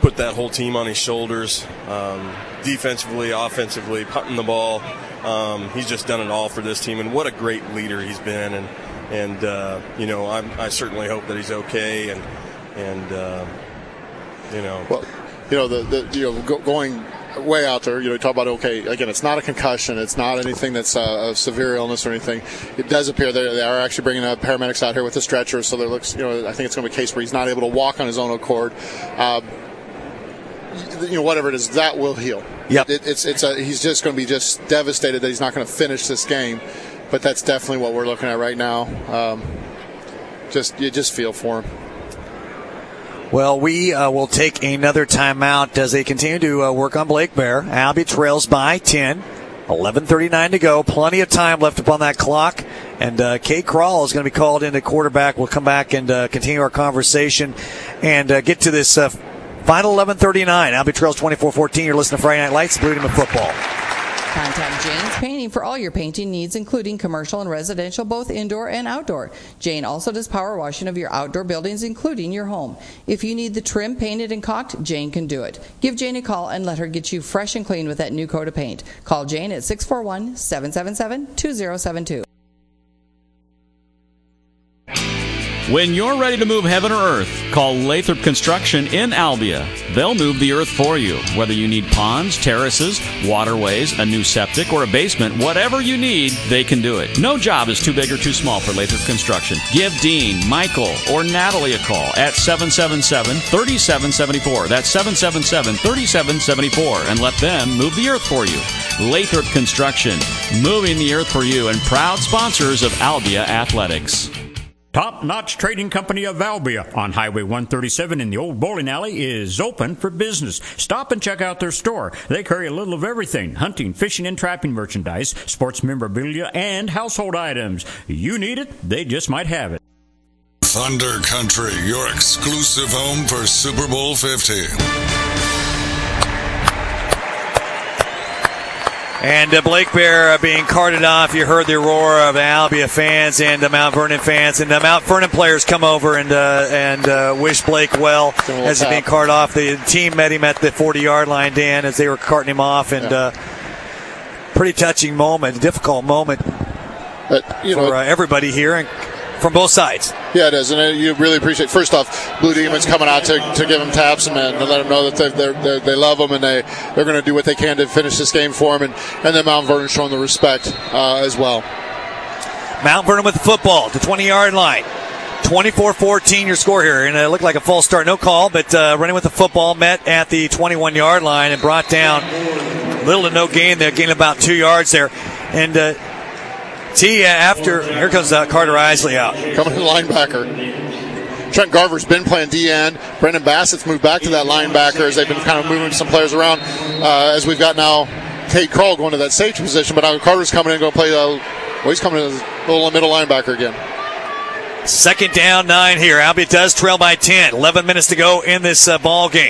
put that whole team on his shoulders, um, defensively, offensively, punting the ball. Um, he's just done it all for this team, and what a great leader he's been. And and uh, you know, I'm, I certainly hope that he's okay. And and uh, you know, well, you know, the, the you know go, going. way out there, you know, you talk about, okay, again, it's not a concussion, it's not anything that's uh, a severe illness or anything. It does appear they, they are actually bringing uh, paramedics out here with a stretcher, so there looks, you know, I think it's going to be a case where he's not able to walk on his own accord. Uh, you know, whatever it is, that will heal. Yep. It, it's it's a, he's just going to be just devastated that he's not going to finish this game, but that's definitely what we're looking at right now. Um, just you just feel for him. Well, we uh, will take another timeout as they continue to uh, work on Blake Bear. Albia trails by ten. eleven thirty-nine to go. Plenty of time left upon that clock. And uh, Kate Krall is going to be called into quarterback. We'll come back and uh, continue our conversation and uh, get to this uh, final eleven thirty-nine. Albia trails twenty-four fourteen. You're listening to Friday Night Lights, Blue Demon Football. Contact Jane's Painting for all your painting needs, including commercial and residential, both indoor and outdoor. Jane also does power washing of your outdoor buildings, including your home. If you need the trim painted and caulked, Jane can do it. Give Jane a call and let her get you fresh and clean with that new coat of paint. Call Jane at six four one, seven seven seven, two zero seven two. When you're ready to move heaven or earth, call Lathrop Construction in Albia. They'll move the earth for you. Whether you need ponds, terraces, waterways, a new septic, or a basement, whatever you need, they can do it. No job is too big or too small for Lathrop Construction. Give Dean, Michael, or Natalie a call at seven seven seven, three seven seven four. That's seven seven seven, three seven seven four, and let them move the earth for you. Lathrop Construction, moving the earth for you, and proud sponsors of Albia Athletics. Top-notch trading company of Albia on Highway one thirty-seven in the old bowling alley is open for business. Stop and check out their store. They carry a little of everything: hunting, fishing, and trapping merchandise, sports memorabilia, and household items. You need it, they just might have it. Thunder Country, your exclusive home for Super Bowl fifty. And uh, Blake Bear uh, being carted off. You heard the roar of Albia fans and uh, Mount Vernon fans. And the Mount Vernon players come over and uh, and uh, wish Blake well as he's being carted off. The team met him at the forty-yard line, Dan, as they were carting him off. And uh, pretty touching moment, difficult moment but, you for know, uh, everybody here and from both sides. Yeah, it is, and you really appreciate. First off, Blue Demons coming out to, to give him taps and, and let him know that they they they love him and they they're going to do what they can to finish this game for him, and and then Mount Vernon showing the respect uh, as well. Mount Vernon with the football to twenty-yard line. twenty-four fourteen your score here, and it looked like a false start, no call, but uh, running with the football, met at the twenty-one-yard line and brought down little to no gain there, gained about two yards there, and. Uh, T after, here comes uh, Carter Isley out. Coming in linebacker. Trent Garver's been playing D-end. Brendan Bassett's moved back to that linebacker as they've been kind of moving some players around. Uh, as we've got now Kate Krall going to that safety position, but now Carter's coming in and going to play, uh, well, he's coming in as a little middle linebacker again. Second down, nine here. Albia does trail by ten. eleven minutes to go in this uh, ball game.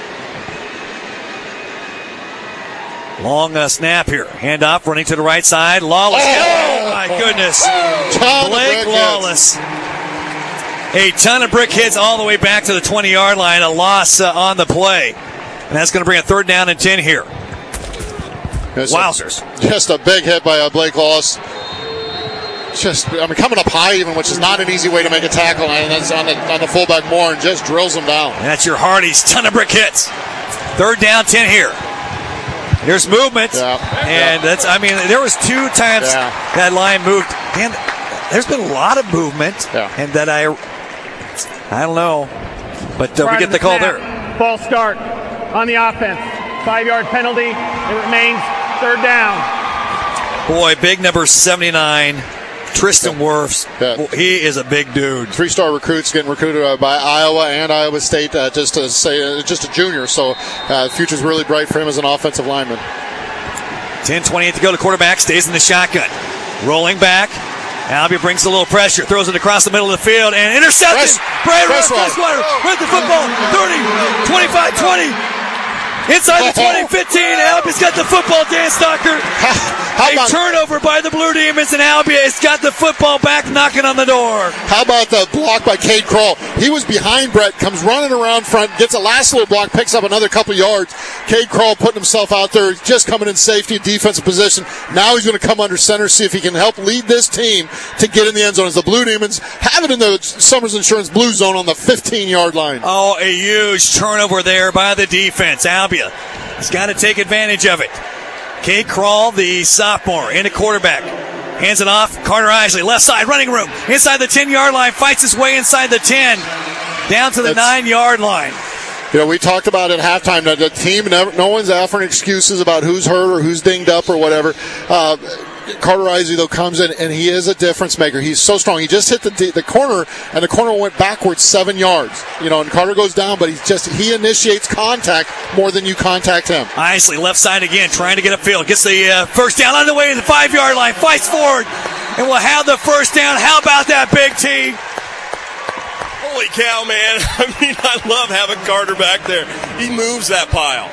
Long uh, snap here. Hand off, running to the right side. Lawless. Oh, oh my goodness. Oh, Blake Lawless. A ton of brick hits all the way back to the twenty-yard line. A loss uh, on the play. And that's going to bring a third down and ten here. Just Wowzers. A, just a big hit by uh, Blake Lawless. Just, I mean, coming up high even, which is not an easy way to make a tackle. And that's on the, on the fullback more and just drills him down. And that's your Hardy's. Ton of brick hits. Third down, ten here. There's movement, yeah. and that's, I mean, there was two times yeah. that line moved, and there's been a lot of movement, yeah. and that I, I don't know, but uh, we get the, the call snap. there. False start on the offense. Five-yard penalty. It remains third down. Boy, big number seventy-nine, Tristan yeah. Wirfs. Yeah. He is a big dude. Three-star recruits getting recruited uh, by Iowa and Iowa State. Uh, just to say, uh, just a junior, so uh, the future's really bright for him as an offensive lineman. ten twenty-eight to go. The quarterback stays in the shotgun, rolling back. Albia brings a little pressure, throws it across the middle of the field, and intercepted. Brian Ross, with the football. thirty, twenty-five, twenty. Inside the twenty fifteen, Albia's got the football, Dan Stocker. How a about, turnover by the Blue Demons, and Albia has got the football back knocking on the door. How about the block by Kate Krall? He was behind Brett, comes running around front, gets a last little block, picks up another couple yards. Cade Crowell putting himself out there, just coming in safety, defensive position. Now he's going to come under center, see if he can help lead this team to get in the end zone as the Blue Demons have it in the Summers Insurance Blue Zone on the fifteen-yard line. Oh, a huge turnover there by the defense. Albia has got to take advantage of it. Cade Crowell, the sophomore, in a quarterback. Hands it off. Carter Isley, left side, running room. Inside the ten-yard line, fights his way inside the ten. Down to the nine-yard line. You know, we talked about at halftime that the team, never, no one's offering excuses about who's hurt or who's dinged up or whatever. Uh, Carter Isley, though, comes in, and he is a difference maker. He's so strong. He just hit the the corner, and the corner went backwards seven yards. You know, and Carter goes down, but he's just he initiates contact more than you contact him. Isley, left side again, trying to get upfield. Gets the uh, first down on the way to the five-yard line. Fights forward, and will have the first down. How about that, Big T? Holy cow, man. I mean, I love having Carter back there. He moves that pile.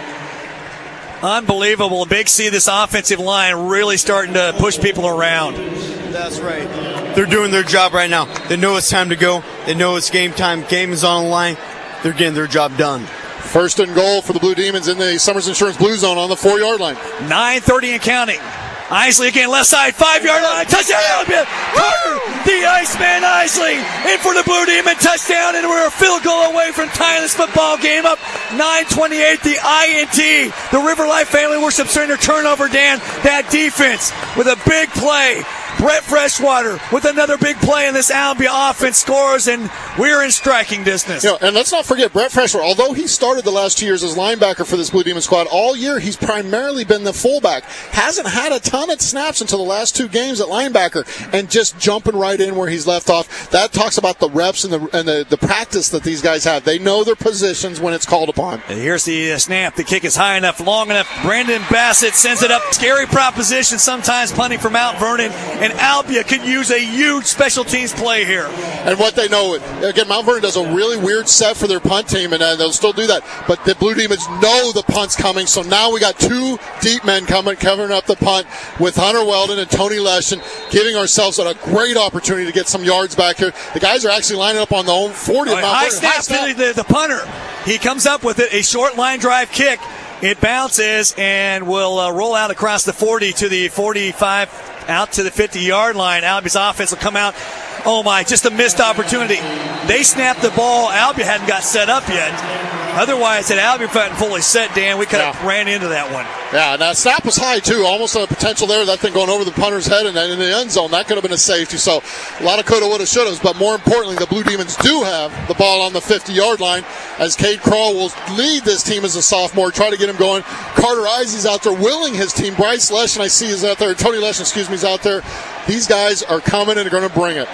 Unbelievable. Big C, this offensive line really starting to push people around. That's right. They're doing their job right now. They know it's time to go. They know it's game time. Game is on the line. They're getting their job done. First and goal for the Blue Demons in the Summers Insurance Blue Zone on the four-yard line. nine thirty and counting. Isley again, left side, five-yard line, touchdown! Carter, the Iceman Isley, in for the Blue Demon, touchdown, and we're a field goal away from tying this football game up. nine twenty-eight, the I N T, the River Life Family Worship Center turnover, Dan. That defense with a big play. Brett Freshwater with another big play, in this Albia offense scores, and we're in striking distance. You know, and let's not forget, Brett Freshwater, although he started the last two years as linebacker for this Blue Demon squad, all year he's primarily been the fullback. Hasn't had a ton of snaps until the last two games at linebacker, and just jumping right in where he's left off. That talks about the reps and the and the, the practice that these guys have. They know their positions when it's called upon. And here's the uh, snap. The kick is high enough, long enough. Brandon Bassett sends it up. Scary proposition, sometimes punting for Mount Vernon. And Albia could use a huge special teams play here. And what they know, again, Mount Vernon does a really weird set for their punt team, and uh, they'll still do that. But the Blue Demons know the punt's coming, so now we got two deep men coming, covering up the punt with Hunter Weldon and Tony Leshin, giving ourselves a great opportunity to get some yards back here. The guys are actually lining up on the own forty. Oh, high snap, high snap. To the, the punter. He comes up with it, a short line drive kick. It bounces and will uh, roll out across the forty to the forty-five, out to the fifty-yard line. Albia's offense will come out. Oh, my, just a missed opportunity. They snapped the ball. Albia hadn't got set up yet. Otherwise, had Albia gotten fully set, Dan, we could have yeah. ran into that one. Yeah, and that snap was high, too. Almost a potential there. That thing going over the punter's head and in the end zone. That could have been a safety. So a lot of coulda, woulda, shouldas. But more importantly, the Blue Demons do have the ball on the fifty-yard line, as Cade Crowell will lead this team as a sophomore, try to get him going. Carter Isley's out there willing his team. Bryce Leshin, I see, is out there. Tony Leshin, excuse me, is out there. These guys are coming and are going to bring it.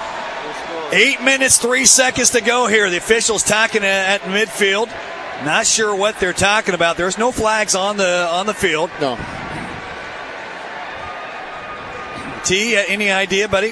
Eight minutes, three seconds to go here. The officials talking at midfield. Not sure what they're talking about. There's no flags on the on the field. No. T, any idea, buddy?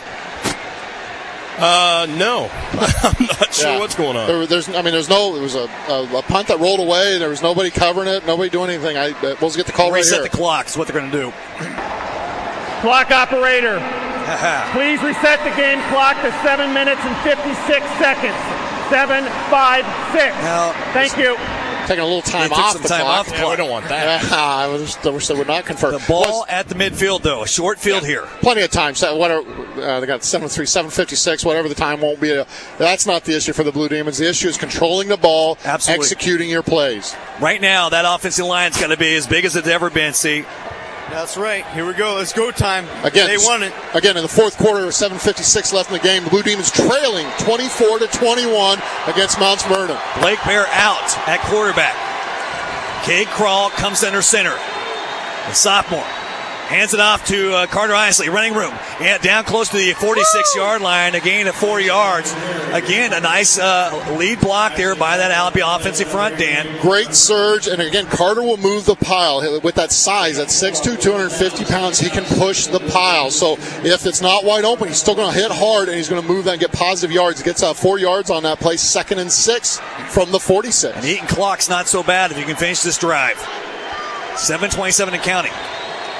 Uh, no. I'm not sure yeah. what's going on. There, there's, I mean, there's no. There was a, a, a punt that rolled away. There was nobody covering it. Nobody doing anything. I uh, we'll get the call Reset right here. Reset the clock is what they're going to do. Clock operator. Please reset the game clock to seven minutes and fifty-six seconds. Seven, five, six. Now, Thank you. Taking a little time off some the time clock. Off the yeah, clock. we don't want that. Yeah, I wish they would not confirm. The ball Was, at the midfield, though. A short field yeah, here. Plenty of time. So whatever, uh, they got seven three, seven fifty-six, whatever the time won't be. A, that's not the issue for the Blue Demons. The issue is controlling the ball, Absolutely. executing your plays. Right now, that offensive line's got to be as big as it's ever been, see? That's right. Here we go. It's go time. Again, they won it. Again, in the fourth quarter, seven fifty-six left in the game. The Blue Demons trailing twenty-four to twenty-one against Mount Vernon. Blake Bear out at quarterback. Cade Crowell comes under center. The sophomore hands it off to uh, Carter Isley, running room. Yeah, down close to the forty-six-yard line, a gain of four yards. Again, a nice uh, lead block there by that Albia offensive front, Dan. Great surge, and again, Carter will move the pile. With that size, at six two, two hundred fifty pounds, he can push the pile. So if it's not wide open, he's still going to hit hard, and he's going to move that and get positive yards. He gets uh, four yards on that play, second and six from the forty-six. And eating clock's not so bad if you can finish this drive. seven twenty-seven and counting.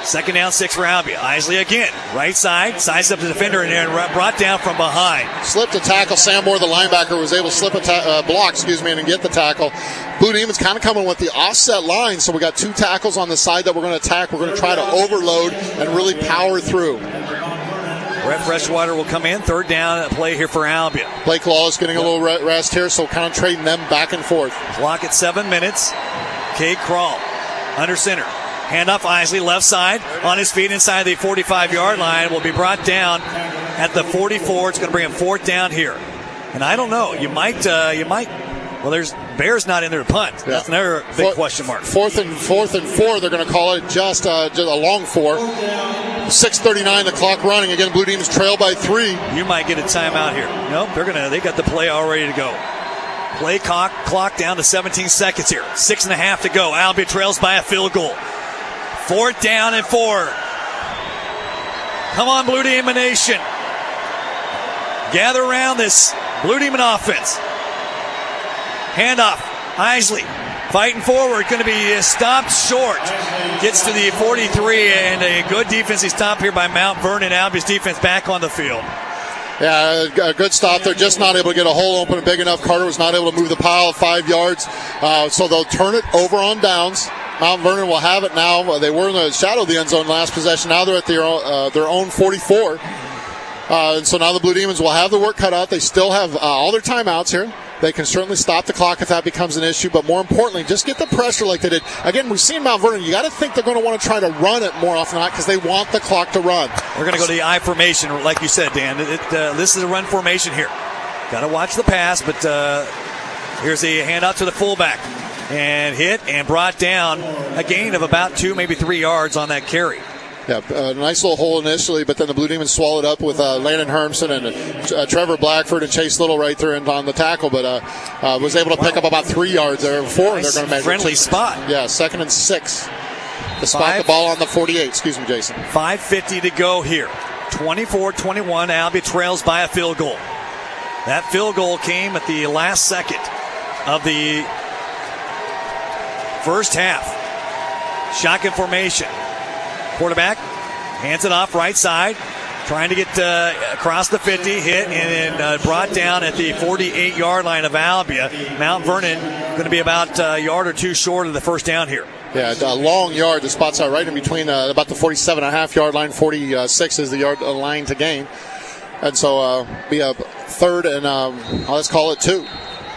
Second down, six for Albia. Isley again, right side, sides up the defender and then brought down from behind. Slipped a tackle. Sam Moore, the linebacker, was able to slip a ta- uh, block, excuse me, and get the tackle. Blue Demons kind of coming with the offset line, so we got two tackles on the side that we're going to attack. We're going to try to overload and really power through. Brett Freshwater will come in. Third down play here for Albia. Blake Lawless getting a little rest here, so kind of trading them back and forth. Clock at seven minutes. Cade Crawl under center. Handoff Isley, left side, on his feet inside the forty-five-yard line. Will be brought down at the forty-four. It's going to bring him fourth down here. And I don't know. You might, uh, you might. Well, there's Bears not in there to punt. Yeah. That's another big fourth, question mark. Fourth and fourth and four. They're going to call it just, uh, just a long four. six thirty-nine, the clock running. Again, Blue Demons trail by three. You might get a timeout here. Nope, they're gonna. They got the play all ready to go. Play clock, clock down to seventeen seconds here. Six and a half to go. Albia trails by a field goal. Fourth down and four. Come on, Blue Demon Nation. Gather around this Blue Demon offense. Handoff. Isley fighting forward. Going to be stopped short. Gets to the forty-three, and a good defensive stop here by Mount Vernon. Albia's defense back on the field. Yeah, a good stop. They're just not able to get a hole open big enough. Carter was not able to move the pile five yards. Uh, so they'll turn it over on downs. Mount Vernon will have it now. They were in the shadow of the end zone last possession. Now they're at their own, uh, their own forty-four. Uh, and so now the Blue Demons will have the work cut out. They still have uh, all their timeouts here. They can certainly stop the clock if that becomes an issue. But more importantly, just get the pressure like they did. Again, we've seen Mount Vernon. You got to think they're going to want to try to run it more often than not because they want the clock to run. We're going to go to the I formation, like you said, Dan. It, uh, this is a run formation here. Got to watch the pass, but uh, here's a handout to the fullback. And hit and brought down a gain of about two, maybe three yards on that carry. Yeah, a nice little hole initially, but then the Blue Demons swallowed up with uh, Landon Hermson and uh, Trevor Blackford and Chase Little right there on the tackle, but uh, uh, was able to pick up about three yards there. Four, nice, they're going to measure. Friendly spot. Yeah, second and six. To spot Five, the ball on the forty-eight. Excuse me, Jason. five fifty to go here. twenty-four twenty-one. Albia trails by a field goal. That field goal came at the last second of the first half. Shotgun formation. Quarterback hands it off right side, trying to get uh, across the fifty, hit, and then uh, brought down at the forty-eight-yard line of Albia. Mount Vernon going to be about a yard or two short of the first down here. Yeah, a long yard. The spot's out right in between uh, about the forty-seven and a half yard line. forty-six is the yard uh, line to gain. And so uh, be a third and um, let's call it two.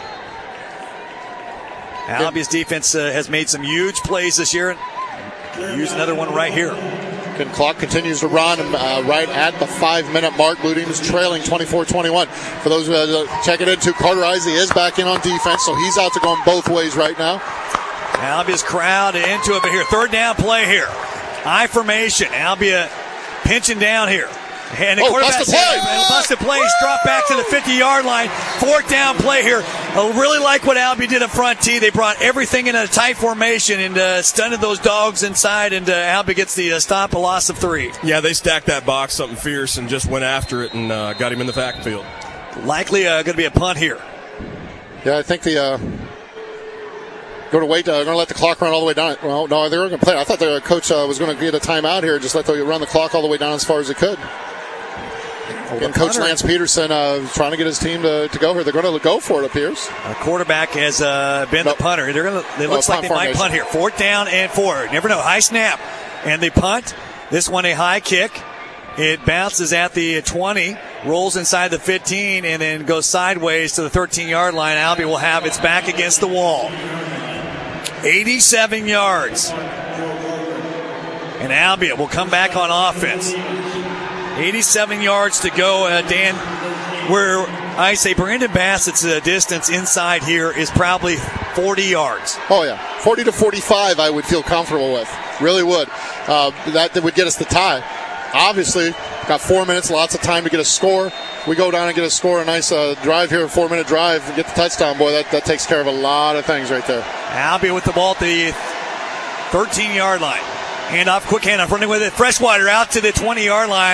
Albia's defense uh, has made some huge plays this year. Use another one right here. And clock continues to run uh, right at the five-minute mark. Blue Demons trailing twenty-four twenty-one. For those who uh, check it into, Carter Isley is back in on defense, so he's out to go in both ways right now. Albia's crowd into it, but here, third down play here. I formation. Albia pinching down here. And the oh, quarterback busted play. busted plays, drop back to the fifty-yard line. Fourth down play here. I really like what Albia did up front, T. They brought everything in a tight formation and uh, stunted those dogs inside, and uh, Albia gets the uh, stop, a loss of three. Yeah, they stacked that box something fierce and just went after it and uh, got him in the backfield. Likely uh, going to be a punt here. Yeah, I think the... Uh Going to wait. Uh, going to let the clock run all the way down. Well, no, they were going to play. I thought the coach uh, was going to get a timeout here. Just let them run the clock all the way down as far as it could. And Coach Lance Peterson uh, trying to get his team to, to go here. They're going to go for it, appears. Our quarterback has uh, been nope. the punter. They're going to. It looks no, like they formation. might punt here. Fourth down and four. Never know. High snap, and they punt. This one a high kick. It bounces at the twenty, rolls inside the fifteen, and then goes sideways to the thirteen-yard line. Albia will have its back against the wall. eighty-seven yards. And Albia will come back on offense. eighty-seven yards to go, uh, Dan, where I say Brandon Bassett's uh, distance inside here is probably forty yards. Oh, yeah. forty to forty-five I would feel comfortable with. Really would. Uh, that, that would get us the tie. Obviously, got four minutes, lots of time to get a score. We go down and get a score, a nice uh, drive here, a four-minute drive, and get the touchdown. Boy, that, that takes care of a lot of things right there. Albia with the ball at the thirteen-yard line. Handoff, quick handoff, running with it. Freshwater out to the twenty-yard line.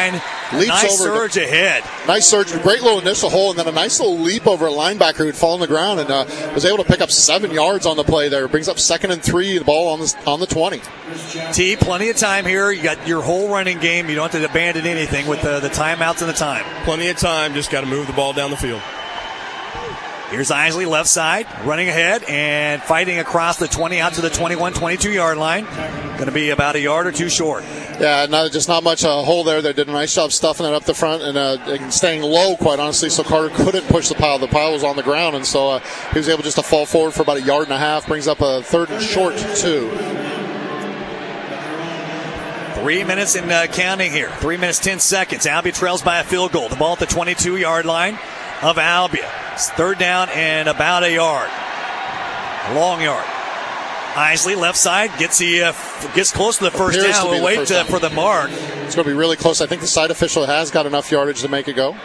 Leaps nice over surge the, ahead. Nice surge, great little initial hole, and then a nice little leap over a linebacker who'd fall on the ground and uh, was able to pick up seven yards on the play there. Brings up second and three, the ball on the, on the twenty. T, plenty of time here. You got your whole running game. You don't have to abandon anything with the, the timeouts and the time. Plenty of time, just got to move the ball down the field. Here's Isley, left side, running ahead and fighting across the twenty out to the twenty-one, twenty-two yard line. Going to be about a yard or two short. Yeah, not, just not much uh, hole there. They did a nice job stuffing it up the front and, uh, and staying low, quite honestly, so Carter couldn't push the pile. The pile was on the ground, and so uh, he was able just to fall forward for about a yard and a half. Brings up a third and short, two. Three minutes in uh, counting here. Three minutes, ten seconds. Albia trails by a field goal. The ball at the twenty-two yard line of Albia. It's third down and about a yard. A long yard. Isley, left side, gets the uh, gets close to the first Appears down. We'll wait uh, for the mark. It's going to be really close. I think the side official has got enough yardage to make it go.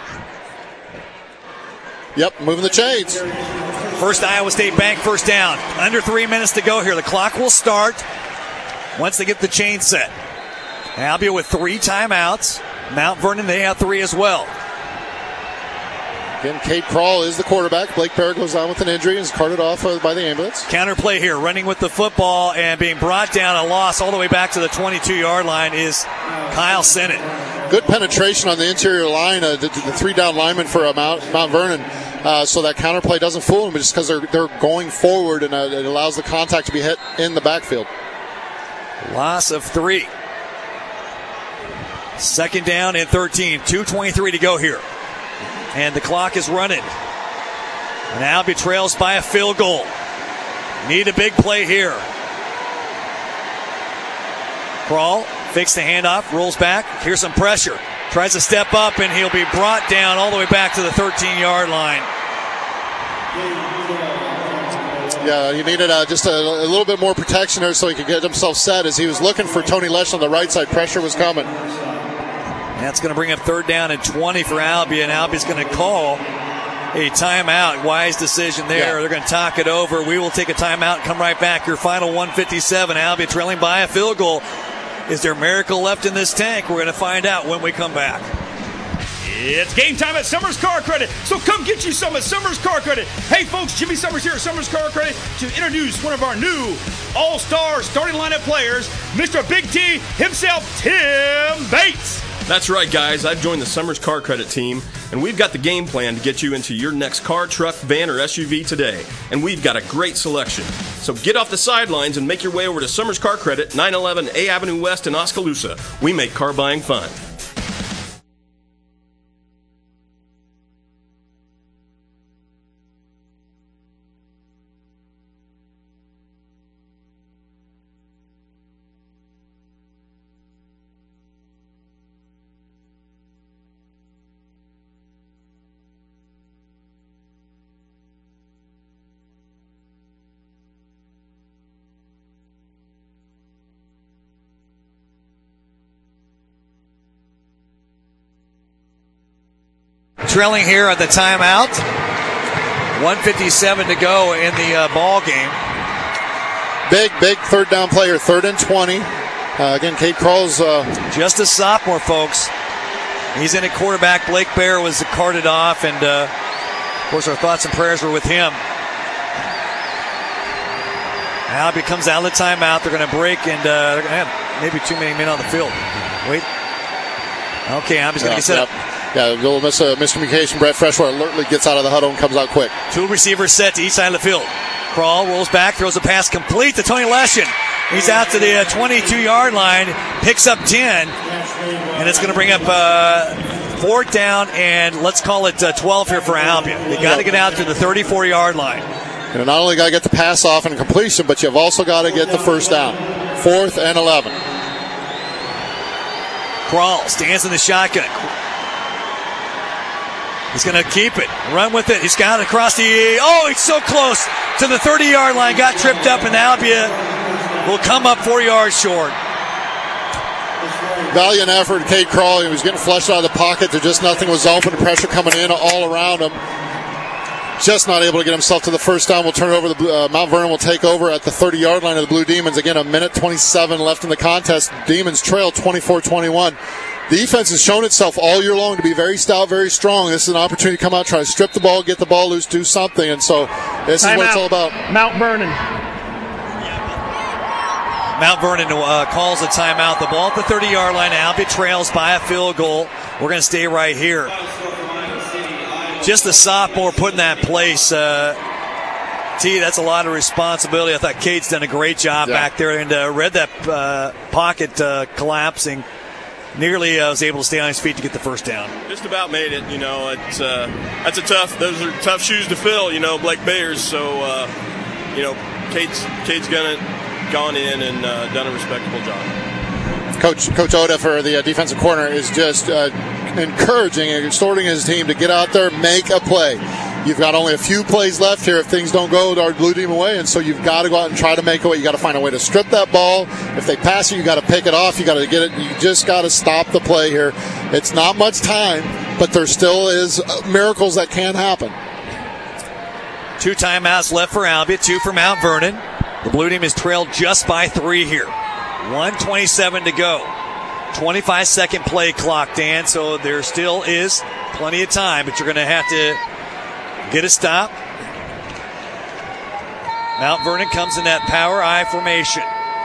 Yep, moving the chains. First Iowa State Bank first down. Under three minutes to go here. The clock will start once they get the chain set. Albia with three timeouts. Mount Vernon, they have three as well. Again, Cade Kroll is the quarterback. Blake Bear goes down with an injury and is carted off uh, by the ambulance. Counter play here, running with the football and being brought down, a loss all the way back to the twenty-two yard line is Kyle Sennett. Good penetration on the interior line, uh, the, the three down lineman for uh, Mount, Mount Vernon, uh, so that counter play doesn't fool them just because they're, they're going forward, and uh, it allows the contact to be hit in the backfield. Loss of three. Second down and thirteen. two twenty-three to go here. And the clock is running. And Albia trails by a field goal. Need a big play here. Kroll fakes the handoff, rolls back. Here's some pressure. Tries to step up, and he'll be brought down all the way back to the thirteen yard line. Yeah, he needed uh, just a, a little bit more protection there so he could get himself set as he was looking for Tony Lesh on the right side. Pressure was coming. That's going to bring up third down and twenty for Albia, and Albia's going to call a timeout. Wise decision there. Yeah. They're going to talk it over. We will take a timeout and come right back. Your final one fifty-seven. Albia trailing by a field goal. Is there a miracle left in this tank? We're going to find out when we come back. It's game time at Summers Car Credit, so come get you some at Summers Car Credit. Hey folks, Jimmy Summers here at Summers Car Credit to introduce one of our new all-star starting lineup players, Mister Big T himself, Tim Bates. That's right, guys. I've joined the Summers Car Credit team, and we've got the game plan to get you into your next car, truck, van, or S U V today. And we've got a great selection. So get off the sidelines and make your way over to Summers Car Credit, nine eleven A Avenue West in Oskaloosa. We make car buying fun. Trailing here at the timeout. one fifty-seven to go in the uh, ball game. Big, big third down player, third and twenty. Uh, again, Cade Kroll's uh, just a sophomore, folks. He's in at quarterback. Blake Bear was carted off, and uh, of course, our thoughts and prayers were with him. Albia comes out of the timeout. They're going to break, and uh, they're going to have maybe too many men on the field. Wait. Okay, Albia's going to get set up. Yeah, a little mis- uh, miscommunication. Brett Freshwater alertly gets out of the huddle and comes out quick. Two receivers set to each side of the field. Kroll rolls back, throws a pass complete to Tony Leshin. He's out to the uh, twenty-two yard line, picks up ten, and it's going to bring up uh, fourth down, and let's call it uh, twelve here for Albia. They got to get out to the thirty-four yard line. You not only got to get the pass off and completion, but you've also got to get the first down. Fourth and eleven. Kroll stands in the shotgun. He's going to keep it, run with it. He's got it across the, oh, he's so close to the thirty yard line. Got tripped up, and Albia will come up four yards short. Valiant effort, Cade Kroll. He was getting flushed out of the pocket. There just nothing was open. Pressure coming in all around him. Just not able to get himself to the first down. We'll turn it over. The uh, Mount Vernon will take over at the thirty yard line of the Blue Demons. Again, a minute twenty-seven left in the contest. Demons trail twenty-four twenty-one. the defense has shown itself all year long to be very stout, very strong. This is an opportunity to come out, try to strip the ball, get the ball loose, do something. And so this Time is what out. it's all about. Mount Vernon. Mount Vernon uh, calls a timeout. The ball at the thirty-yard line. Albia trails by a field goal. We're going to stay right here. Just the sophomore put in that place. Uh, T, that's a lot of responsibility. I thought Cade's done a great job yeah. back there and uh, read that uh, pocket uh, collapsing. Nearly uh, was able to stay on his feet to get the first down. Just about made it. You know, it's uh, that's a tough. Those are tough shoes to fill. You know, Blake Bayers. So, uh, you know, Cade's Cade's gonna gone in and uh, done a respectable job. Coach Coach Oda for the uh, defensive corner is just uh, encouraging and exhorting his team to get out there, make a play. You've got only a few plays left here if things don't go our blue team away, and so you've got to go out and try to make a way. You got to find a way to strip that ball. If they pass it, you got to pick it off. You got to get it. You just got to stop the play here. It's not much time, but there still is miracles that can happen. Two timeouts left for Albia, two for Mount Vernon. The blue team is trailed just by three here. one twenty-seven to go. twenty-five second play clock, Dan, so there still is plenty of time, but you're going to have to get a stop. Mount Vernon comes in that power I formation.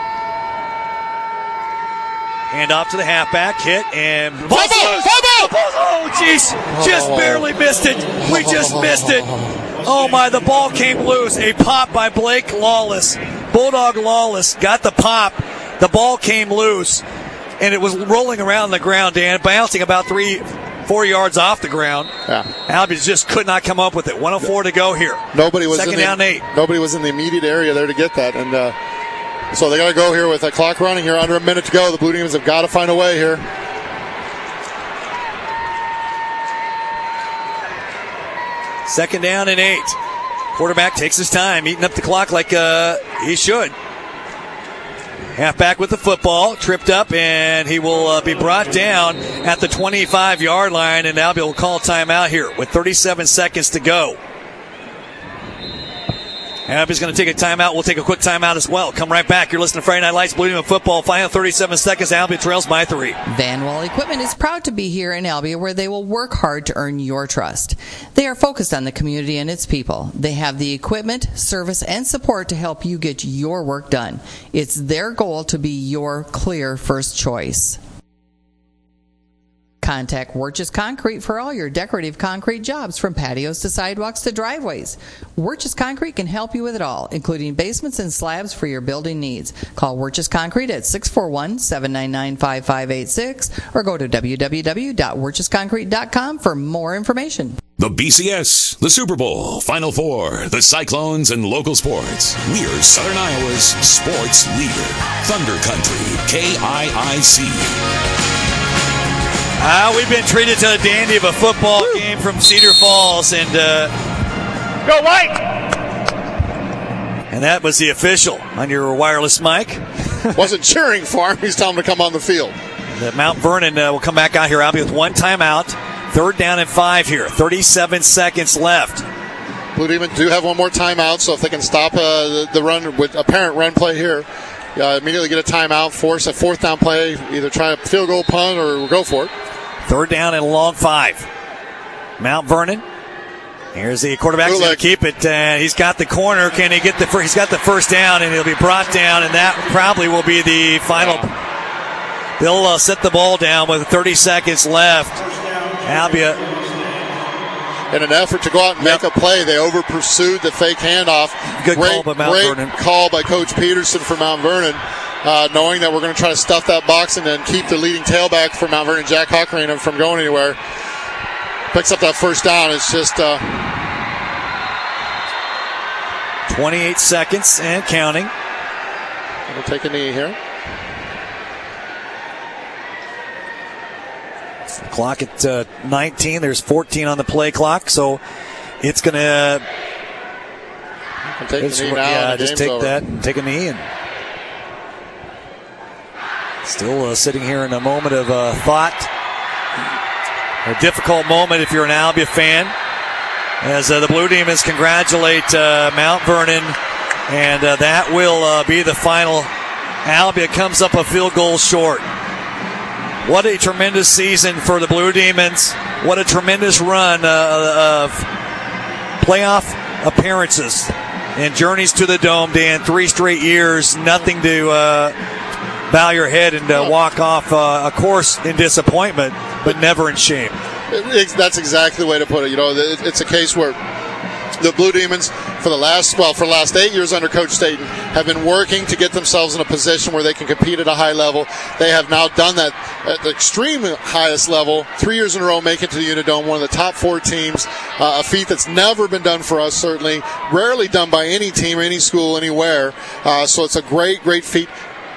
Hand off to the halfback, hit, and... Ball, ball, ball, oh, jeez, just barely missed it. We just missed it. Oh, my, the ball came loose. A pop by Blake Lawless. Bulldog Lawless got the pop. The ball came loose, and it was rolling around the ground, Dan, bouncing about three, four yards off the ground. Yeah. Albia just could not come up with it. one oh four to go here. Nobody was Second in the, down eight. Nobody was in the immediate area there to get that, and uh, so they got to go here with a clock running here, under a minute to go. The Blue Demons have got to find a way here. Second down and eight. Quarterback takes his time, eating up the clock like uh, he should. Halfback with the football, tripped up, and he will uh, be brought down at the twenty-five-yard line, and Albia will call timeout here with thirty-seven seconds to go. Albia's going to take a timeout. We'll take a quick timeout as well. Come right back. You're listening to Friday Night Lights, Blue Demon Football. Final thirty-seven seconds. Albia trails by three. Van Wall Equipment is proud to be here in Albia, where they will work hard to earn your trust. They are focused on the community and its people. They have the equipment, service, and support to help you get your work done. It's their goal to be your clear first choice. Contact Wirtjes Concrete for all your decorative concrete jobs, from patios to sidewalks to driveways. Wirtjes Concrete can help you with it all, including basements and slabs for your building needs. Call Wirtjes Concrete at six four one, seven nine nine, five five eight six or go to w w w dot wirtjes concrete dot com for more information. The B C S, the Super Bowl, Final Four, the Cyclones, and local sports. We're Southern Iowa's sports leader. Thunder Country, K I I C. Uh, we've been treated to a dandy of a football Woo. game from Cedar Falls, and uh, go White! And that was the official on your wireless mic. Wasn't cheering for him. He's telling him to come on the field. The Mount Vernon uh, will come back out here. I'll be with one timeout. Third down and five here. thirty-seven seconds left. Blue Demon do have one more timeout, so if they can stop uh, the, the run with apparent run play here, uh, immediately get a timeout, force a fourth down play, either try a field goal, punt, or go for it. Third down and a long five. Mount Vernon. Here's the quarterback. He's going to keep it. Uh, he's got the corner. Can he get the first? He's got the first down, and he'll be brought down, and that probably will be the final. They'll uh, set the ball down with thirty seconds left. Albia. In an effort to go out and yep. make a play, they over pursued the fake handoff. Good great, call by Mount great Vernon. call by Coach Peterson for Mount Vernon. Uh, knowing that we're going to try to stuff that box and then keep the leading tailback for Mount Vernon, Jack Hockerina, from going anywhere. Picks up that first down. It's just uh... twenty-eight seconds and counting. We'll take a knee here. Clock at uh, nineteen. There's fourteen on the play clock, so it's going to. Take a knee now. Yeah, just take over. that and take a knee and. Still uh, sitting here in a moment of uh, thought. A difficult moment if you're an Albia fan. As uh, the Blue Demons congratulate uh, Mount Vernon. And uh, that will uh, be the final. Albia comes up a field goal short. What a tremendous season for the Blue Demons. What a tremendous run uh, of playoff appearances and journeys to the Dome, Dan. Three straight years, nothing to uh, bow your head and uh, walk off, uh, of course, in disappointment, but never in shame. It, that's exactly the way to put it. You know, it, it's a case where the Blue Demons, for the last, well, for the last eight years under Coach Staten, have been working to get themselves in a position where they can compete at a high level. They have now done that at the extreme highest level, three years in a row, make it to the Unidome, one of the top four teams, uh, a feat that's never been done for us, certainly, rarely done by any team, any school, anywhere. Uh, so it's a great, great feat.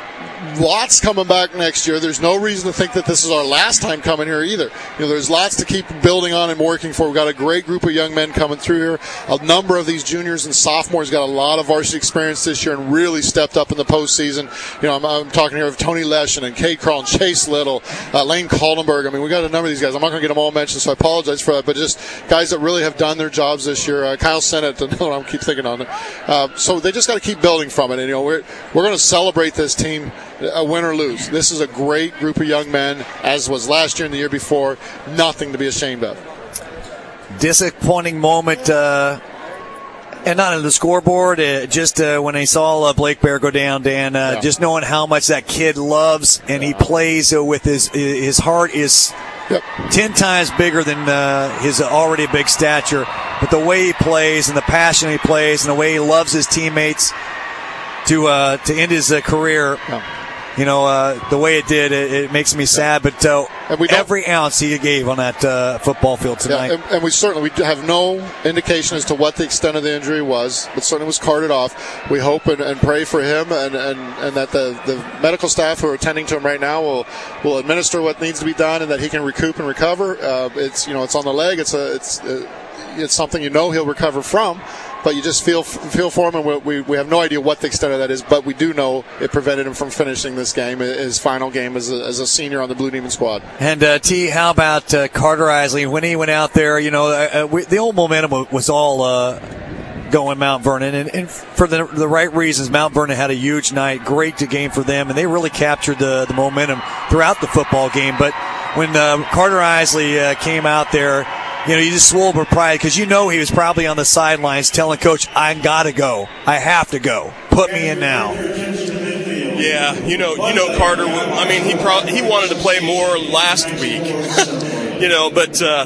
Lots coming back next year. There's no reason to think that this is our last time coming here either. You know, there's lots to keep building on and working for. We've got a great group of young men coming through here. A number of these juniors and sophomores got a lot of varsity experience this year and really stepped up in the postseason. You know, I'm, I'm talking here of Tony Leshin and Kate Carl and Chase Little, uh, Lane Kaldenberg. I mean, we got a number of these guys. I'm not going to get them all mentioned, so I apologize for that. But just guys that really have done their jobs this year. Uh, Kyle Sennett, another one I keep thinking on it. Uh, so they just got to keep building from it. And, you know, we're we're going to celebrate this team, uh, win or lose. This is a great group of young men, as was last year and the year before. Nothing to be ashamed of. Disappointing moment, uh, and not on the scoreboard, uh, just uh, when I saw uh, Blake Bear go down, Dan, uh, yeah. just knowing how much that kid loves and he plays uh, with his his heart is yep. ten times bigger than uh, his already big stature. But the way he plays and the passion he plays and the way he loves his teammates to uh, to end his uh, career. Yeah. You know, uh, the way it did, it, it makes me sad. But uh, and we every ounce he gave on that uh, football field tonight. Yeah, and, and we certainly we have no indication as to what the extent of the injury was. It certainly was carted off. We hope and, and pray for him, and, and, and that the, the medical staff who are attending to him right now will will administer what needs to be done, and that he can recoup and recover. Uh, it's you know, it's on the leg. It's a it's uh, it's something you know he'll recover from. But you just feel feel for him, and we we have no idea what the extent of that is. But we do know it prevented him from finishing this game, his final game as a, as a senior on the Blue Demon squad. And uh, T, how about uh, Carter Isley when he went out there? You know, uh, we, the old momentum was all uh, going Mount Vernon, and, and for the the right reasons. Mount Vernon had a huge night, great game for them, and they really captured the the momentum throughout the football game. But when uh, Carter Isley uh, came out there, you know, you just swore with pride because you know he was probably on the sidelines telling Coach, I got to go. I have to go. Put me in now. Yeah, you know, you know Carter, I mean, he probably, he wanted to play more last week, you know, but uh,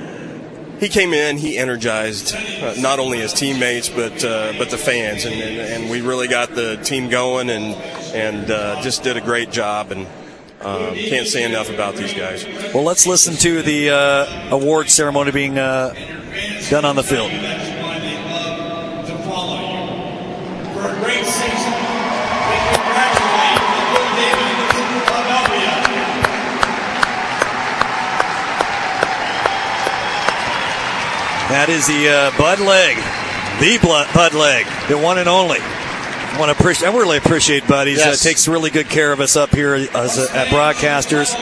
he came in, he energized uh, not only his teammates but uh, but the fans, and, and, and we really got the team going and, and uh, just did a great job. And Um, can't say enough about these guys. Well, let's listen to the uh, award ceremony being uh, done on the field. For a great season, we congratulate the Blue Demons of Philadelphia. That is the uh, Bud Legg, the Bud Legg, the one and only. I want to appreciate. I really appreciate Bud. He yes. uh, takes really good care of us up here as, uh, at Broadcasters.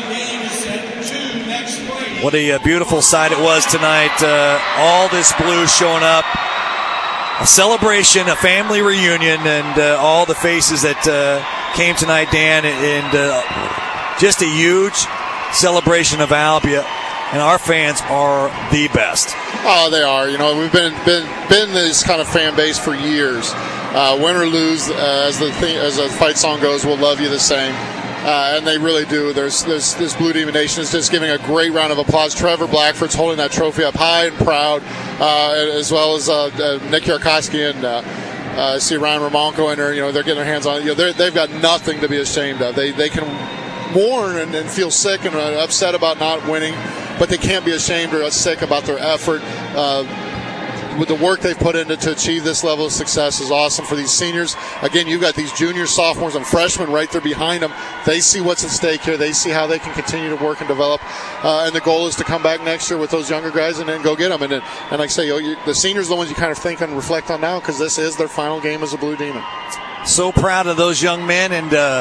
What a uh, beautiful sight it was tonight. Uh, all this blue showing up. A celebration, a family reunion, and uh, all the faces that uh, came tonight, Dan, and uh, just a huge celebration of Albia. And our fans are the best. Oh, they are. You know, we've been been been this kind of fan base for years. Uh, win or lose, uh, as the thing, as the fight song goes, we'll love you the same. Uh, and they really do. There's, there's this Blue Demon Nation is just giving a great round of applause. Trevor Blackford's holding that trophy up high and proud, uh, as well as uh, uh, Nick Yarkowski and uh, uh, I see Ryan Ramonko in there. You know, they're getting their hands on it. You know, they've got nothing to be ashamed of. They they can mourn and, and feel sick and uh, upset about not winning, but they can't be ashamed or sick about their effort. Uh, with the work they've put into to achieve this level of success is awesome for these seniors. Again, you've got these juniors, sophomores, and freshmen right there behind them. They see what's at stake here. They see how they can continue to work and develop. Uh, and the goal is to come back next year with those younger guys and then go get them. And, and like I say, you know, you, the seniors are the ones you kind of think and reflect on now because this is their final game as a Blue Demon. So proud of those young men. And uh,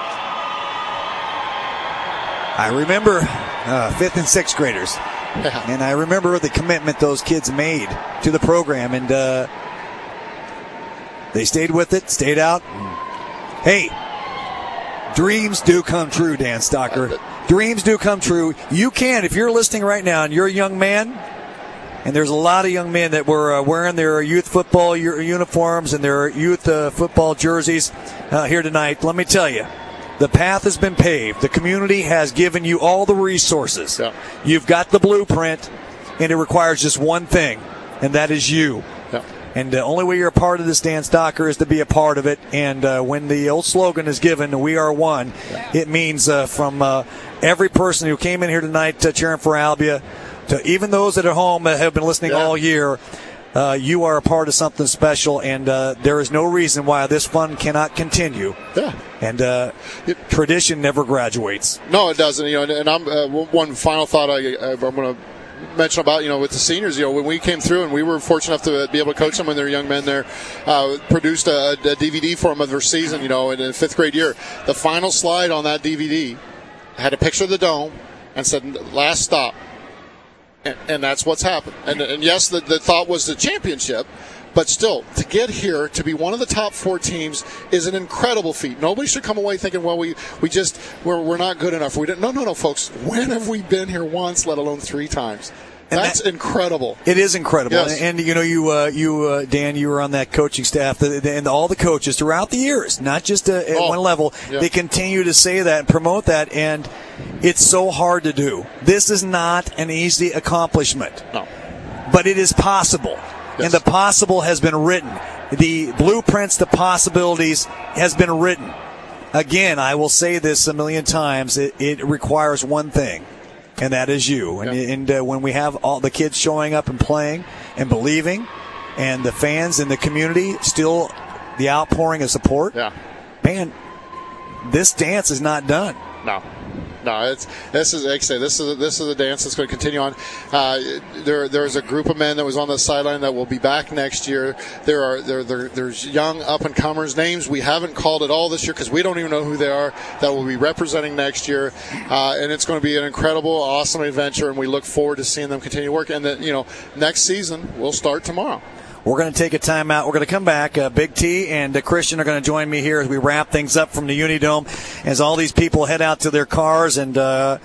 I remember uh, fifth and sixth graders. Yeah. And I remember the commitment those kids made to the program, and uh, they stayed with it, stayed out. Hey, Dreams do come true, Dan Stocker. Dreams do come true. You can, if you're listening right now and you're a young man, and there's a lot of young men that were uh, wearing their youth football uniforms and their youth uh, football jerseys uh, here tonight. Let me tell you, the path has been paved. The community has given you all the resources. Yeah. You've got the blueprint, and it requires just one thing, and that is you. Yeah. And the only way you're a part of this, Dan Stocker, is to be a part of it. And uh, when the old slogan is given, "We are one," yeah. it means uh, from uh, every person who came in here tonight uh, cheering for Albia, to even those that are home that have been listening yeah. all year, uh, you are a part of something special, and uh, there is no reason why this fun cannot continue. Yeah. And uh, it, tradition never graduates. No, it doesn't. You know, and, and I'm uh, one final thought I, I, I'm going to mention about, you know, with the seniors, you know, when we came through and we were fortunate enough to be able to coach them when they were young men there, uh, produced a, a D V D for them of their season, you know, in the fifth grade year. The final slide on that D V D had a picture of the dome and said, "Last stop." And, and that's what's happened. And, and yes, the, the thought was the championship, but still, to get here, to be one of the top four teams is an incredible feat. Nobody should come away thinking, well, we, we just, we're, we're not good enough. We didn't. No, no, no, folks. When have we been here once, let alone three times? And That's that, incredible. It is incredible. Yes. And, and, you know, you, uh, you uh, Dan, you were on that coaching staff, and all the coaches throughout the years, not just uh, at oh, one level, yeah. they continue to say that and promote that, and it's so hard to do. This is not an easy accomplishment. No. But it is possible. Yes. And the possible has been written. The blueprints, the possibilities has been written. Again, I will say this a million times. It, it requires one thing, and that is you. And, yeah. and uh, when we have all the kids showing up and playing and believing, and the fans and the community still the outpouring of support, yeah. man, this dance is not done. No. No, it's this is like I say, this is a, this is a dance that's going to continue on. Uh, there there's a group of men that was on the sideline that will be back next year. There are there, there there's young up and comers, names we haven't called at all this year because we don't even know who they are, that will be representing next year, uh, and it's going to be an incredible, awesome adventure, and we look forward to seeing them continue work. And that, you know, next season will start tomorrow. We're going to take a timeout. We're going to come back. Uh, Big T and uh, Christian are going to join me here as we wrap things up from the Unidome as all these people head out to their cars. And uh,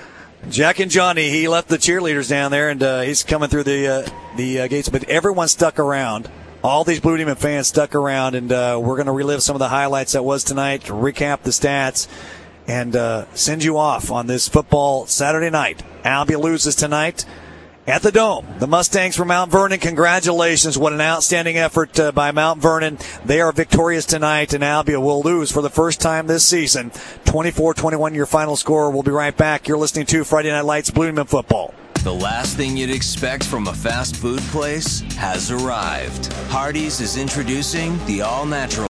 Jack and Johnny, he left the cheerleaders down there, and uh, he's coming through the uh, the uh, gates. But everyone stuck around. All these Blue Demon fans stuck around, and uh, we're going to relive some of the highlights that was tonight, recap the stats, and uh, send you off on this football Saturday night. Albia loses tonight at the Dome. The Mustangs from Mount Vernon, congratulations. What an outstanding effort uh, by Mount Vernon. They are victorious tonight, and Albia will lose for the first time this season. twenty-four twenty-one your final score. We'll be right back. You're listening to Friday Night Lights Blue Demon Football. The last thing you'd expect from a fast food place has arrived. Hardee's is introducing the all-natural